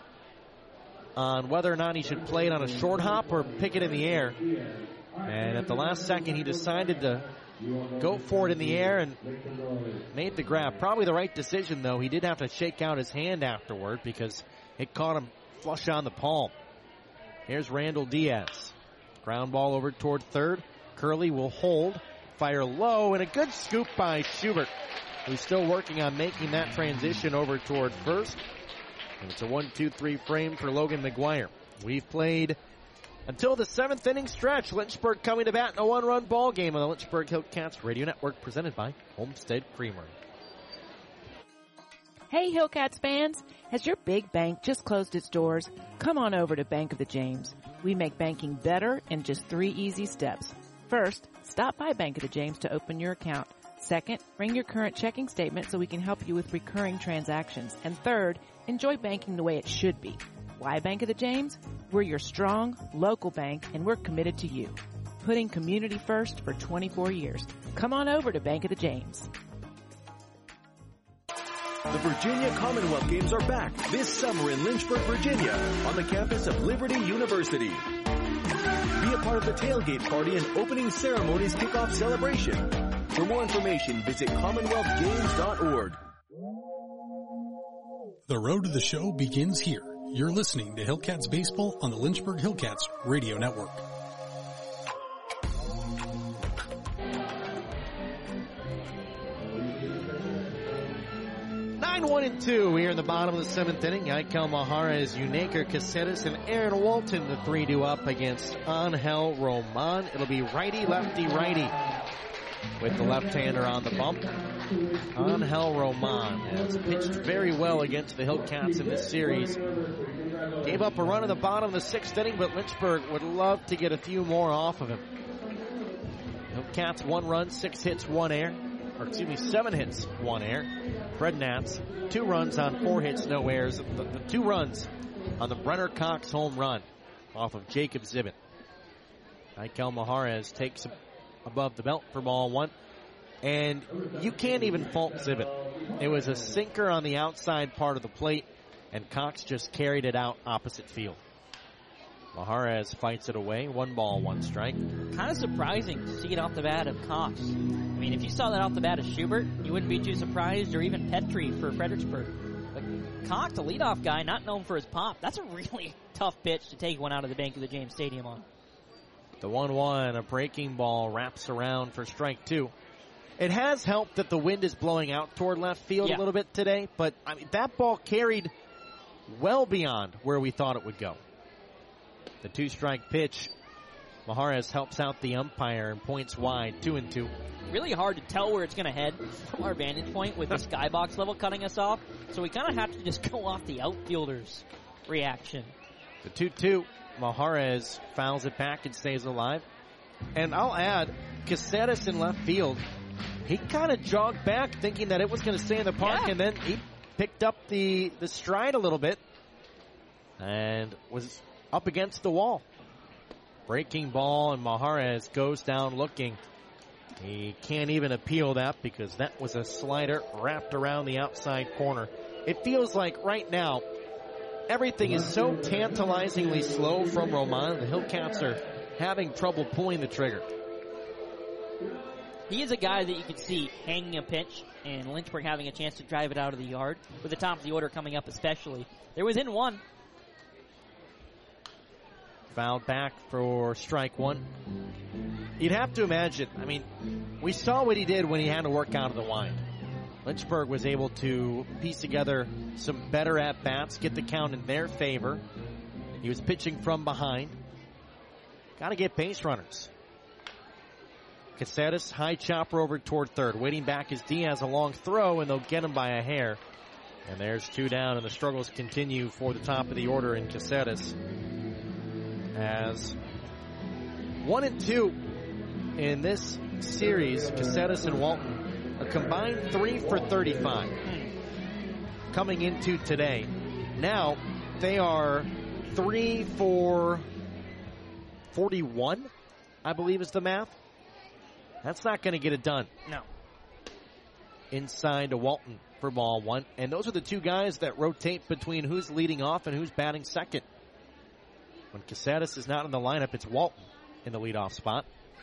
Speaker 15: on whether or not he should play it on a short hop or pick it in the air. And at the last second, he decided to go for it in the air and made the grab. Probably the right decision, though. He did have to shake out his hand afterward because it caught him flush on the palm. Here's Randall Diaz. Ground ball over toward third. Curley will hold. Fire low, and a good scoop by Schubert, who's still working on making that transition over toward first. And it's a one two three frame for Logan McGuire. We've played until the seventh inning stretch. Lynchburg coming to bat in a one-run ball game on the Lynchburg Hillcats Radio Network, presented by Homestead Creamery.
Speaker 5: Hey Hillcats fans, has your big bank just closed its doors? Come on over to Bank of the James. We make banking better in just three easy steps. First, stop by Bank of the James to open your account. Second, bring your current checking statement so we can help you with recurring transactions. And third, enjoy banking the way it should be. Why Bank of the James? We're your strong, local bank, and we're committed to you. Putting community first for twenty-four years. Come on over to Bank of the James.
Speaker 6: The Virginia Commonwealth Games are back this summer in Lynchburg, Virginia, on the campus of Liberty University. Be a part of the tailgate party and opening ceremonies kickoff celebration. For more information, visit commonwealth games dot org.
Speaker 7: The road to the show begins here. You're listening to Hillcats Baseball on the Lynchburg Hillcats Radio Network.
Speaker 15: nine one and two here in the bottom of the seventh inning. Aikel Majares, Unaker Caceres, and Aaron Walton, the three due up against Angel Roman. It'll be righty, lefty, righty with the left-hander on the bump. Angel Roman has pitched very well against the Hillcats in this series. Gave up a run in the bottom of the sixth inning, but Lynchburg would love to get a few more off of him. Hillcats one run, six hits, one error. Or excuse me, seven hits, one error. Fred Nats, two runs on four hits, no errors. The, the two runs on the Brenner Cox home run off of Jacob Zibin. Aikel Majares takes him above the belt for ball one. And you can't even fault Zibin. It was a sinker on the outside part of the plate, and Cox just carried it out opposite field. Majares fights it away. One ball, one strike.
Speaker 2: Kind of surprising to see it off the bat of Cox. I mean, if you saw that off the bat of Schubert, you wouldn't be too surprised, or even Petrie for Fredericksburg. But Cox, a leadoff guy, not known for his pop, that's a really tough pitch to take one out of the Bank of the James Stadium on.
Speaker 15: The one one, a breaking ball, wraps around for strike two. It has helped that the wind is blowing out toward left field yeah. a little bit today, but I mean, that ball carried well beyond where we thought it would go. The two-strike pitch, Majares helps out the umpire and points wide, two and two.
Speaker 2: Really hard to tell where it's going to head from our vantage point with the skybox level cutting us off, so we kind of have to just go off the outfielder's reaction.
Speaker 15: The two two, Majares fouls it back and stays alive. And I'll add, Caceres in left field, he kind of jogged back thinking that it was going to stay in the park, yeah. and then he picked up the, the stride a little bit and was up against the wall. Breaking ball, and Majares goes down looking. He can't even appeal that because that was a slider wrapped around the outside corner. It feels like right now everything is so tantalizingly slow from Roman. The Hillcats are having trouble pulling the trigger.
Speaker 2: He is a guy that you could see hanging a pitch and Lynchburg having a chance to drive it out of the yard, with the top of the order coming up especially. They're within one.
Speaker 15: Fouled back for strike one. You'd have to imagine, I mean, we saw what he did when he had to work out of the wind. Lynchburg was able to piece together some better at-bats, get the count in their favor. He was pitching from behind. Got to get base runners. Caceres, high chopper over toward third. Waiting back is Diaz, a long throw, and they'll get him by a hair. And there's two down, and the struggles continue for the top of the order in Caceres. As one and two in this series, Caceres and Walton, a combined three for thirty-five. Coming into today, now they are three for forty-one, I believe is the math. That's not going to get it done.
Speaker 2: No.
Speaker 15: Inside to Walton for ball one. And those are the two guys that rotate between who's leading off and who's batting second. When Casadas is not in the lineup, it's Walton in the leadoff spot.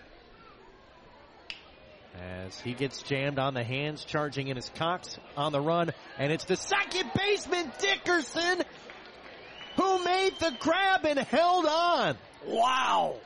Speaker 15: As he gets jammed on the hands, charging in his Cox on the run. And it's the second baseman, Dickerson, who made the grab and held on. Wow.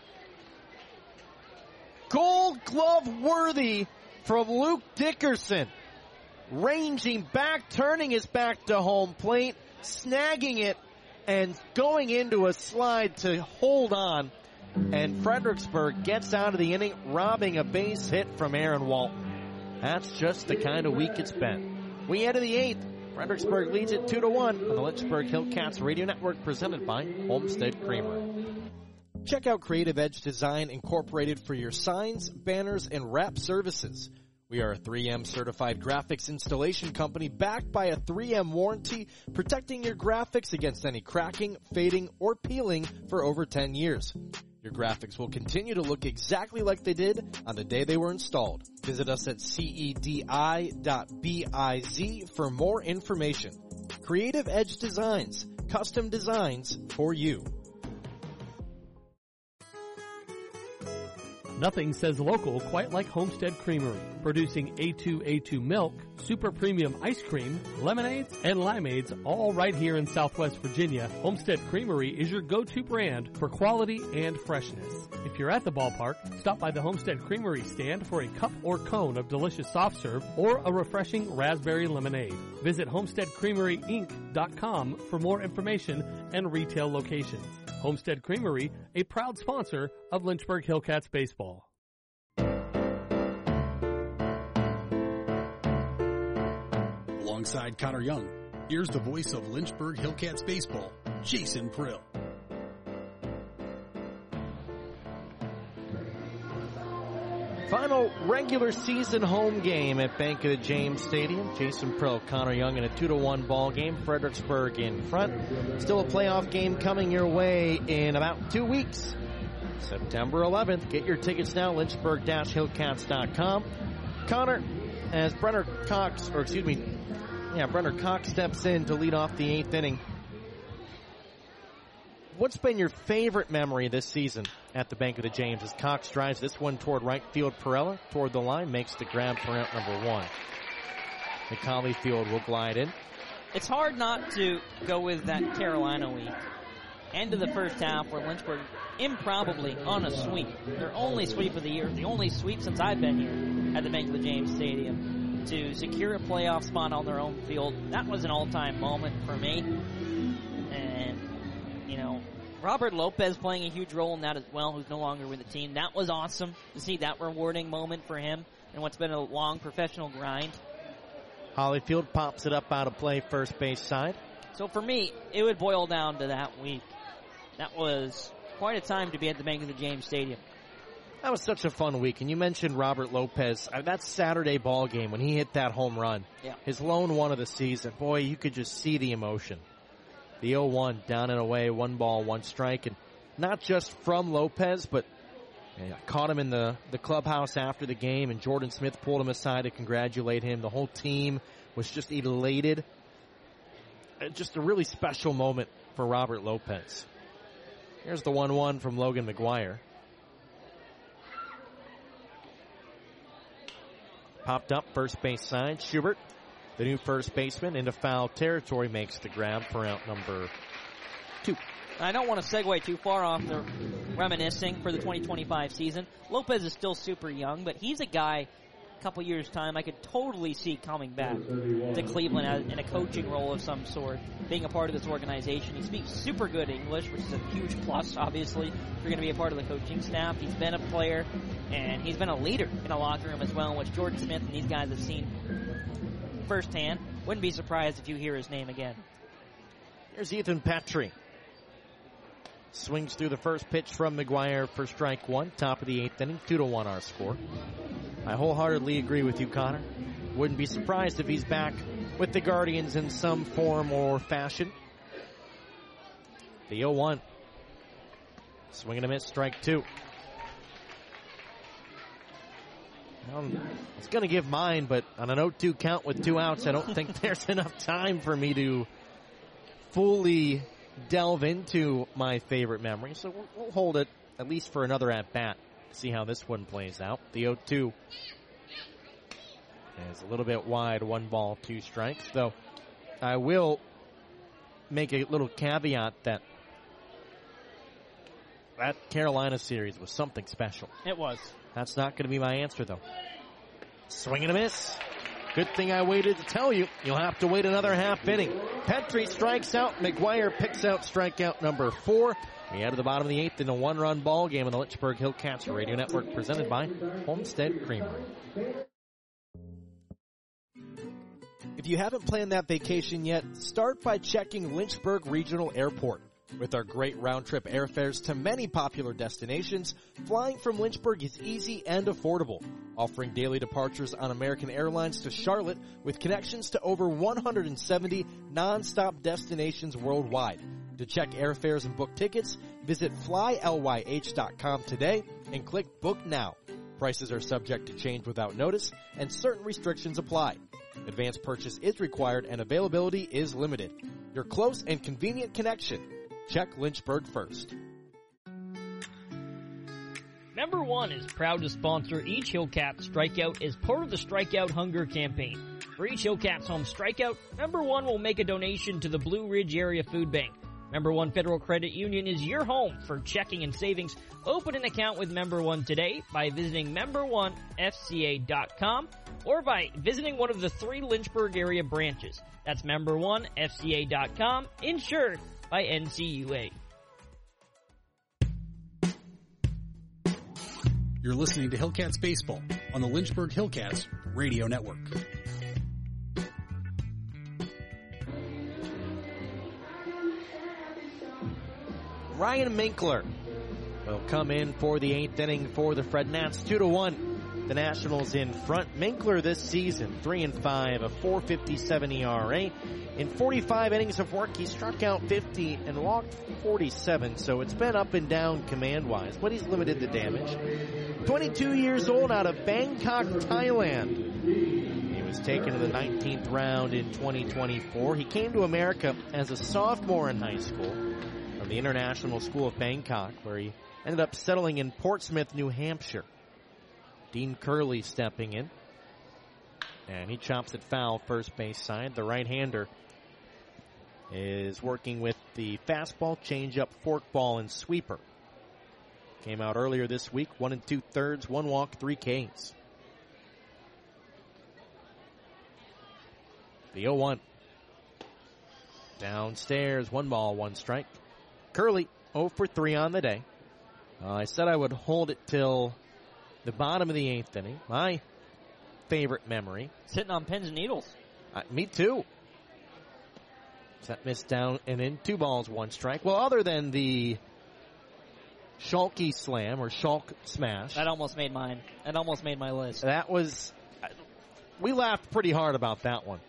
Speaker 15: Gold glove worthy from Luke Dickerson. Ranging back, turning his back to home plate, snagging it, and going into a slide to hold on. And Fredericksburg gets out of the inning, robbing a base hit from Aaron Walton. That's just the kind of week it's been. We enter the eighth. Fredericksburg leads it two to one on the Lynchburg Hillcats Radio Network, presented by Homestead Creamery.
Speaker 12: Check out Creative Edge Design Incorporated for your signs, banners, and wrap services. We are a three M certified graphics installation company backed by a three M warranty, protecting your graphics against any cracking, fading, or peeling for over ten years. Your graphics will continue to look exactly like they did on the day they were installed. Visit us at cedi dot biz for more information. Creative Edge Designs, custom designs for you.
Speaker 10: Nothing says local quite like Homestead Creamery, producing A two A two milk, super premium ice cream, lemonades, and limeades, all right here in Southwest Virginia. Homestead Creamery is your go-to brand for quality and freshness. If you're at the ballpark, stop by the Homestead Creamery stand for a cup or cone of delicious soft serve or a refreshing raspberry lemonade. Visit homestead creamery inc dot com for more information and retail locations. Homestead Creamery, a proud sponsor of Lynchburg Hillcats baseball.
Speaker 7: Alongside Connor Young, here's the voice of Lynchburg Hillcats baseball, Jason Prill.
Speaker 15: Final regular season home game at Bank of the James Stadium. Jason Prill, Connor Young in a two to one ball game. Fredericksburg in front. Still a playoff game coming your way in about two weeks. September eleventh. Get your tickets now, lynchburg dash hillcats dot com. Connor, as Brenner Cox, or excuse me, yeah, Brenner Cox steps in to lead off the eighth inning. What's been your favorite memory this season at the Bank of the James as Cox drives this one toward right field? Perella toward the line, makes the grab for out number one. McCauley Field will glide in.
Speaker 2: It's hard not to go with that Carolina week. End of the first half where Lynchburg improbably on a sweep. Their only sweep of the year, the only sweep since I've been here at the Bank of the James Stadium, to secure a playoff spot on their own field. That was an all-time moment for me. And, you know, Robert Lopez playing a huge role in that as well, who's no longer with the team. That was awesome to see that rewarding moment for him and what's been a long professional grind.
Speaker 15: Hollyfield pops it up out of play, first base side.
Speaker 2: So for me, it would boil down to that week. That was quite a time to be at the Bank of the James Stadium.
Speaker 15: That was such a fun week. And you mentioned Robert Lopez. Uh, that Saturday ball game when he hit that home run.
Speaker 2: Yeah.
Speaker 15: His lone one of the season. Boy, you could just see the emotion. The oh one down and away, one ball, one strike. And not just from Lopez, but yeah, caught him in the, the clubhouse after the game, and Jordan Smith pulled him aside to congratulate him. The whole team was just elated. Just a really special moment for Robert Lopez. Here's the one one from Logan McGuire. Popped up first base side. Schubert, the new first baseman, into foul territory, makes the grab for out number two.
Speaker 2: I don't want to segue too far off the reminiscing for the twenty twenty-five season. Lopez is still super young, but he's a guy, a couple years' time, I could totally see coming back to Cleveland as, in a coaching role of some sort, being a part of this organization. He speaks super good English, which is a huge plus, obviously, if you're going to be a part of the coaching staff. He's been a player, and he's been a leader in a locker room as well, which Jordan Smith and these guys have seen firsthand. Wouldn't be surprised if you hear his name again.
Speaker 15: Here's Ethan Petrie. Swings through the first pitch from McGuire for strike one. Top of the eighth inning, two to one our score. I wholeheartedly agree with you, Connor. Wouldn't be surprised if he's back with the Guardians in some form or fashion. The oh one. Swing and a miss, strike two. Um, I was going to give mine, but on an oh two count with two outs, I don't think there's enough time for me to fully delve into my favorite memory. So we'll, we'll hold it at least for another at-bat. See how this one plays out. The oh two is a little bit wide, one ball, two strikes. Though I will make a little caveat that that Carolina series was something special.
Speaker 2: It was.
Speaker 15: That's not going to be my answer, though. Swing and a miss. Good thing I waited to tell you. You'll have to wait another half inning. Petrie strikes out. McGuire picks out strikeout number four. We head to the bottom of the eighth in a one-run ball game on the Lynchburg Hillcats Radio Network, presented by Homestead Creamery.
Speaker 12: If you haven't planned that vacation yet, start by checking Lynchburg Regional Airport. With our great round-trip airfares to many popular destinations, flying from Lynchburg is easy and affordable, offering daily departures on American Airlines to Charlotte with connections to over one hundred seventy non-stop destinations worldwide. To check airfares and book tickets, visit fly ly h dot com today and click Book Now. Prices are subject to change without notice, and certain restrictions apply. Advance purchase is required and availability is limited. Your close and convenient connection. Check Lynchburg first.
Speaker 14: Number One is proud to sponsor each Hillcat Strikeout as part of the Strikeout Hunger campaign. For each Hillcats home strikeout, Number One will make a donation to the Blue Ridge Area Food Bank. Number One Federal Credit Union is your home for checking and savings. Open an account with Number One today by visiting member one f c a dot com or by visiting one of the three Lynchburg area branches. That's member one f c a dot com, insured by N C U A.
Speaker 7: You're listening to Hillcats Baseball on the Lynchburg Hillcats Radio Network.
Speaker 15: Ryan Minkler will come in for the eighth inning for the Fred Nats. Two to one. The Nationals in front. Minkler this season, three and five, a four fifty-seven E R A. In forty-five innings of work, he struck out fifty and walked forty-seven, so it's been up and down command-wise, but he's limited the damage. twenty-two years old, out of Bangkok, Thailand. He was taken in the nineteenth round in twenty twenty-four. He came to America as a sophomore in high school from the International School of Bangkok, where he ended up settling in Portsmouth, New Hampshire. Dean Curley stepping in, and he chops it foul first base side. The right-hander is working with the fastball, changeup, forkball, and sweeper. Came out earlier this week, one and two-thirds, one walk, three Ks. The oh one. Downstairs, one ball, one strike. Curley, oh for three on the day. Uh, I said I would hold it till the bottom of the eighth inning. My favorite memory.
Speaker 2: Sitting on pins and needles.
Speaker 15: Uh, me too. That missed down and in. Two balls, one strike. Well, other than the Schalke slam or Schalke smash.
Speaker 2: That almost made mine. That almost made my list.
Speaker 15: That was, we laughed pretty hard about that one.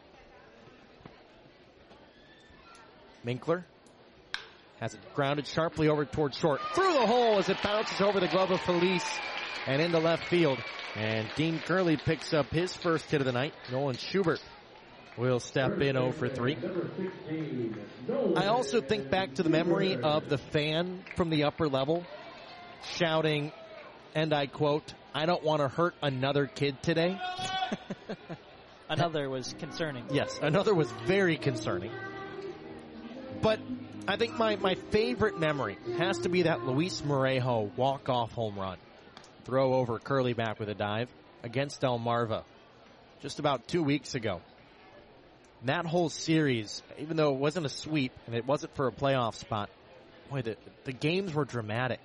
Speaker 15: Minkler has it grounded sharply over towards short. Through the hole as it bounces over the glove of Felice and into left field. And Dean Curley picks up his first hit of the night. Nolan Schubert will step in oh for three. I also think back to the memory of the fan from the upper level shouting, and I quote, "I don't want to hurt another kid today."
Speaker 2: Another was concerning.
Speaker 15: Yes, another was very concerning. But I think my, my favorite memory has to be that Luis Morejo walk-off home run. Throw over Curley back with a dive against Delmarva just about two weeks ago. That whole series, even though it wasn't a sweep and it wasn't for a playoff spot, boy, the, the games were dramatic.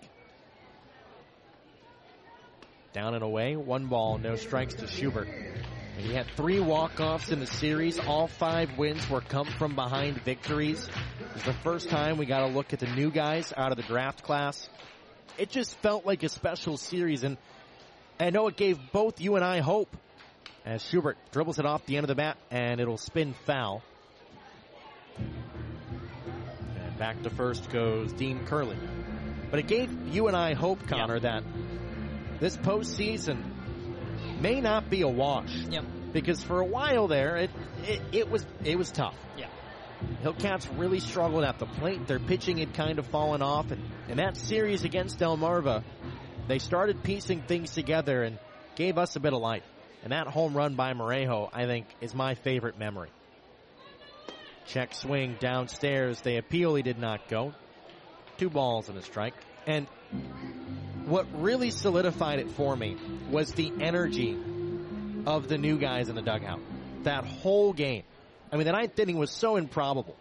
Speaker 15: Down and away, one ball, no strikes to Schubert. And he had three walk-offs in the series. All five wins were come-from-behind victories. It was the first time we got a look at the new guys out of the draft class. It just felt like a special series, and I know it gave both you and I hope as Schubert dribbles it off the end of the bat, and it'll spin foul. And Back to first goes Dean Curley. But it gave you and I hope, Connor, yep. that this postseason may not be a wash.
Speaker 2: Yep.
Speaker 15: Because for a while there, it, it, it was it was tough.
Speaker 2: Yeah.
Speaker 15: Hillcats really struggled at the plate. Their pitching had kind of fallen off. And in that series against Delmarva, they started piecing things together and gave us a bit of life. And that home run by Morejo, I think, is my favorite memory. Check swing downstairs. They appeal. He did not go. Two balls and a strike. And what really solidified it for me was the energy of the new guys in the dugout. That whole game. I mean, the ninth inning was so improbable.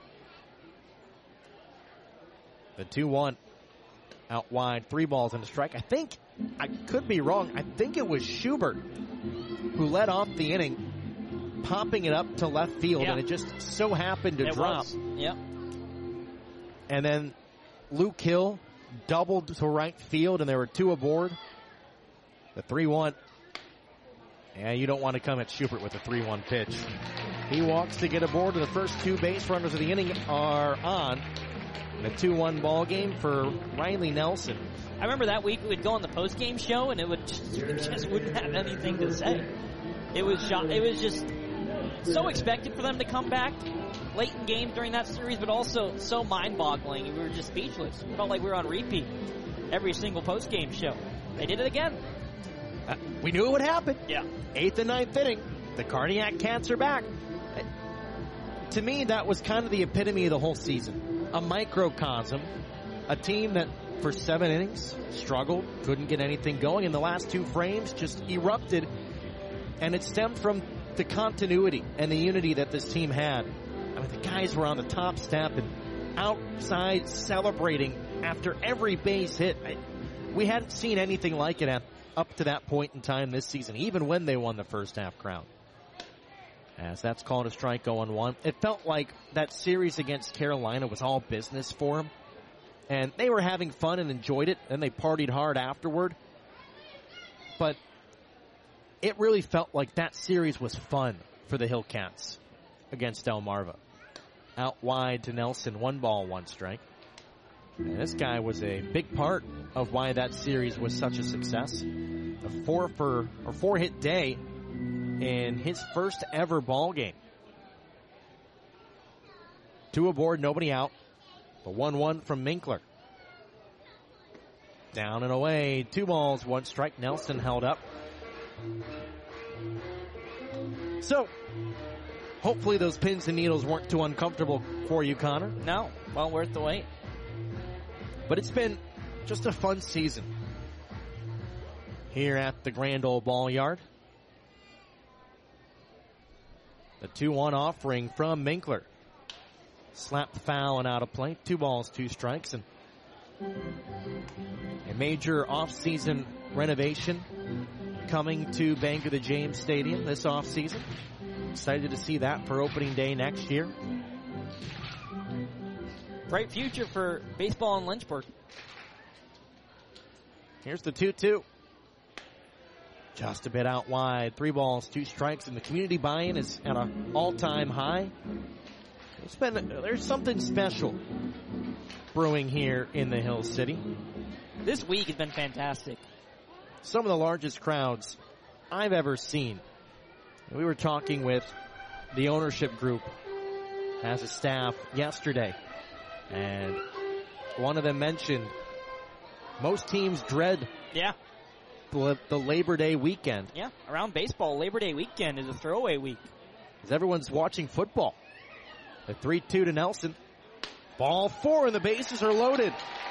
Speaker 15: The two one out wide, three balls and a strike. I think, I could be wrong, I think it was Schubert who led off the inning, popping it up to left field,
Speaker 2: yeah.
Speaker 15: and it just so happened to
Speaker 2: it
Speaker 15: drop.
Speaker 2: Was. Yep.
Speaker 15: And then Luke Hill doubled to right field, and there were two aboard. The three one. Yeah, you don't want to come at Schubert with a three one pitch. He walks to get aboard, and the first two base runners of the inning are on. And a two one ball game for Riley Nelson.
Speaker 2: I remember that week we would go on the post-game show, and it would just, it just wouldn't have anything to say. It was shot, it was just so expected for them to come back late in games during that series, but also so mind-boggling. We were just speechless. It felt like we were on repeat every single post-game show. They did it again.
Speaker 15: Uh, we knew it would happen.
Speaker 2: Yeah.
Speaker 15: Eighth and ninth inning. The Cardiac Cats are back. Uh, to me, that was kind of the epitome of the whole season. A microcosm. A team that for seven innings struggled, couldn't get anything going. In the last two frames, just erupted. And it stemmed from the continuity and the unity that this team had. I mean, the guys were on the top step and outside celebrating after every base hit. I, we hadn't seen anything like it at, up to that point in time this season, even when they won the first half crown. As that's called a strike oh one. It felt like that series against Carolina was all business for them. And they were having fun and enjoyed it, and they partied hard afterward. But it really felt like that series was fun for the Hillcats against Delmarva. Out wide to Nelson, one ball, one strike. And this guy was a big part of why that series was such a success. A four for or four hit day in his first ever ball game. Two aboard, nobody out. The one one from Minkler. Down and away, two balls, one strike. Nelson held up. So, hopefully those pins and needles weren't too uncomfortable for you, Connor.
Speaker 2: No, well worth the wait.
Speaker 15: But it's been just a fun season here at the Grand Ole Ball Yard. The two one offering from Minkler. Slapped foul and out of play. Two balls, two strikes. And a major offseason renovation coming to Bank of the James Stadium this offseason. Excited to see that for opening day next year.
Speaker 2: Bright future for baseball in Lynchburg.
Speaker 15: Here's the two two. Just a bit out wide. Three balls, two strikes, and the community buy-in is at an all-time high. It's been, there's something special brewing here in the Hill City.
Speaker 2: This week has been fantastic.
Speaker 15: Some of the largest crowds I've ever seen. We were talking with the ownership group as a staff yesterday, and one of them mentioned most teams dread
Speaker 2: yeah.
Speaker 15: the, the Labor Day weekend.
Speaker 2: Yeah, around baseball, Labor Day weekend is a throwaway week.
Speaker 15: Because everyone's watching football. The three two to Nelson. Ball four, and the bases are loaded.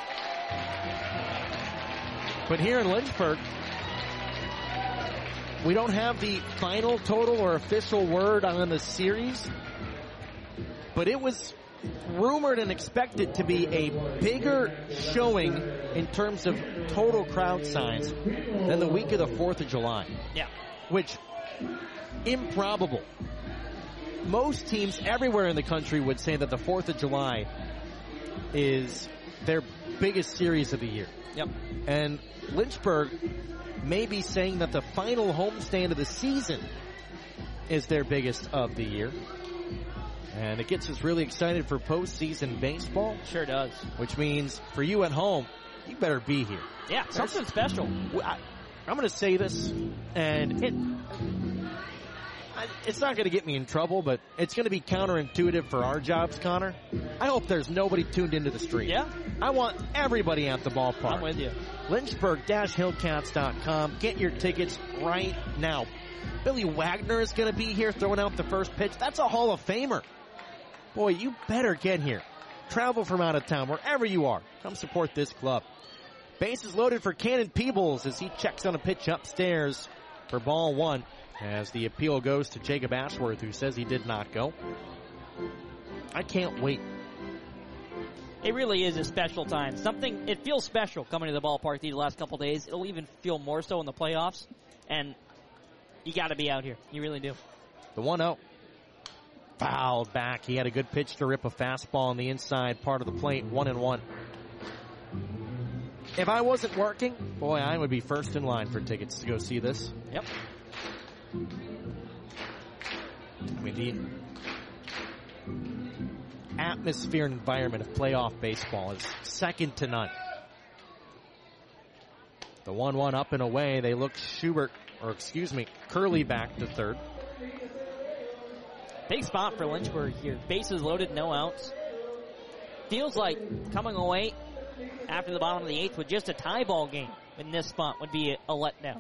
Speaker 15: But here in Lynchburg, we don't have the final total or official word on the series. But it was rumored and expected to be a bigger showing in terms of total crowd size than the week of the fourth of July.
Speaker 2: Yeah.
Speaker 15: Which, improbable. Most teams everywhere in the country would say that the fourth of July is their biggest series of the year.
Speaker 2: Yep.
Speaker 15: And Lynchburg may be saying that the final homestand of the season is their biggest of the year. And it gets us really excited for postseason baseball.
Speaker 2: Sure does.
Speaker 15: Which means for you at home, you better be here.
Speaker 2: Yeah, something special.
Speaker 15: I, I'm going to say this, and it I, it's not going to get me in trouble, but it's going to be counterintuitive for our jobs, Connor. I hope there's nobody tuned into the stream.
Speaker 2: Yeah.
Speaker 15: I want everybody at the ballpark.
Speaker 2: I'm with you.
Speaker 15: Lynchburg Hillcats dot com. Get your tickets right now. Billy Wagner is going to be here throwing out the first pitch. That's a Hall of Famer. Boy, you better get here. Travel from out of town, wherever you are. Come support this club. Bases loaded for Cannon Peebles as he checks on a pitch upstairs for ball one. As the appeal goes to Jacob Ashworth, who says he did not go. I can't wait.
Speaker 2: It really is a special time. Something, it feels special coming to the ballpark these last couple days. It'll even feel more so in the playoffs. And you got to be out here. You really do.
Speaker 15: The one oh. Fouled back. He had a good pitch to rip a fastball on the inside part of the plate. One and one. If I wasn't working, boy, I would be first in line for tickets to go see this.
Speaker 2: Yep.
Speaker 15: I mean, the atmosphere and environment of playoff baseball is second to none. The one one up and away. They look Schubert, or excuse me, Curley back to third.
Speaker 2: Big spot for Lynchburg here. Bases loaded, no outs. Feels like coming away after the bottom of the eighth with just a tie ball game in this spot would be a letdown.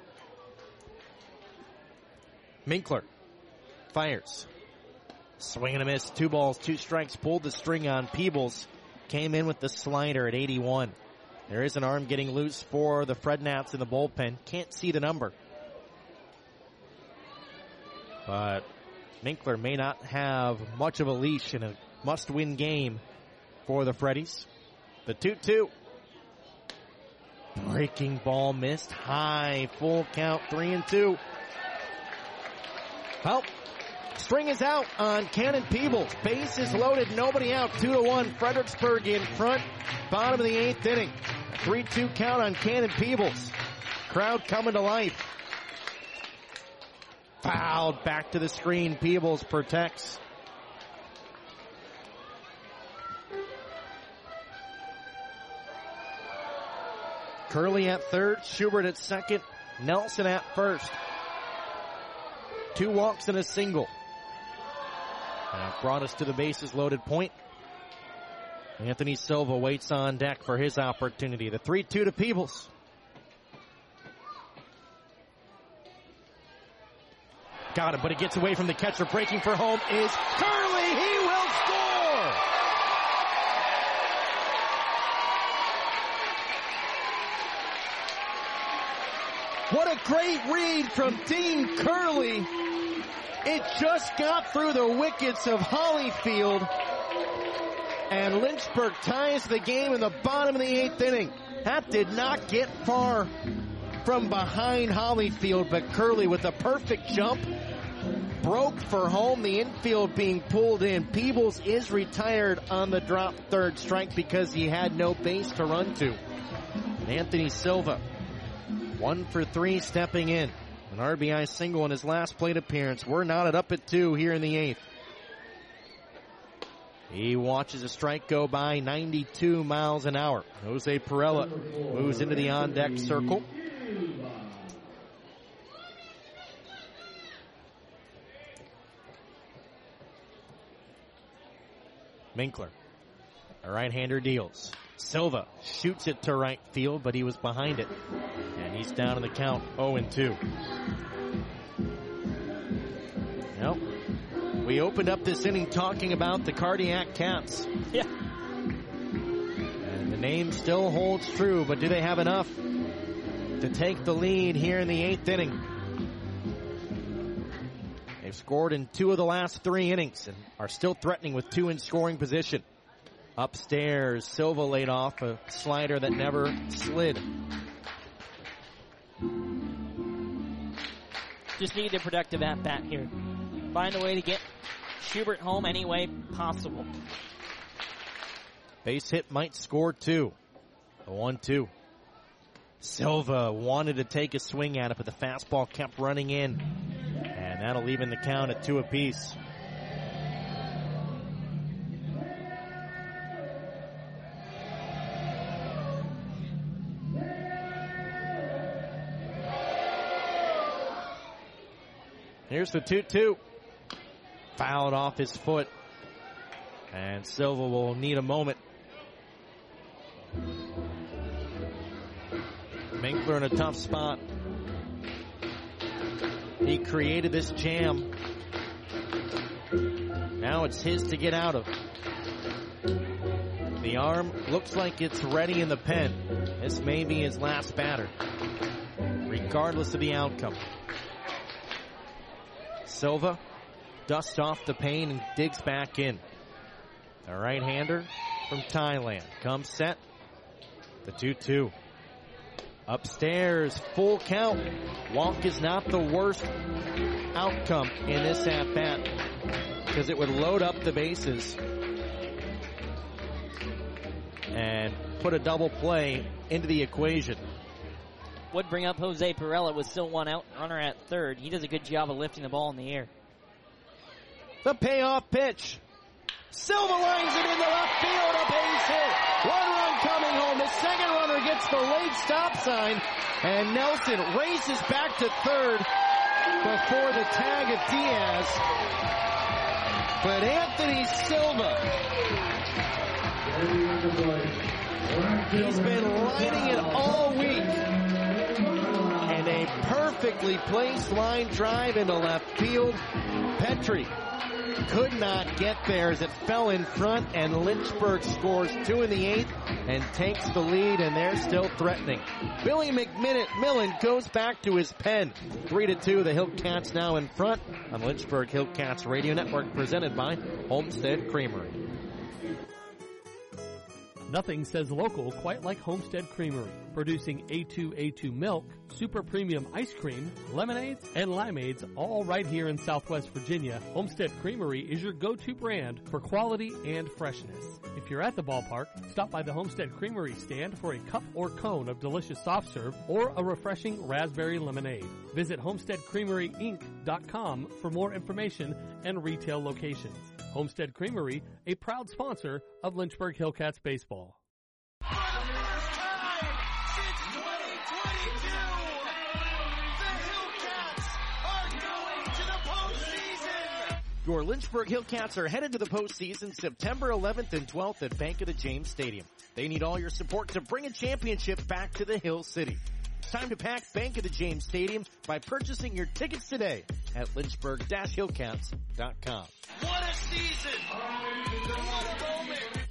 Speaker 15: Minkler fires. Swing and a miss. Two balls, two strikes. Pulled the string on Peebles. Came in with the slider at eighty-one. There is an arm getting loose for the Fred Nats in the bullpen. Can't see the number. But Minkler may not have much of a leash in a must-win game for the Freddies. The two two. Breaking ball missed. High, full count, three and two. Well, string is out on Cannon Peebles. Bases loaded, nobody out. Two to one. Fredericksburg in front. Bottom of the eighth inning. three two count on Cannon Peebles. Crowd coming to life. Fouled back to the screen. Peebles protects. Curley at third. Schubert at second. Nelson at first. Two walks and a single. And that brought us to the bases loaded point. Anthony Silva waits on deck for his opportunity. The three two to Peebles. Got it, but it gets away from the catcher. Breaking for home is Curley. He will score! What a great read from Dean Curley. It just got through the wickets of Hollyfield. And Lynchburg ties the game in the bottom of the eighth inning. That did not get far from behind Hollyfield, but Curley with a perfect jump broke for home. The infield being pulled in. Peebles is retired on the drop third strike because he had no base to run to. And Anthony Silva, one for three, stepping in. An R B I single in his last plate appearance. We're knotted up at two here in the eighth. He watches a strike go by, ninety-two miles an hour. Jose Perella moves into the on-deck circle. Minkler, a right-hander deals. Silva shoots it to right field, but he was behind it. And he's down in the count, oh and two. Well, we opened up this inning talking about the Cardiac Cats.
Speaker 2: Yeah.
Speaker 15: And the name still holds true, but do they have enough to take the lead here in the eighth inning? They've scored in two of the last three innings and are still threatening with two in scoring position. Upstairs, Silva laid off a slider that never slid.
Speaker 2: Just need a productive at-bat here. Find a way to get Schubert home any way possible.
Speaker 15: Base hit might score two. The one two. Silva wanted to take a swing at it, but the fastball kept running in. And that'll even the count at two apiece. Here's the two two. Fouled off his foot. And Silva will need a moment. Minkler in a tough spot. He created this jam. Now it's his to get out of. The arm looks like it's ready in the pen. This may be his last batter, regardless of the outcome. Silva dusts off the pain and digs back in. The right-hander from Thailand comes set. The two two. Upstairs, full count. Walk is not the worst outcome in this at-bat because it would load up the bases and put a double play into the equation.
Speaker 2: Would bring up Jose Perella with still one out, runner at third. He does a good job of lifting the ball in the air.
Speaker 15: The payoff pitch. Silva lines it into left field, a base hit. One run coming home. The second runner gets the late stop sign, and Nelson races back to third before the tag of Diaz. But Anthony Silva, he's been lining it all week. And a perfectly placed line drive into left field. Petry could not get there as it fell in front, and Lynchburg scores two in the eighth and takes the lead, and they're still threatening. Billy McMillan goes back to his pen. Three to two, the Hillcats now in front on Lynchburg Hillcats Radio Network, presented by Homestead Creamery.
Speaker 10: Nothing says local quite like Homestead Creamery, producing A two A two milk, super premium ice cream, lemonades, and limeades, all right here in Southwest Virginia. Homestead Creamery is your go-to brand for quality and freshness. If you're at the ballpark, stop by the Homestead Creamery stand for a cup or cone of delicious soft serve or a refreshing raspberry lemonade. Visit homestead creamery inc dot com for more information and retail locations. Homestead Creamery, a proud sponsor of Lynchburg Hillcats baseball.
Speaker 4: For the first time since twenty twenty-two, the Hillcats are going to the postseason.
Speaker 15: Your Lynchburg Hillcats are headed to the postseason September eleventh and twelfth at Bank of the James Stadium. They need all your support to bring a championship back to the Hill City. It's time to pack Bank of the James Stadium by purchasing your tickets today at lynchburg dash hillcats dot com.
Speaker 4: What a season! What a moment!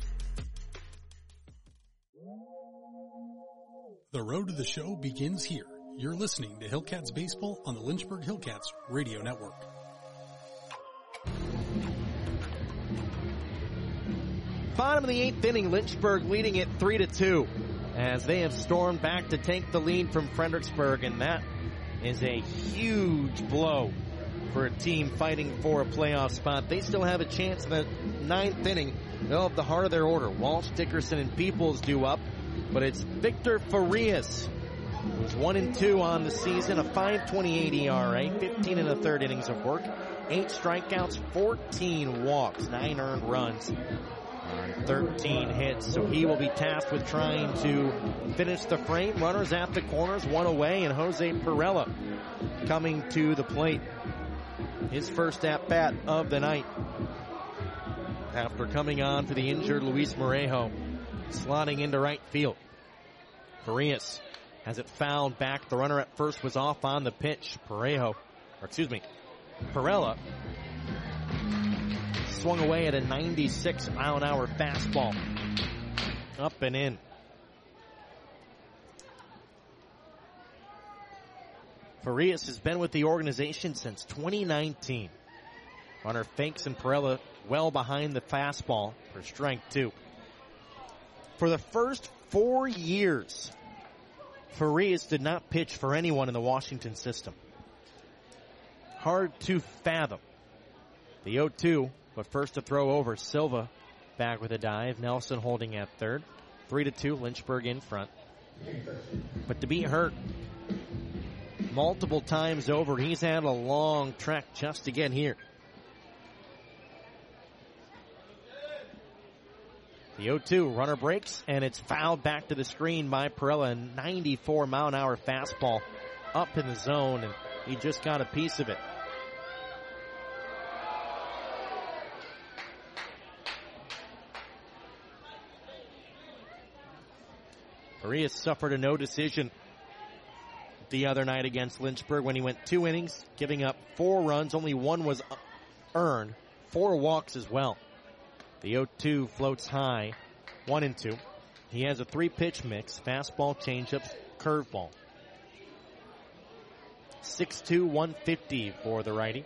Speaker 7: The road to the show begins here. You're listening to Hillcats Baseball on the Lynchburg Hillcats Radio Network.
Speaker 15: Bottom of the eighth inning, Lynchburg leading it three to two as they have stormed back to take the lead from Fredericksburg, and that is a huge blow for a team fighting for a playoff spot. They still have a chance in the ninth inning. They'll have the heart of their order. Walsh, Dickerson, and Peoples due up, but it's Victor Farias, who's one and two on the season, a five twenty-eight E R A, fifteen and a third innings of work, eight strikeouts, fourteen walks, nine earned runs on thirteen hits. So he will be tasked with trying to finish the frame. Runners at the corners, one away, and Jose Perella coming to the plate. His first at-bat of the night after coming on for the injured Luis Morejo, slotting into right field. Farias has it fouled back. The runner at first was off on the pitch. Parejo, or excuse me, Perella swung away at a ninety-six mile an hour fastball. Up and in. Farias has been with the organization since twenty nineteen. Runner fakes and Perella well behind the fastball for strike two. For the first four years, Farias did not pitch for anyone in the Washington system. Hard to fathom. The oh two, but first to throw over. Silva back with a dive. Nelson holding at third. Three to two, Lynchburg in front. But to be hurt multiple times over, he's had a long trek just to get here. The oh two, runner breaks, and it's fouled back to the screen by Perella. A ninety-four mile an hour fastball up in the zone, and he just got a piece of it. Arias suffered a no decision the other night against Lynchburg when he went two innings, giving up four runs. Only one was earned. Four walks as well. The oh two floats high, one and two. He has a three-pitch mix, fastball, changeups, curveball. six two, one fifty for the righty.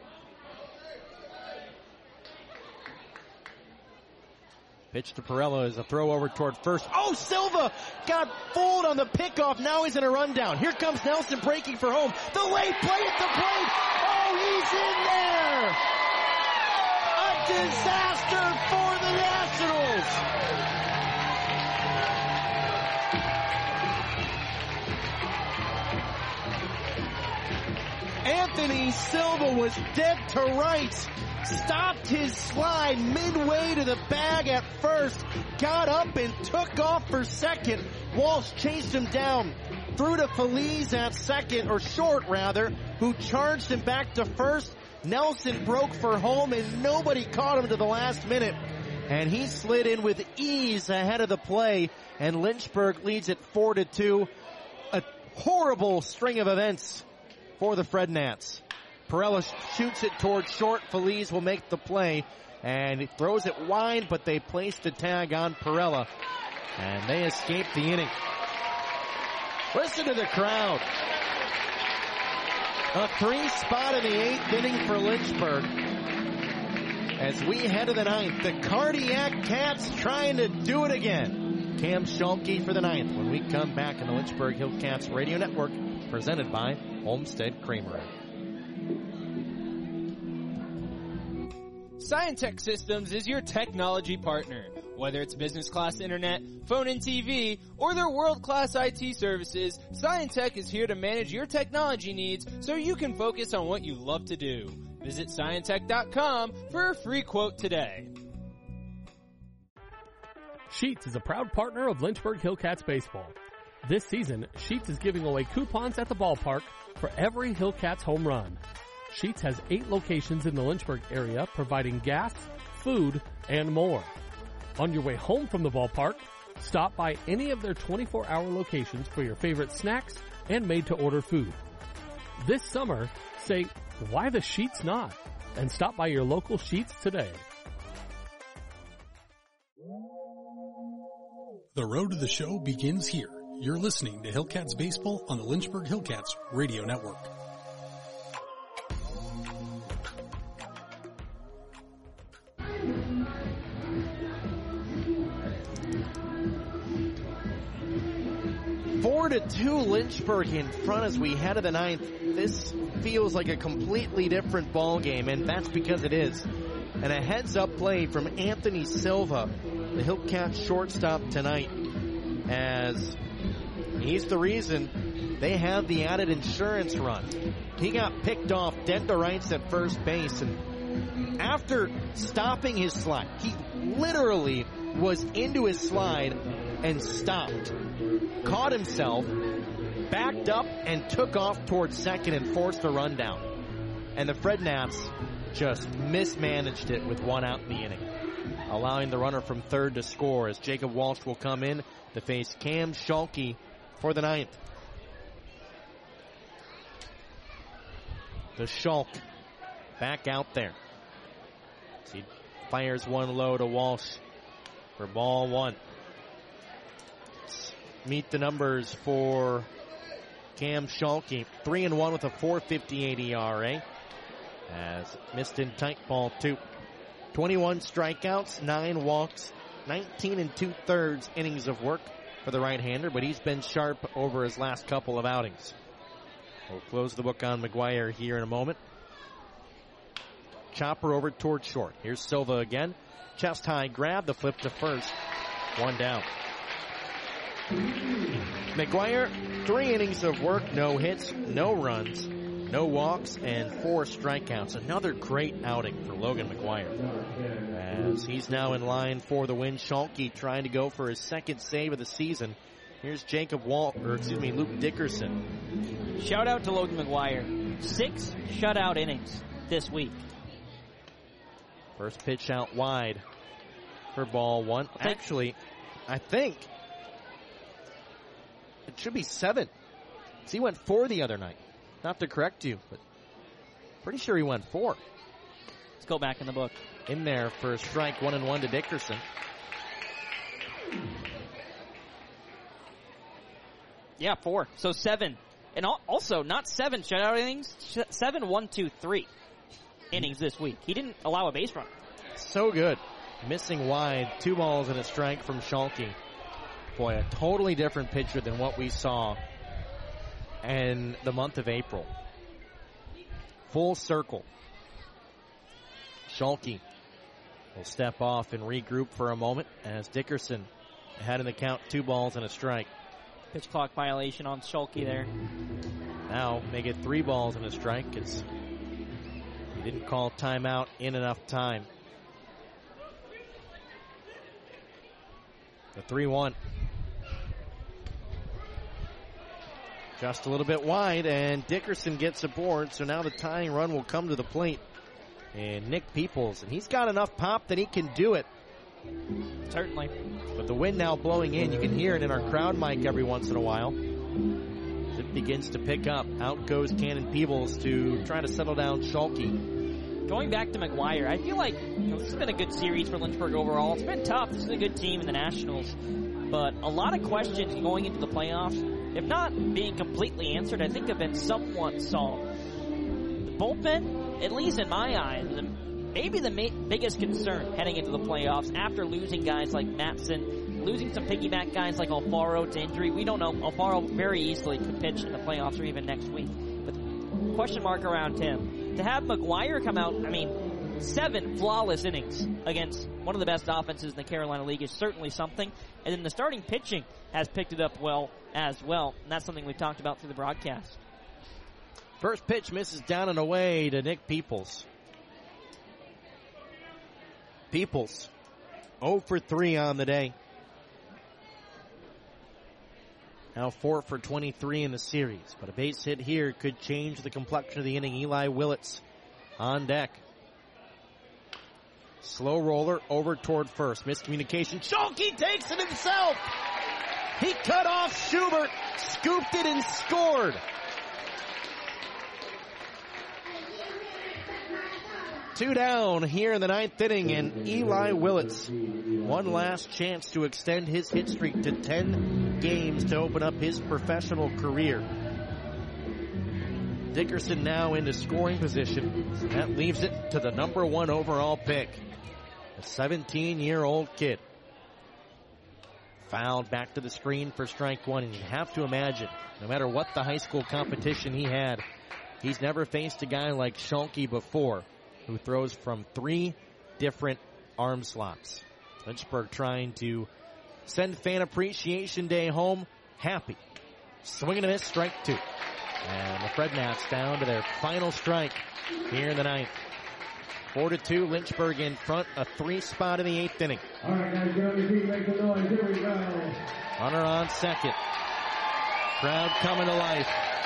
Speaker 15: Pitch to Perella is a throw over toward first. Oh, Silva got fooled on the pickoff. Now he's in a rundown. Here comes Nelson breaking for home. The late play at the plate. Oh, he's in there. A disaster for the Nationals. Anthony Silva was dead to rights. Stopped his slide midway to the bag at first, got up and took off for second. Walsh chased him down, threw to Feliz at second, or short rather, who charged him back to first. Nelson broke for home and nobody caught him to the last minute. And he slid in with ease ahead of the play, and Lynchburg leads it four to two. A horrible string of events for the Fred Nats. Perella shoots it towards short. Feliz will make the play, and he throws it wide, but they placed the tag on Perella, and they escape the inning. Listen to the crowd. A three spot in the eighth inning for Lynchburg. As we head to the ninth, the Cardiac Cats trying to do it again. Cam Schulke for the ninth when we come back on the Lynchburg Hillcats Radio Network, presented by Homestead Creamery.
Speaker 11: Scientech Systems is your technology partner. Whether it's business class internet, phone and T V, or their world-class I T services, Scientech is here to manage your technology needs so you can focus on what you love to do. Visit Scientech dot com for a free quote today.
Speaker 10: Sheetz is a proud partner of Lynchburg Hillcats baseball. This season, Sheetz is giving away coupons at the ballpark for every Hillcats home run. Sheetz has eight locations in the Lynchburg area, providing gas, food, and more. On your way home from the ballpark, stop by any of their twenty-four hour locations for your favorite snacks and made-to-order food. This summer, say, why the Sheetz not? And stop by your local Sheetz today.
Speaker 7: The road to the show begins here. You're listening to Hillcats Baseball on the Lynchburg Hillcats Radio Network.
Speaker 15: Four to two Lynchburg in front as we head to the ninth. This feels like a completely different ball game, and that's because it is. And a heads-up play from Anthony Silva, the Hillcats shortstop tonight, as he's the reason they have the added insurance run. He got picked off dead to rights at first base, and after stopping his slide, he literally was into his slide and stopped. Caught himself, backed up, and took off towards second and forced a rundown. And the Fred Nats just mismanaged it with one out in the inning, allowing the runner from third to score as Jacob Walsh will come in to face Cam Schulke for the ninth. The Schulk back out there. He fires one low to Walsh for ball one. Meet the numbers for Cam Schulke. Three and one with a four fifty-eight E R A. As missed in tight ball two. twenty-one strikeouts, nine walks, nineteen and two thirds innings of work for the right-hander, but he's been sharp over his last couple of outings. We'll close the book on McGuire here in a moment. Chopper over toward short. Here's Silva again. Chest high grab, the flip to first. One down. McGuire, three innings of work, no hits, no runs, no walks, and four strikeouts. Another great outing for Logan McGuire, as he's now in line for the win. Schulke trying to go for his second save of the season. Here's Jacob Walt, or excuse me, Luke Dickerson.
Speaker 2: Shout out to Logan McGuire. Six shutout innings this week.
Speaker 15: First pitch out wide for ball one. Actually, I think should be seven. So he went four the other night. Not to correct you, but pretty sure he went four.
Speaker 2: Let's go back in the book.
Speaker 15: In there for a strike, one and one to Dickerson.
Speaker 2: Yeah, four. So seven. And also, not seven shutout innings, seven, one, two, three innings this week. He didn't allow a base runner.
Speaker 15: So good. Missing wide, two balls and a strike from Schalke. Boy, a totally different pitcher than what we saw in the month of April. Full circle. Schalke will step off and regroup for a moment as Dickerson ahead in the count, two balls and a strike.
Speaker 2: Pitch clock violation on Schalke there.
Speaker 15: Now make it three balls and a strike because he didn't call timeout in enough time. The three one. Just a little bit wide, and Dickerson gets aboard, so now the tying run will come to the plate. And Nick Peoples, and he's got enough pop that he can do it.
Speaker 2: Certainly.
Speaker 15: But the wind now blowing in, you can hear it in our crowd mic every once in a while. As it begins to pick up, out goes Cannon Peebles to try to settle down Schalke.
Speaker 2: Going back to McGuire, I feel like you know, this has been a good series for Lynchburg overall. It's been tough. This is a good team in the Nationals. But a lot of questions going into the playoffs, if not being completely answered, I think have been somewhat solved. The bullpen, at least in my eyes, the, maybe the ma- biggest concern heading into the playoffs after losing guys like Matson, losing some piggyback guys like Alfaro to injury. We don't know. Alfaro very easily could pitch in the playoffs or even next week. But question mark around him. To have McGuire come out, I mean, seven flawless innings against one of the best offenses in the Carolina League is certainly something. And then the starting pitching has picked it up well as well. And that's something we've talked about through the broadcast.
Speaker 15: First pitch misses down and away to Nick Peoples. Peoples, oh for three on the day. Now four for twenty-three in the series. But a base hit here could change the complexion of the inning. Eli Willits on deck. Slow roller over toward first. Miscommunication. Schalke takes it himself. He cut off Schubert, scooped it and scored. Two down here in the ninth inning, and Eli Willits, one last chance to extend his hit streak to ten games to open up his professional career. Dickerson now into scoring position. That leaves it to the number one overall pick, a seventeen-year-old kid. Fouled back to the screen for strike one, and you have to imagine, no matter what the high school competition he had, he's never faced a guy like Schalke before, who throws from three different arm slots. Lynchburg trying to send Fan Appreciation Day home happy. Swinging a miss, strike two. And the Fred Nats down to their final strike here in the ninth. Four to two, Lynchburg in front, a three spot in the eighth inning.
Speaker 17: All right, guys, grab your feet, make some noise. Here we go.
Speaker 15: Runner on second. Crowd coming to life.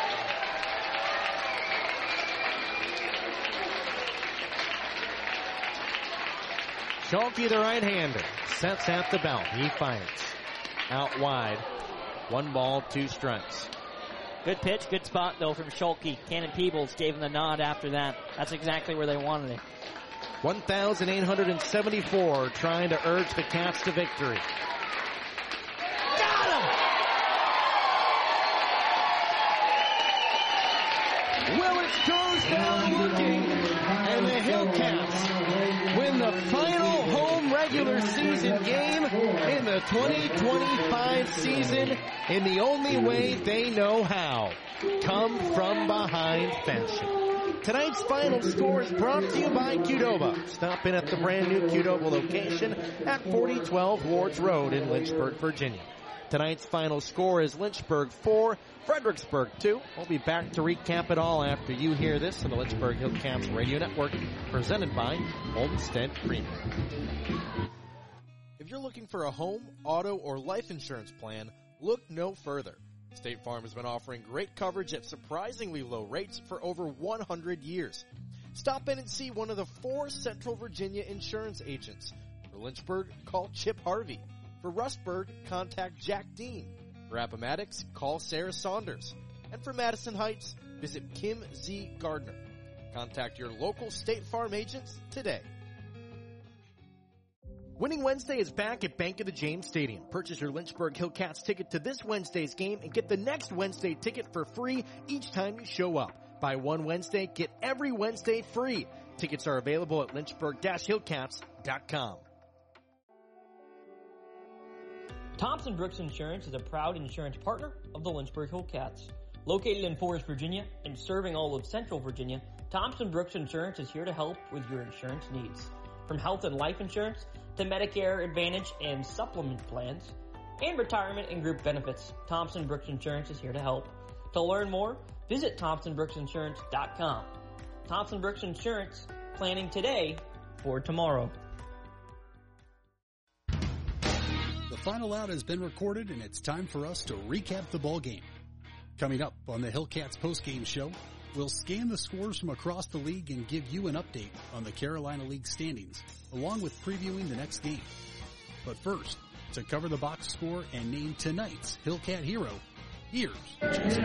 Speaker 15: Schalke, the right-hander, sets at the belt. He fires. Out wide. One ball, two strikes.
Speaker 2: Good pitch, good spot, though, from Schalke. Cannon Peebles gave him the nod after that. That's exactly where they wanted it.
Speaker 15: one thousand eight hundred seventy-four trying to urge the Cats to victory. Got him! Willits goes down looking, and the Hillcats win the final home regular season game in the twenty twenty-five season in the only way they know how. Come from behind fashion. Tonight's final score is brought to you by Qdoba. Stop in at the brand new Qdoba location at forty twelve Wards Road in Lynchburg, Virginia. Tonight's final score is Lynchburg four, Fredericksburg two. We'll be back to recap it all after you hear this on the Lynchburg Hillcats Radio Network, presented by Homestead Creamery.
Speaker 12: If you're looking for a home, auto, or life insurance plan, look no further. State Farm has been offering great coverage at surprisingly low rates for over one hundred years. Stop in and see one of the four Central Virginia insurance agents. For Lynchburg, call Chip Harvey. For Rustburg, contact Jack Dean. For Appomattox, call Sarah Saunders. And for Madison Heights, visit Kim Z. Gardner. Contact your local State Farm agents today.
Speaker 15: Winning Wednesday is back at Bank of the James Stadium. Purchase your Lynchburg Hillcats ticket to this Wednesday's game and get the next Wednesday ticket for free each time you show up. Buy one Wednesday, get every Wednesday free. Tickets are available at lynchburg dash hillcats dot com.
Speaker 14: Thompson Brooks Insurance is a proud insurance partner of the Lynchburg Hillcats. Located in Forest, Virginia, and serving all of Central Virginia, Thompson Brooks Insurance is here to help with your insurance needs. From health and life insurance to Medicare Advantage and supplement plans, and retirement and group benefits, Thompson Brooks Insurance is here to help. To learn more, visit thompson brooks insurance dot com. Thompson Brooks Insurance, planning today for tomorrow.
Speaker 7: The final out has been recorded, and it's time for us to recap the ball game. Coming up on the Hillcats postgame show, we'll scan the scores from across the league and give you an update on the Carolina League standings, along with previewing the next game. But first, to cover the box score and name tonight's Hillcat hero, here's Jason.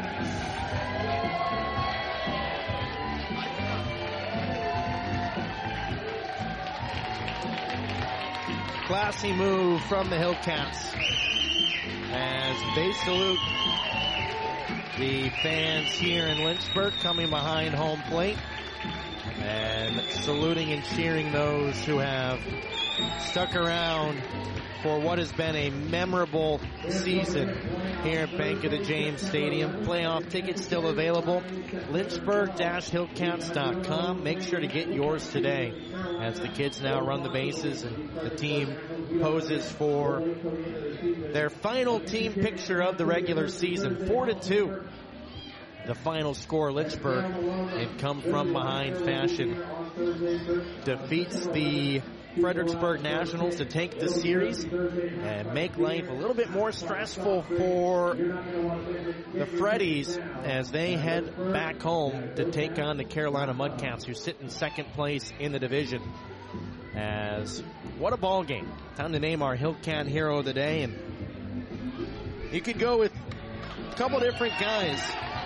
Speaker 15: Classy move from the Hillcats as they salute the fans here in Lynchburg coming behind home plate and saluting and cheering those who have stuck around for what has been a memorable season here at Bank of the James Stadium. Playoff tickets still available. lynchburg dash hillcats dot com. Make sure to get yours today as the kids now run the bases and the team poses for their final team picture of the regular season. Four to two. The final score, Lynchburg, in come from behind fashion, defeats the Fredericksburg Nationals to take the series and make life a little bit more stressful for the Freddies as they head back home to take on the Carolina Mudcats, who sit in second place in the division. As what a ball game. Time to name our Hillcat hero of the day, and you could go with a couple different guys.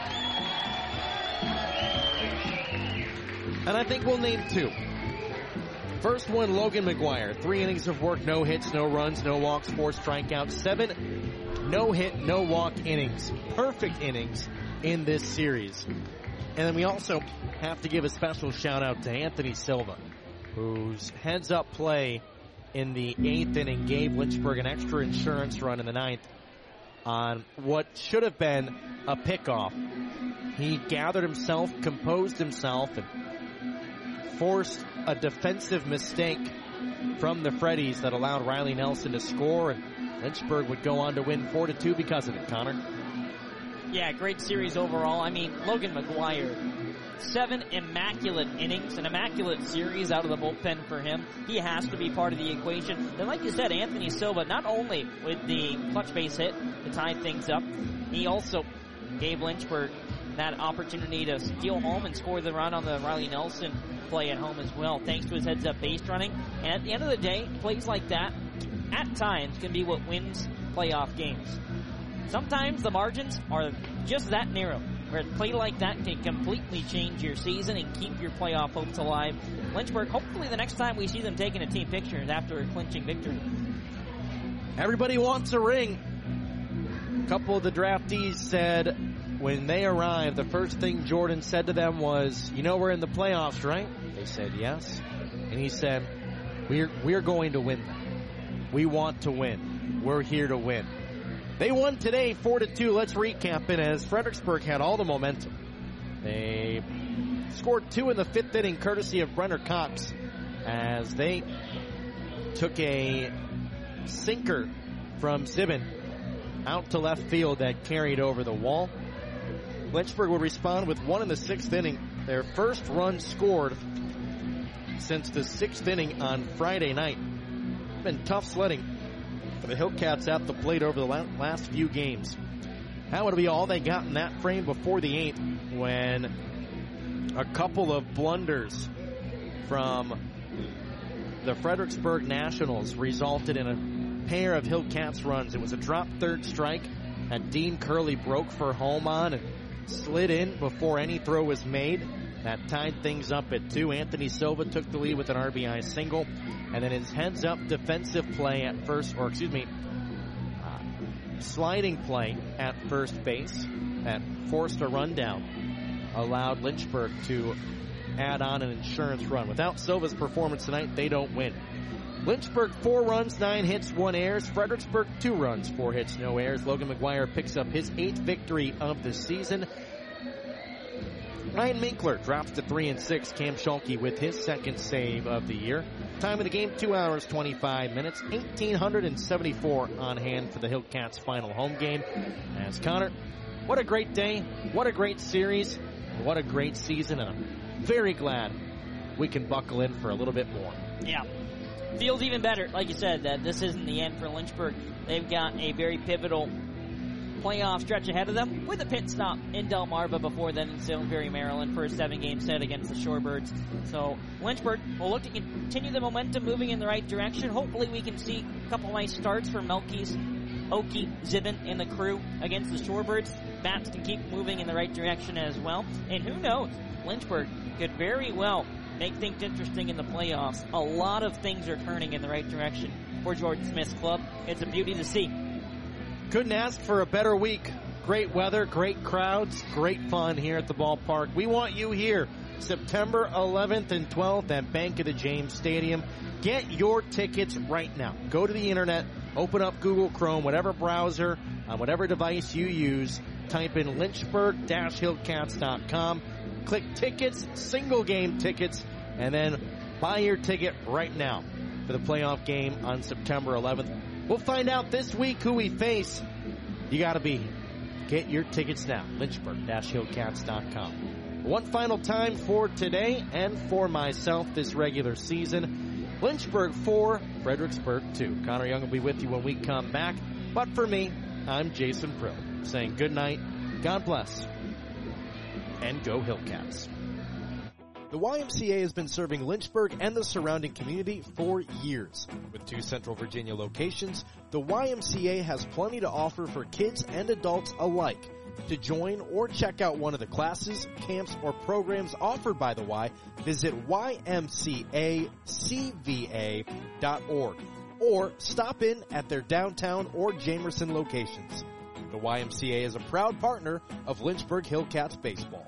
Speaker 15: And I think we'll name two. First one, Logan McGuire. Three innings of work, no hits, no runs, no walks, four strikeouts. Seven no-hit, no-walk innings. Perfect innings in this series. And then we also have to give a special shout-out to Anthony Silva, whose heads-up play in the eighth inning gave Lynchburg an extra insurance run in the ninth on what should have been a pickoff. He gathered himself, composed himself, and forced a defensive mistake from the Freddies that allowed Riley Nelson to score, and Lynchburg would go on to win four to two because of it. Connor?
Speaker 2: Yeah, great series overall. I mean, Logan McGuire, seven immaculate innings, an immaculate series out of the bullpen for him. He has to be part of the equation. And like you said, Anthony Silva, not only with the clutch base hit to tie things up, he also gave Lynchburg that opportunity to steal home and score the run on the Riley Nelson play at home as well, thanks to his heads-up base running. And at the end of the day, plays like that, at times, can be what wins playoff games. Sometimes the margins are just that narrow, where a play like that can completely change your season and keep your playoff hopes alive. Lynchburg, hopefully the next time we see them taking a team picture is after a clinching victory.
Speaker 15: Everybody wants a ring. A couple of the draftees said when they arrived, the first thing Jordan said to them was, you know we're in the playoffs, right? They said yes. And he said, we're, we're going to win them. We want to win. We're here to win. They won today four to two. Let's recap it as Fredericksburg had all the momentum. They scored two in the fifth inning courtesy of Brenner Cox as they took a sinker from Zibin out to left field that carried over the wall. Lynchburg would respond with one in the sixth inning. Their first run scored since the sixth inning on Friday night. Been tough sledding for the Hillcats at the plate over the last few games. That would be all they got in that frame before the eighth, when a couple of blunders from the Fredericksburg Nationals resulted in a pair of Hillcats runs. It was a drop third strike that Dean Curley broke for home on and slid in before any throw was made. That tied things up at two. Anthony Silva took the lead with an R B I single. And then his heads-up defensive play at first, or excuse me, uh, sliding play at first base that forced a rundown allowed Lynchburg to add on an insurance run. Without Silva's performance tonight, they don't win. Lynchburg, four runs, nine hits, one errors. Fredericksburg, two runs, four hits, no errors. Logan McGuire picks up his eighth victory of the season. Ryan Minkler drops to three and six. Cam Schulke with his second save of the year. Time of the game, two hours, twenty-five minutes. eighteen seventy-four on hand for the Hillcats' final home game. As Connor, what a great day. What a great series. What a great season. And I'm very glad we can buckle in for a little bit more.
Speaker 2: Yeah. Feels even better, like you said, that this isn't the end for Lynchburg. They've got a very pivotal playoff stretch ahead of them with a pit stop in Delmarva before then in Silsbury, Maryland for a seven-game set against the Shorebirds. So Lynchburg will look to continue the momentum moving in the right direction. Hopefully we can see a couple nice starts for Melkis, Oki, Zibin, and the crew against the Shorebirds. Bats can keep moving in the right direction as well. And who knows, Lynchburg could very well make things interesting in the playoffs. A lot of things are turning in the right direction for Jordan Smith's club. It's a beauty to see.
Speaker 15: Couldn't ask for a better week. Great weather, great crowds, great fun here at the ballpark. We want you here September eleventh and twelfth at Bank of the James Stadium. Get your tickets right now. Go to the internet, open up Google Chrome, whatever browser, on whatever device you use, type in lynchburg dash hillcats dot com, click tickets, single game tickets, and then buy your ticket right now for the playoff game on September eleventh. We'll find out this week who we face. You got to be here. Get your tickets now. lynchburg dash hillcats dot com. One final time for today and for myself this regular season. Lynchburg four, Fredericksburg two. Connor Young will be with you when we come back. But for me, I'm Jason Prill saying good night, God bless, and go Hillcats.
Speaker 12: The Y M C A has been serving Lynchburg and the surrounding community for years. With two Central Virginia locations, the Y M C A has plenty to offer for kids and adults alike. To join or check out one of the classes, camps, or programs offered by the Y, visit y m c a c v a dot org or stop in at their downtown or Jamerson locations. The Y M C A is a proud partner of Lynchburg Hillcats baseball.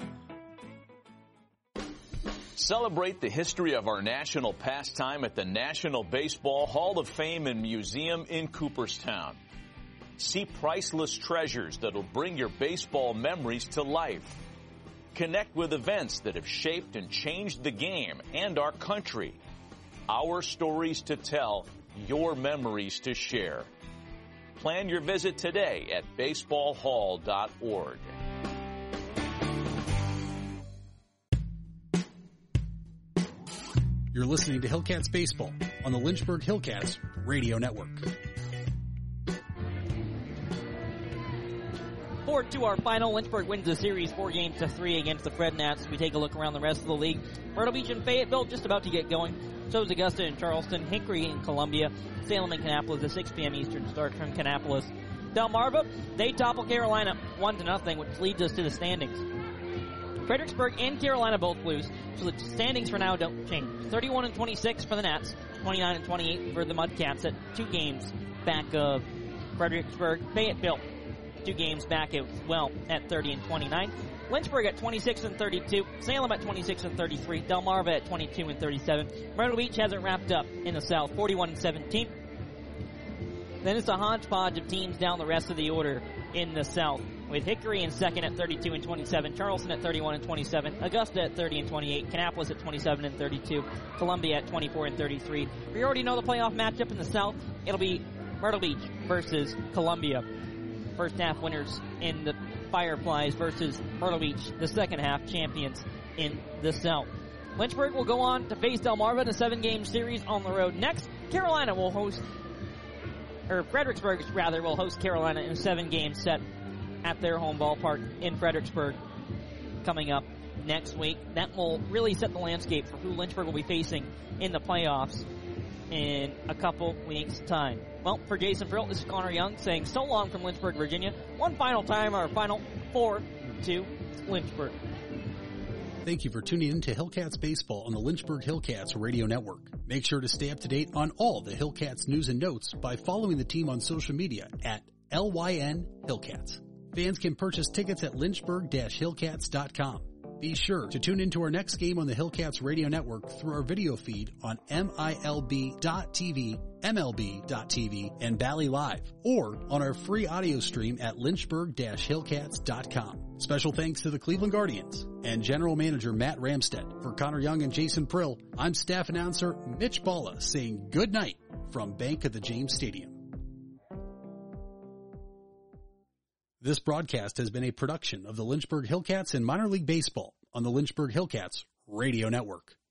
Speaker 9: Celebrate the history of our national pastime at the National Baseball Hall of Fame and Museum in Cooperstown. See priceless treasures that'll bring your baseball memories to life. Connect with events that have shaped and changed the game and our country. Our stories to tell, your memories to share. Plan your visit today at baseball hall dot org.
Speaker 7: You're listening to Hillcats Baseball on the Lynchburg Hillcats Radio Network.
Speaker 2: Forward to our final, Lynchburg wins the series four games to three against the Fred Nats. We take a look around the rest of the league. Myrtle Beach and Fayetteville just about to get going. So is Augusta and Charleston, Hickory and Columbia, Salem and Kannapolis, a six p.m. Eastern start from Kannapolis. Delmarva, they topple Carolina one to nothing, which leads us to the standings. Fredericksburg and Carolina both lose, so the standings for now don't change. thirty-one and twenty-six for the Nats, twenty-nine and twenty-eight for the Mudcats at two games back of Fredericksburg. Fayetteville, two games back as well at thirty and twenty-nine. Lynchburg at twenty-six and thirty-two. Salem at twenty-six and thirty-three. Delmarva at twenty-two and thirty-seven. Myrtle Beach hasn't wrapped up in the South, forty-one and seventeen. Then it's a hodgepodge of teams down the rest of the order in the South, with Hickory in second at thirty-two and twenty-seven, Charleston at thirty-one and twenty-seven, Augusta at thirty and twenty-eight, Kannapolis at twenty-seven and thirty-two, Columbia at twenty-four and thirty-three. We already know the playoff matchup in the South. It'll be Myrtle Beach versus Columbia. First half winners in the Fireflies versus Myrtle Beach, the second half champions in the South. Lynchburg will go on to face Delmarva in a seven-game series on the road. Next, Carolina will host, or Fredericksburg rather, will host Carolina in a seven-game set at their home ballpark in Fredericksburg coming up next week. That will really set the landscape for who Lynchburg will be facing in the playoffs in a couple weeks' time. Well, for Jason Frill, this is Connor Young saying so long from Lynchburg, Virginia. One final time, our final four to Lynchburg.
Speaker 7: Thank you for tuning in to Hillcats Baseball on the Lynchburg Hillcats Radio Network. Make sure to stay up to date on all the Hillcats news and notes by following the team on social media at L Y N Hillcats. Fans can purchase tickets at lynchburg dash hillcats dot com. Be sure to tune into our next game on the Hillcats Radio Network through our video feed on M I L B dot T V, M L B dot T V, and Bally Live, or on our free audio stream at lynchburg dash hillcats dot com. Special thanks to the Cleveland Guardians and General Manager Matt Ramstead. For Connor Young and Jason Prill, I'm staff announcer Mitch Balla saying good night from Bank of the James Stadium. This broadcast has been a production of the Lynchburg Hillcats and Minor League Baseball on the Lynchburg Hillcats Radio Network.